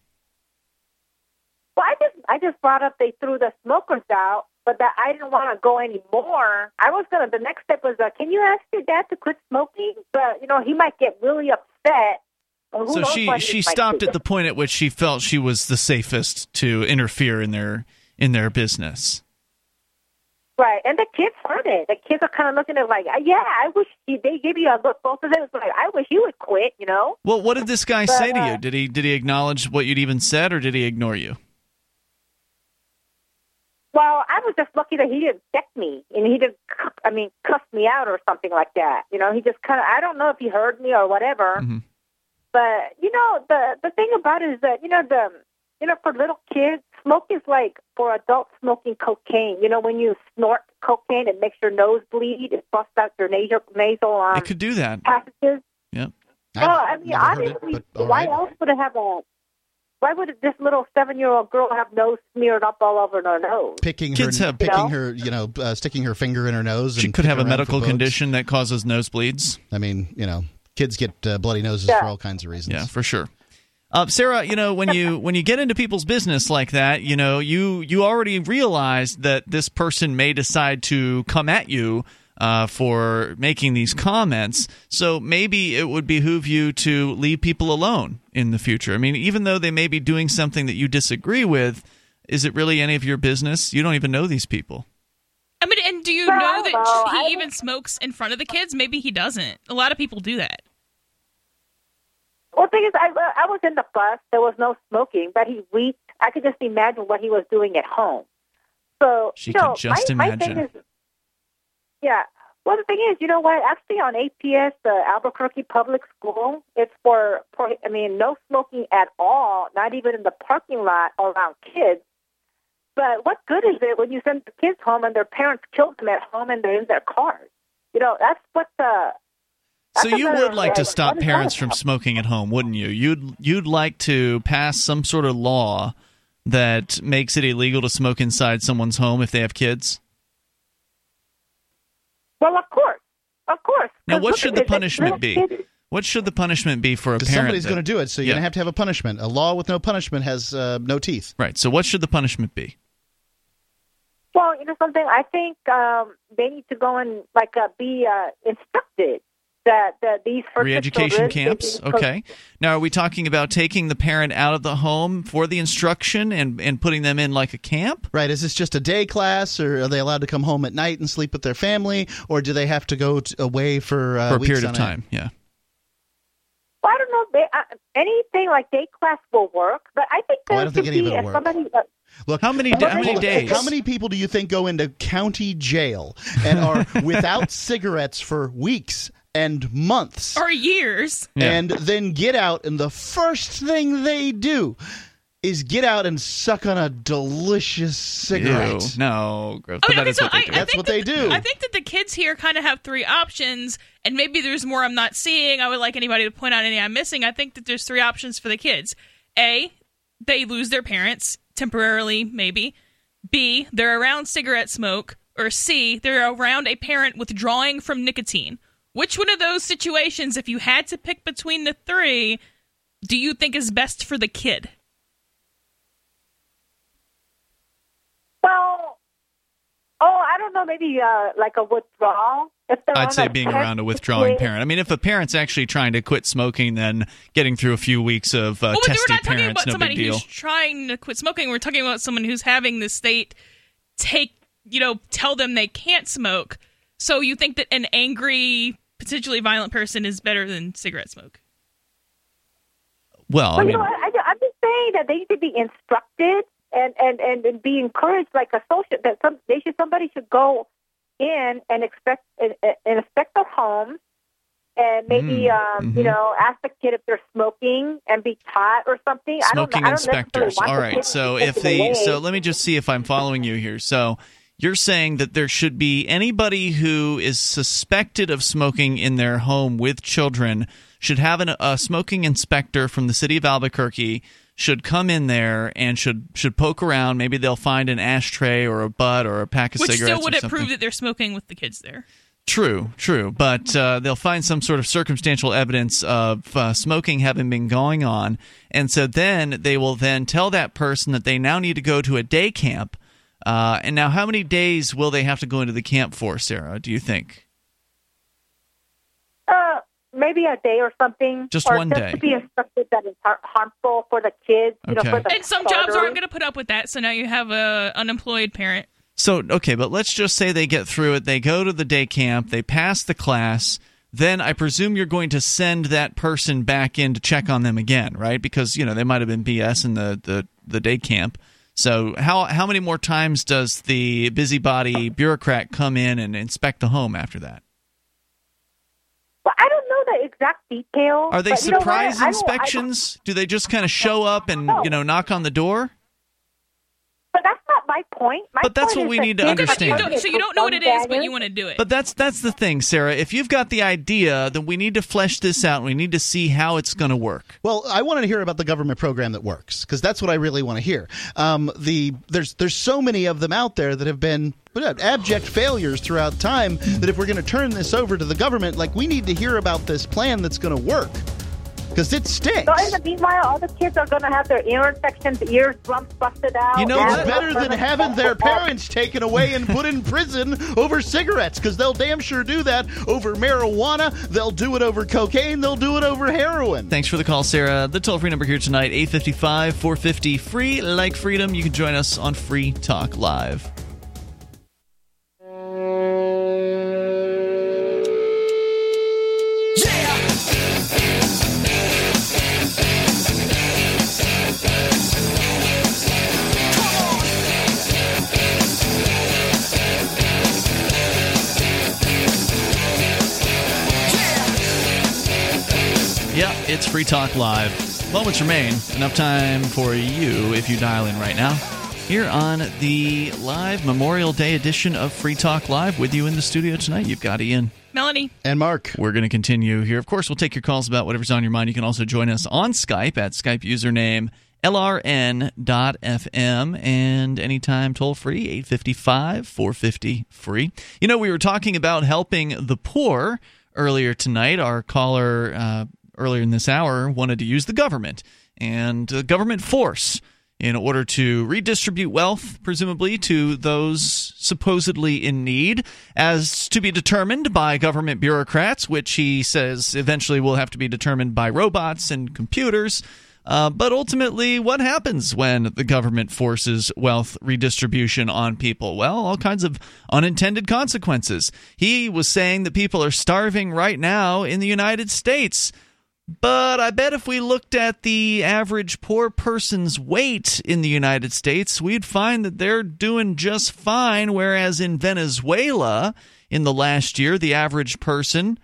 Well, I just brought up they threw the smokers out, but that I didn't want to go anymore. The next step was, can you ask your dad to quit smoking? But, he might get really upset. So she stopped at the point at which she felt she was the safest to interfere in their business. Right, and the kids heard it. The kids are kind of looking at it like, yeah, I wish they give you a look. Both of them was like, I wish you would quit, you know? Well, what did this guy say to you? Did he acknowledge what you'd even said, or did he ignore you? Well, I was just lucky that he didn't check me, and he didn't, cuss me out or something like that. You know, he just kind of, I don't know if he heard me or whatever. Mm-hmm. But, you know, the thing about it is that, for little kids, smoke is like for adults smoking cocaine. You know, when you snort cocaine, it makes your nose bleed. It busts out your nasal it could do that. passages. Yep. Well, obviously, why else would it have why would this little 7-year-old girl have nose smeared up all over her nose? Sticking her finger in her nose. She could have a medical condition that causes nosebleeds. I mean, kids get bloody noses for all kinds of reasons. Yeah, for sure. Sarah, when you get into people's business like that, you already realize that this person may decide to come at you for making these comments. So maybe it would behoove you to leave people alone in the future. I mean, even though they may be doing something that you disagree with, is it really any of your business? You don't even know these people. I mean, and do you know that he even smokes in front of the kids? Maybe he doesn't. A lot of people do that. Well, the thing is, I was in the bus. There was no smoking, but he reeked. I could just imagine what he was doing at home. So she could just imagine. My thing is, yeah. Well, the thing is, you know what? Actually, on APS, the Albuquerque Public School, it's for no smoking at all, not even in the parking lot around kids. But what good is it when you send the kids home and their parents killed them at home and they're in their cars? You know, that's what the... So you would like to stop parents from smoking at home, wouldn't you? You'd like to pass some sort of law that makes it illegal to smoke inside someone's home if they have kids? Well, of course. Now, what should the punishment be? What should the punishment be for a parent? Somebody's going to do it, so you're going to have a punishment. A law with no punishment has no teeth. Right. So what should the punishment be? Well, something, I think they need to go and be instructed that these re-education camps. Okay. Now, are we talking about taking the parent out of the home for the instruction and putting them in like a camp? Right. Is this just a day class, or are they allowed to come home at night and sleep with their family, or do they have to go away for a period of time? Yeah. Well, I don't know. Anything like day class will work, but I think there should be somebody. Look, how many days? How many people do you think go into county jail and are without cigarettes for weeks and months or years, and then get out, and the first thing they do is get out and suck on a delicious cigarette? Ew, no, gross. But that is what they do. That's what they do. I think that the kids here kind of have three options, and maybe there's more I'm not seeing. I would like anybody to point out any I'm missing. I think that there's three options for the kids. A, they lose their parents temporarily, maybe. B, they're around cigarette smoke. Or C, they're around a parent withdrawing from nicotine. Which one of those situations, if you had to pick between the three, do you think is best for the kid? Well, I don't know, maybe like a withdrawal. I'd say being around a withdrawing parent. I mean, if a parent's actually trying to quit smoking, then getting through a few weeks of testy parents, no big deal. We're not talking about somebody who's trying to quit smoking. We're talking about someone who's having the state tell them they can't smoke. So you think that an angry, potentially violent person is better than cigarette smoke? Well, I mean, I'm just saying that they need to be instructed and be encouraged, like a social. That somebody should go in and inspect their homes, and maybe ask the kid if they're smoking and be taught or something. Smoking I don't inspectors. All right. So let me just see if I'm following you here. So you're saying that there should be anybody who is suspected of smoking in their home with children should have a smoking inspector from the city of Albuquerque, should come in there and should poke around. Maybe they'll find an ashtray or a butt or a pack of cigarettes. Which still wouldn't or something. prove that they're smoking with the kids there. True. But they'll find some sort of circumstantial evidence of smoking having been going on. And so then they will then tell that person that they now need to go to a day camp. And now how many days will they have to go into the camp for, Sarah, do you think? Maybe a day or something. Just one day. To be instructed that is harmful for the kids. Okay. And some jobs aren't going to put up with that, so now you have an unemployed parent. So, okay, but let's just say they get through it. They go to the day camp. They pass the class. Then I presume you're going to send that person back in to check on them again, right? Because, they might have been BS in the day camp. So how many more times does the busybody bureaucrat come in and inspect the home after that? Well, I don't know the exact details. Are they surprise inspections? Do they just kind of show up and, knock on the door? But that's not my point. But that's what we need to understand. So you don't know what it is, but you want to do it. But that's the thing, Sarah. If you've got the idea, then we need to flesh this out. We need to see how it's going to work. Well, I want to hear about the government program that works, because that's what I really want to hear. There's so many of them out there that have been abject failures throughout time that if we're going to turn this over to the government, we need to hear about this plan that's going to work. Because it stinks. So in the meanwhile, all the kids are going to have their ear infections, ears busted out. It's better than having their parents taken away and put in prison over cigarettes, because they'll damn sure do that over marijuana. They'll do it over cocaine. They'll do it over heroin. Thanks for the call, Sarah. The toll-free number here tonight, 855-450-FREE. Like freedom, you can join us on Free Talk Live. Yeah, it's Free Talk Live. Moments remain. Enough time for you if you dial in right now. Here on the live Memorial Day edition of Free Talk Live, with you in the studio tonight, you've got Ian, Melanie, and Mark. We're going to continue here. Of course, we'll take your calls about whatever's on your mind. You can also join us on Skype at Skype username LRN.FM, and anytime toll free, 855-450-FREE. We were talking about helping the poor earlier tonight. Our caller earlier in this hour wanted to use the government and government force in order to redistribute wealth, presumably, to those supposedly in need, as to be determined by government bureaucrats, which he says eventually will have to be determined by robots and computers. But ultimately, what happens when the government forces wealth redistribution on people? Well, all kinds of unintended consequences. He was saying that people are starving right now in the United States. But I bet if we looked at the average poor person's weight in the United States, we'd find that they're doing just fine, whereas in Venezuela, in the last year, the average person,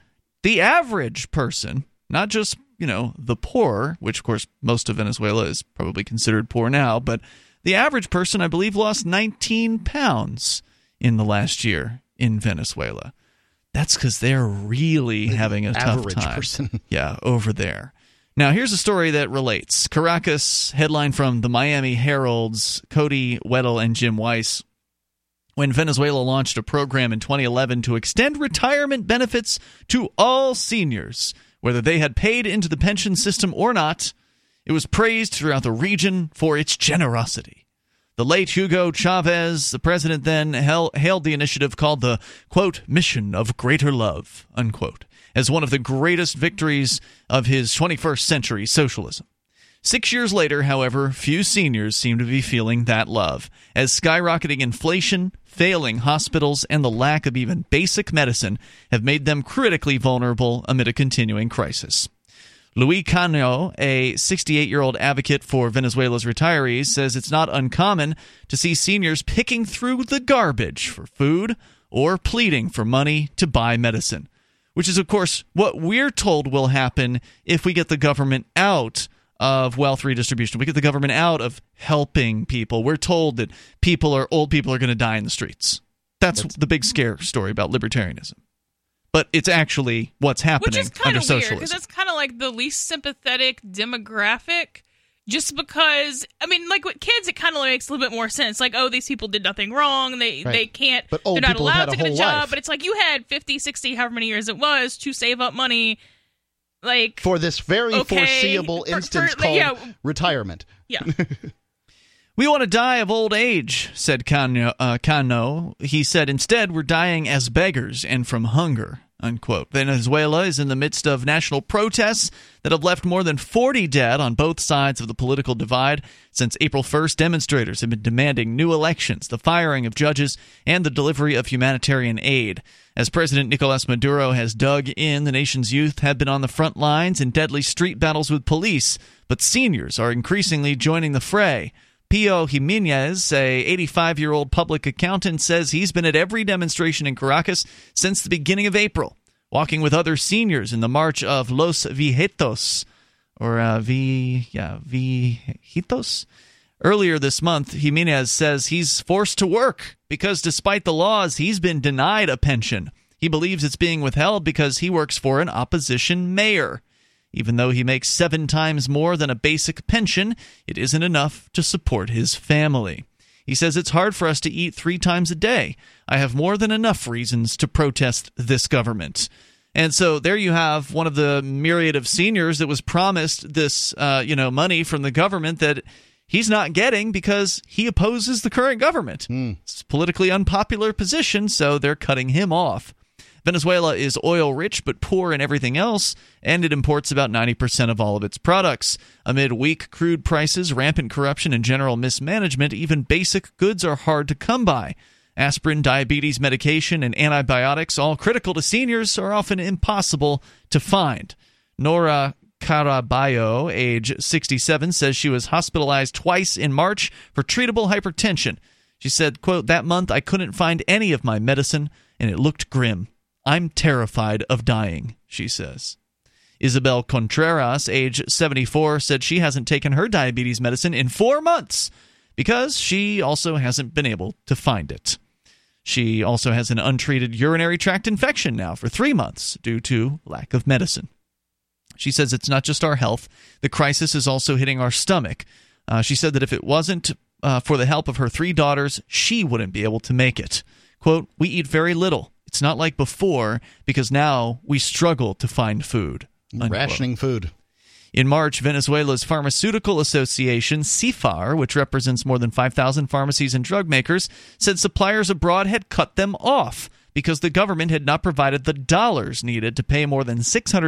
not just, the poor, which, of course, most of Venezuela is probably considered poor now, but the average person, I believe, lost 19 pounds in the last year in Venezuela. That's because they're really having a tough time. Person. Yeah, over there. Now, here's a story that relates. Caracas, headline from the Miami Herald's Cody Weddle and Jim Weiss. When Venezuela launched a program in 2011 to extend retirement benefits to all seniors, whether they had paid into the pension system or not, it was praised throughout the region for its generosity. The late Hugo Chavez, the president then, hailed the initiative called the, quote, mission of greater love, unquote, as one of the greatest victories of his 21st century socialism. 6 years later, however, few seniors seem to be feeling that love, as skyrocketing inflation, failing hospitals, and the lack of even basic medicine have made them critically vulnerable amid a continuing crisis. Luis Cano, a 68-year-old advocate for Venezuela's retirees, says it's not uncommon to see seniors picking through the garbage for food or pleading for money to buy medicine, which is, of course, what we're told will happen if we get the government out of wealth redistribution. We get the government out of helping people. We're told that old people are going to die in the streets. That's the big scare story about libertarianism. But it's actually what's happening under socialism. Which is kind of weird, because it's kind of like the least sympathetic demographic, just because, with kids, it kind of makes a little bit more sense. Like, oh, these people did nothing wrong. They can't, they're not allowed to get a job. Life. But it's like you had 50, 60, however many years it was, to save up money. For this very foreseeable instance called retirement. Yeah. We want to die of old age, said Cano. He said, instead, we're dying as beggars and from hunger, unquote. Venezuela is in the midst of national protests that have left more than 40 dead on both sides of the political divide. Since April 1st, demonstrators have been demanding new elections, the firing of judges, and the delivery of humanitarian aid. As President Nicolas Maduro has dug in, the nation's youth have been on the front lines in deadly street battles with police, but seniors are increasingly joining the fray. Pio Jimenez, a 85-year-old public accountant, says he's been at every demonstration in Caracas since the beginning of April, walking with other seniors in the March of Los Viejitos, or Viejitos. Earlier this month, Jimenez says he's forced to work because despite the laws, he's been denied a pension. He believes it's being withheld because he works for an opposition mayor. Even though he makes 7 times more than a basic pension, it isn't enough to support his family. He says it's hard for us to eat 3 times a day. I have more than enough reasons to protest this government. And so there you have one of the myriad of seniors that was promised this money from the government that he's not getting because he opposes the current government. It's a politically unpopular position, so they're cutting him off. Venezuela is oil-rich but poor in everything else, and it imports about 90% of all of its products. Amid weak crude prices, rampant corruption, and general mismanagement, even basic goods are hard to come by. Aspirin, diabetes medication, and antibiotics, all critical to seniors, are often impossible to find. Nora Caraballo, age 67, says she was hospitalized twice in March for treatable hypertension. She said, quote, "That month I couldn't find any of my medicine, and it looked grim. I'm terrified of dying," she says. Isabel Contreras, age 74, said she hasn't taken her diabetes medicine in 4 months because she also hasn't been able to find it. She also has an untreated urinary tract infection now for 3 months due to lack of medicine. She says it's not just our health. The crisis is also hitting our stomach. She said that if it wasn't for the help of her 3 daughters, she wouldn't be able to make it. Quote, "We eat very little. It's not like before because now we struggle to find food." Unquote. Rationing food. In March, Venezuela's Pharmaceutical Association, CIFAR, which represents more than 5,000 pharmacies and drug makers, said suppliers abroad had cut them off because the government had not provided the dollars needed to pay more than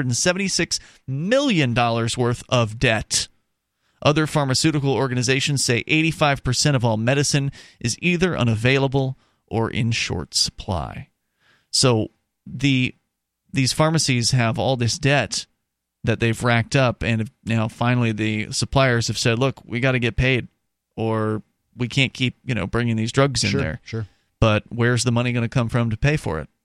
$676 million worth of debt. Other pharmaceutical organizations say 85% of all medicine is either unavailable or in short supply. So these pharmacies have all this debt that they've racked up, and now finally the suppliers have said, look, we got to get paid or we can't keep bringing these drugs in there. Sure. But where's the money going to come from to pay for it?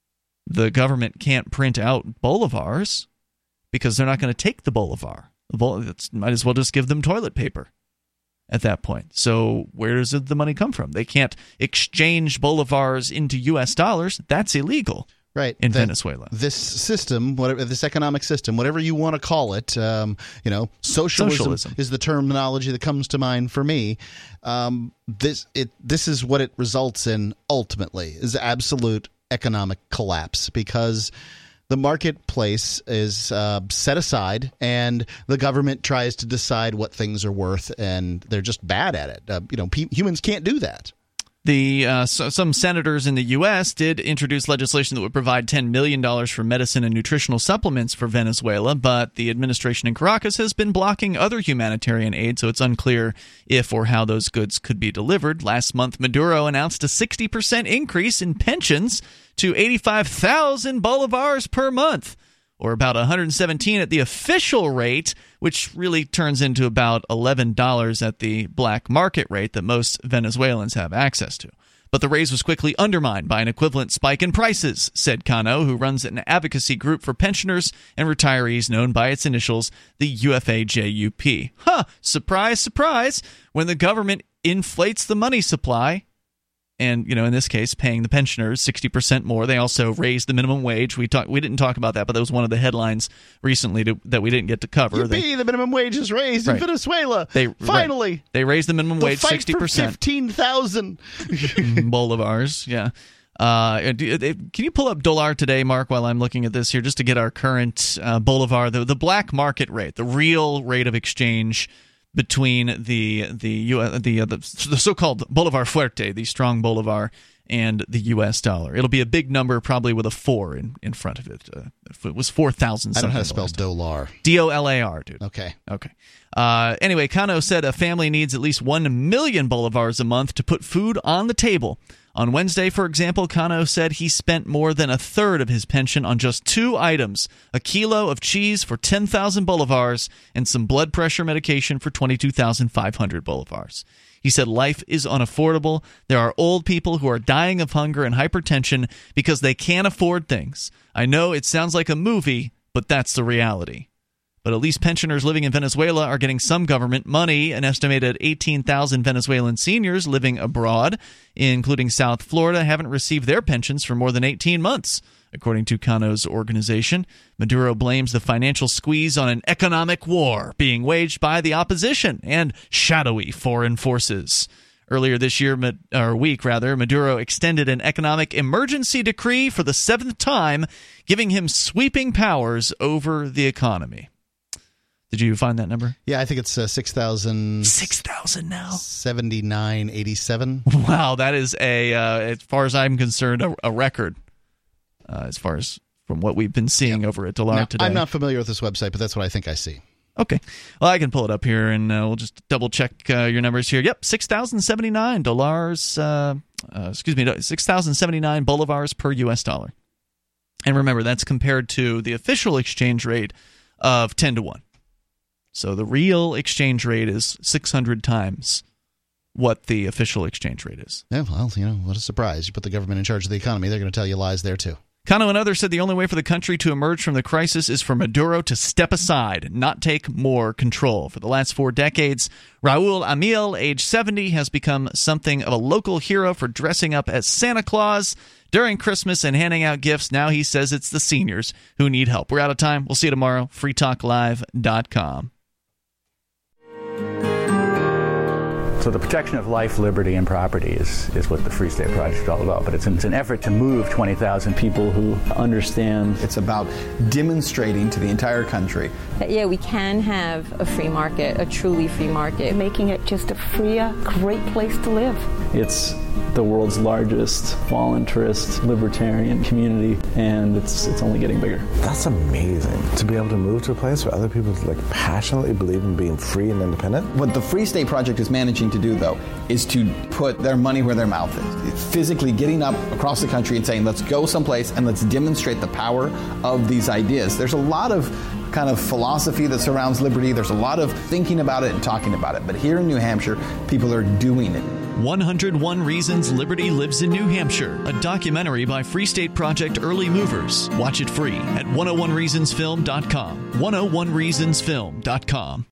The government can't print out bolivars because they're not going to take the bolivar. Might as well just give them toilet paper at that point. So where does the money come from? They can't exchange bolivars into U.S. dollars. That's illegal. Right. In Venezuela. This system, this economic system, whatever you want to call it, socialism is the terminology that comes to mind for me. This is what it results in ultimately, is absolute economic collapse because the marketplace is set aside and the government tries to decide what things are worth, and they're just bad at it. Humans can't do that. Some senators in the U.S. did introduce legislation that would provide $10 million for medicine and nutritional supplements for Venezuela, but the administration in Caracas has been blocking other humanitarian aid, so it's unclear if or how those goods could be delivered. Last month, Maduro announced a 60% increase in pensions to 85,000 bolivars per month, or about 117 at the official rate, which really turns into about $11 at the black market rate that most Venezuelans have access to. But the raise was quickly undermined by an equivalent spike in prices, said Cano, who runs an advocacy group for pensioners and retirees known by its initials, the UFAJUP. Surprise, surprise, when the government inflates the money supply, and, in this case, paying the pensioners 60% more. They also raised the minimum wage. We didn't talk about that, but that was one of the headlines recently that we didn't get to cover. The minimum wage is raised in Venezuela. Finally. They raised the minimum wage 60%. For 15,000 bolivars, yeah. Can you pull up Dollar today, Mark, while I'm looking at this here, just to get our current bolivar, the black market rate, the real rate of exchange between the so-called Bolivar Fuerte, the strong Bolivar, and the U.S. dollar. It'll be a big number, probably with a 4 in front of it. If it was 4,000. I don't know how to spell dollar. DOLAR, dude. Okay. Anyway, Cano said a family needs at least 1 million bolivars a month to put food on the table. On Wednesday, for example, Cano said he spent more than a third of his pension on just 2 items, a kilo of cheese for 10,000 bolivars and some blood pressure medication for 22,500 bolivars. He said life is unaffordable. There are old people who are dying of hunger and hypertension because they can't afford things. I know it sounds like a movie, but that's the reality. But at least pensioners living in Venezuela are getting some government money. An estimated 18,000 Venezuelan seniors living abroad, including South Florida, haven't received their pensions for more than 18 months, according to Cano's organization. Maduro blames the financial squeeze on an economic war being waged by the opposition and shadowy foreign forces. Earlier this week, Maduro extended an economic emergency decree for the 7th time, giving him sweeping powers over the economy. Did you find that number? Yeah, I think it's 6,000. 6,000 now. 79.87. Wow, that is as far as I'm concerned, a record. As far as from what we've been seeing over at Dollar today. I'm not familiar with this website, but that's what I think I see. Okay. Well, I can pull it up here, and we'll just double-check your numbers here. Yep, $6,079. 6,079 bolivars per U.S. dollar. And remember, that's compared to the official exchange rate of 10 to 1. So the real exchange rate is 600 times what the official exchange rate is. Yeah, well, what a surprise. You put the government in charge of the economy, they're going to tell you lies there, too. Cano and others said the only way for the country to emerge from the crisis is for Maduro to step aside, not take more control. For the last 4 decades, Raul Amil, age 70, has become something of a local hero for dressing up as Santa Claus during Christmas and handing out gifts. Now he says it's the seniors who need help. We're out of time. We'll see you tomorrow. freetalklive.com. So the protection of life, liberty, and property is what the Free State Project is all about. But it's an effort to move 20,000 people who understand. It's about demonstrating to the entire country that, yeah, we can have a free market, a truly free market. Making it just a freer, great place to live. It's the world's largest voluntarist libertarian community, and it's only getting bigger. That's amazing, to be able to move to a place where other people passionately believe in being free and independent. What the Free State Project is managing to do, though, is to put their money where their mouth is. It's physically getting up across the country and saying, let's go someplace and let's demonstrate the power of these ideas. There's a lot of kind of philosophy that surrounds liberty. There's a lot of thinking about it and talking about it. But here in New Hampshire, people are doing it. 101 Reasons Liberty Lives in New Hampshire, a documentary by Free State Project Early Movers. Watch it free at 101reasonsfilm.com. 101reasonsfilm.com.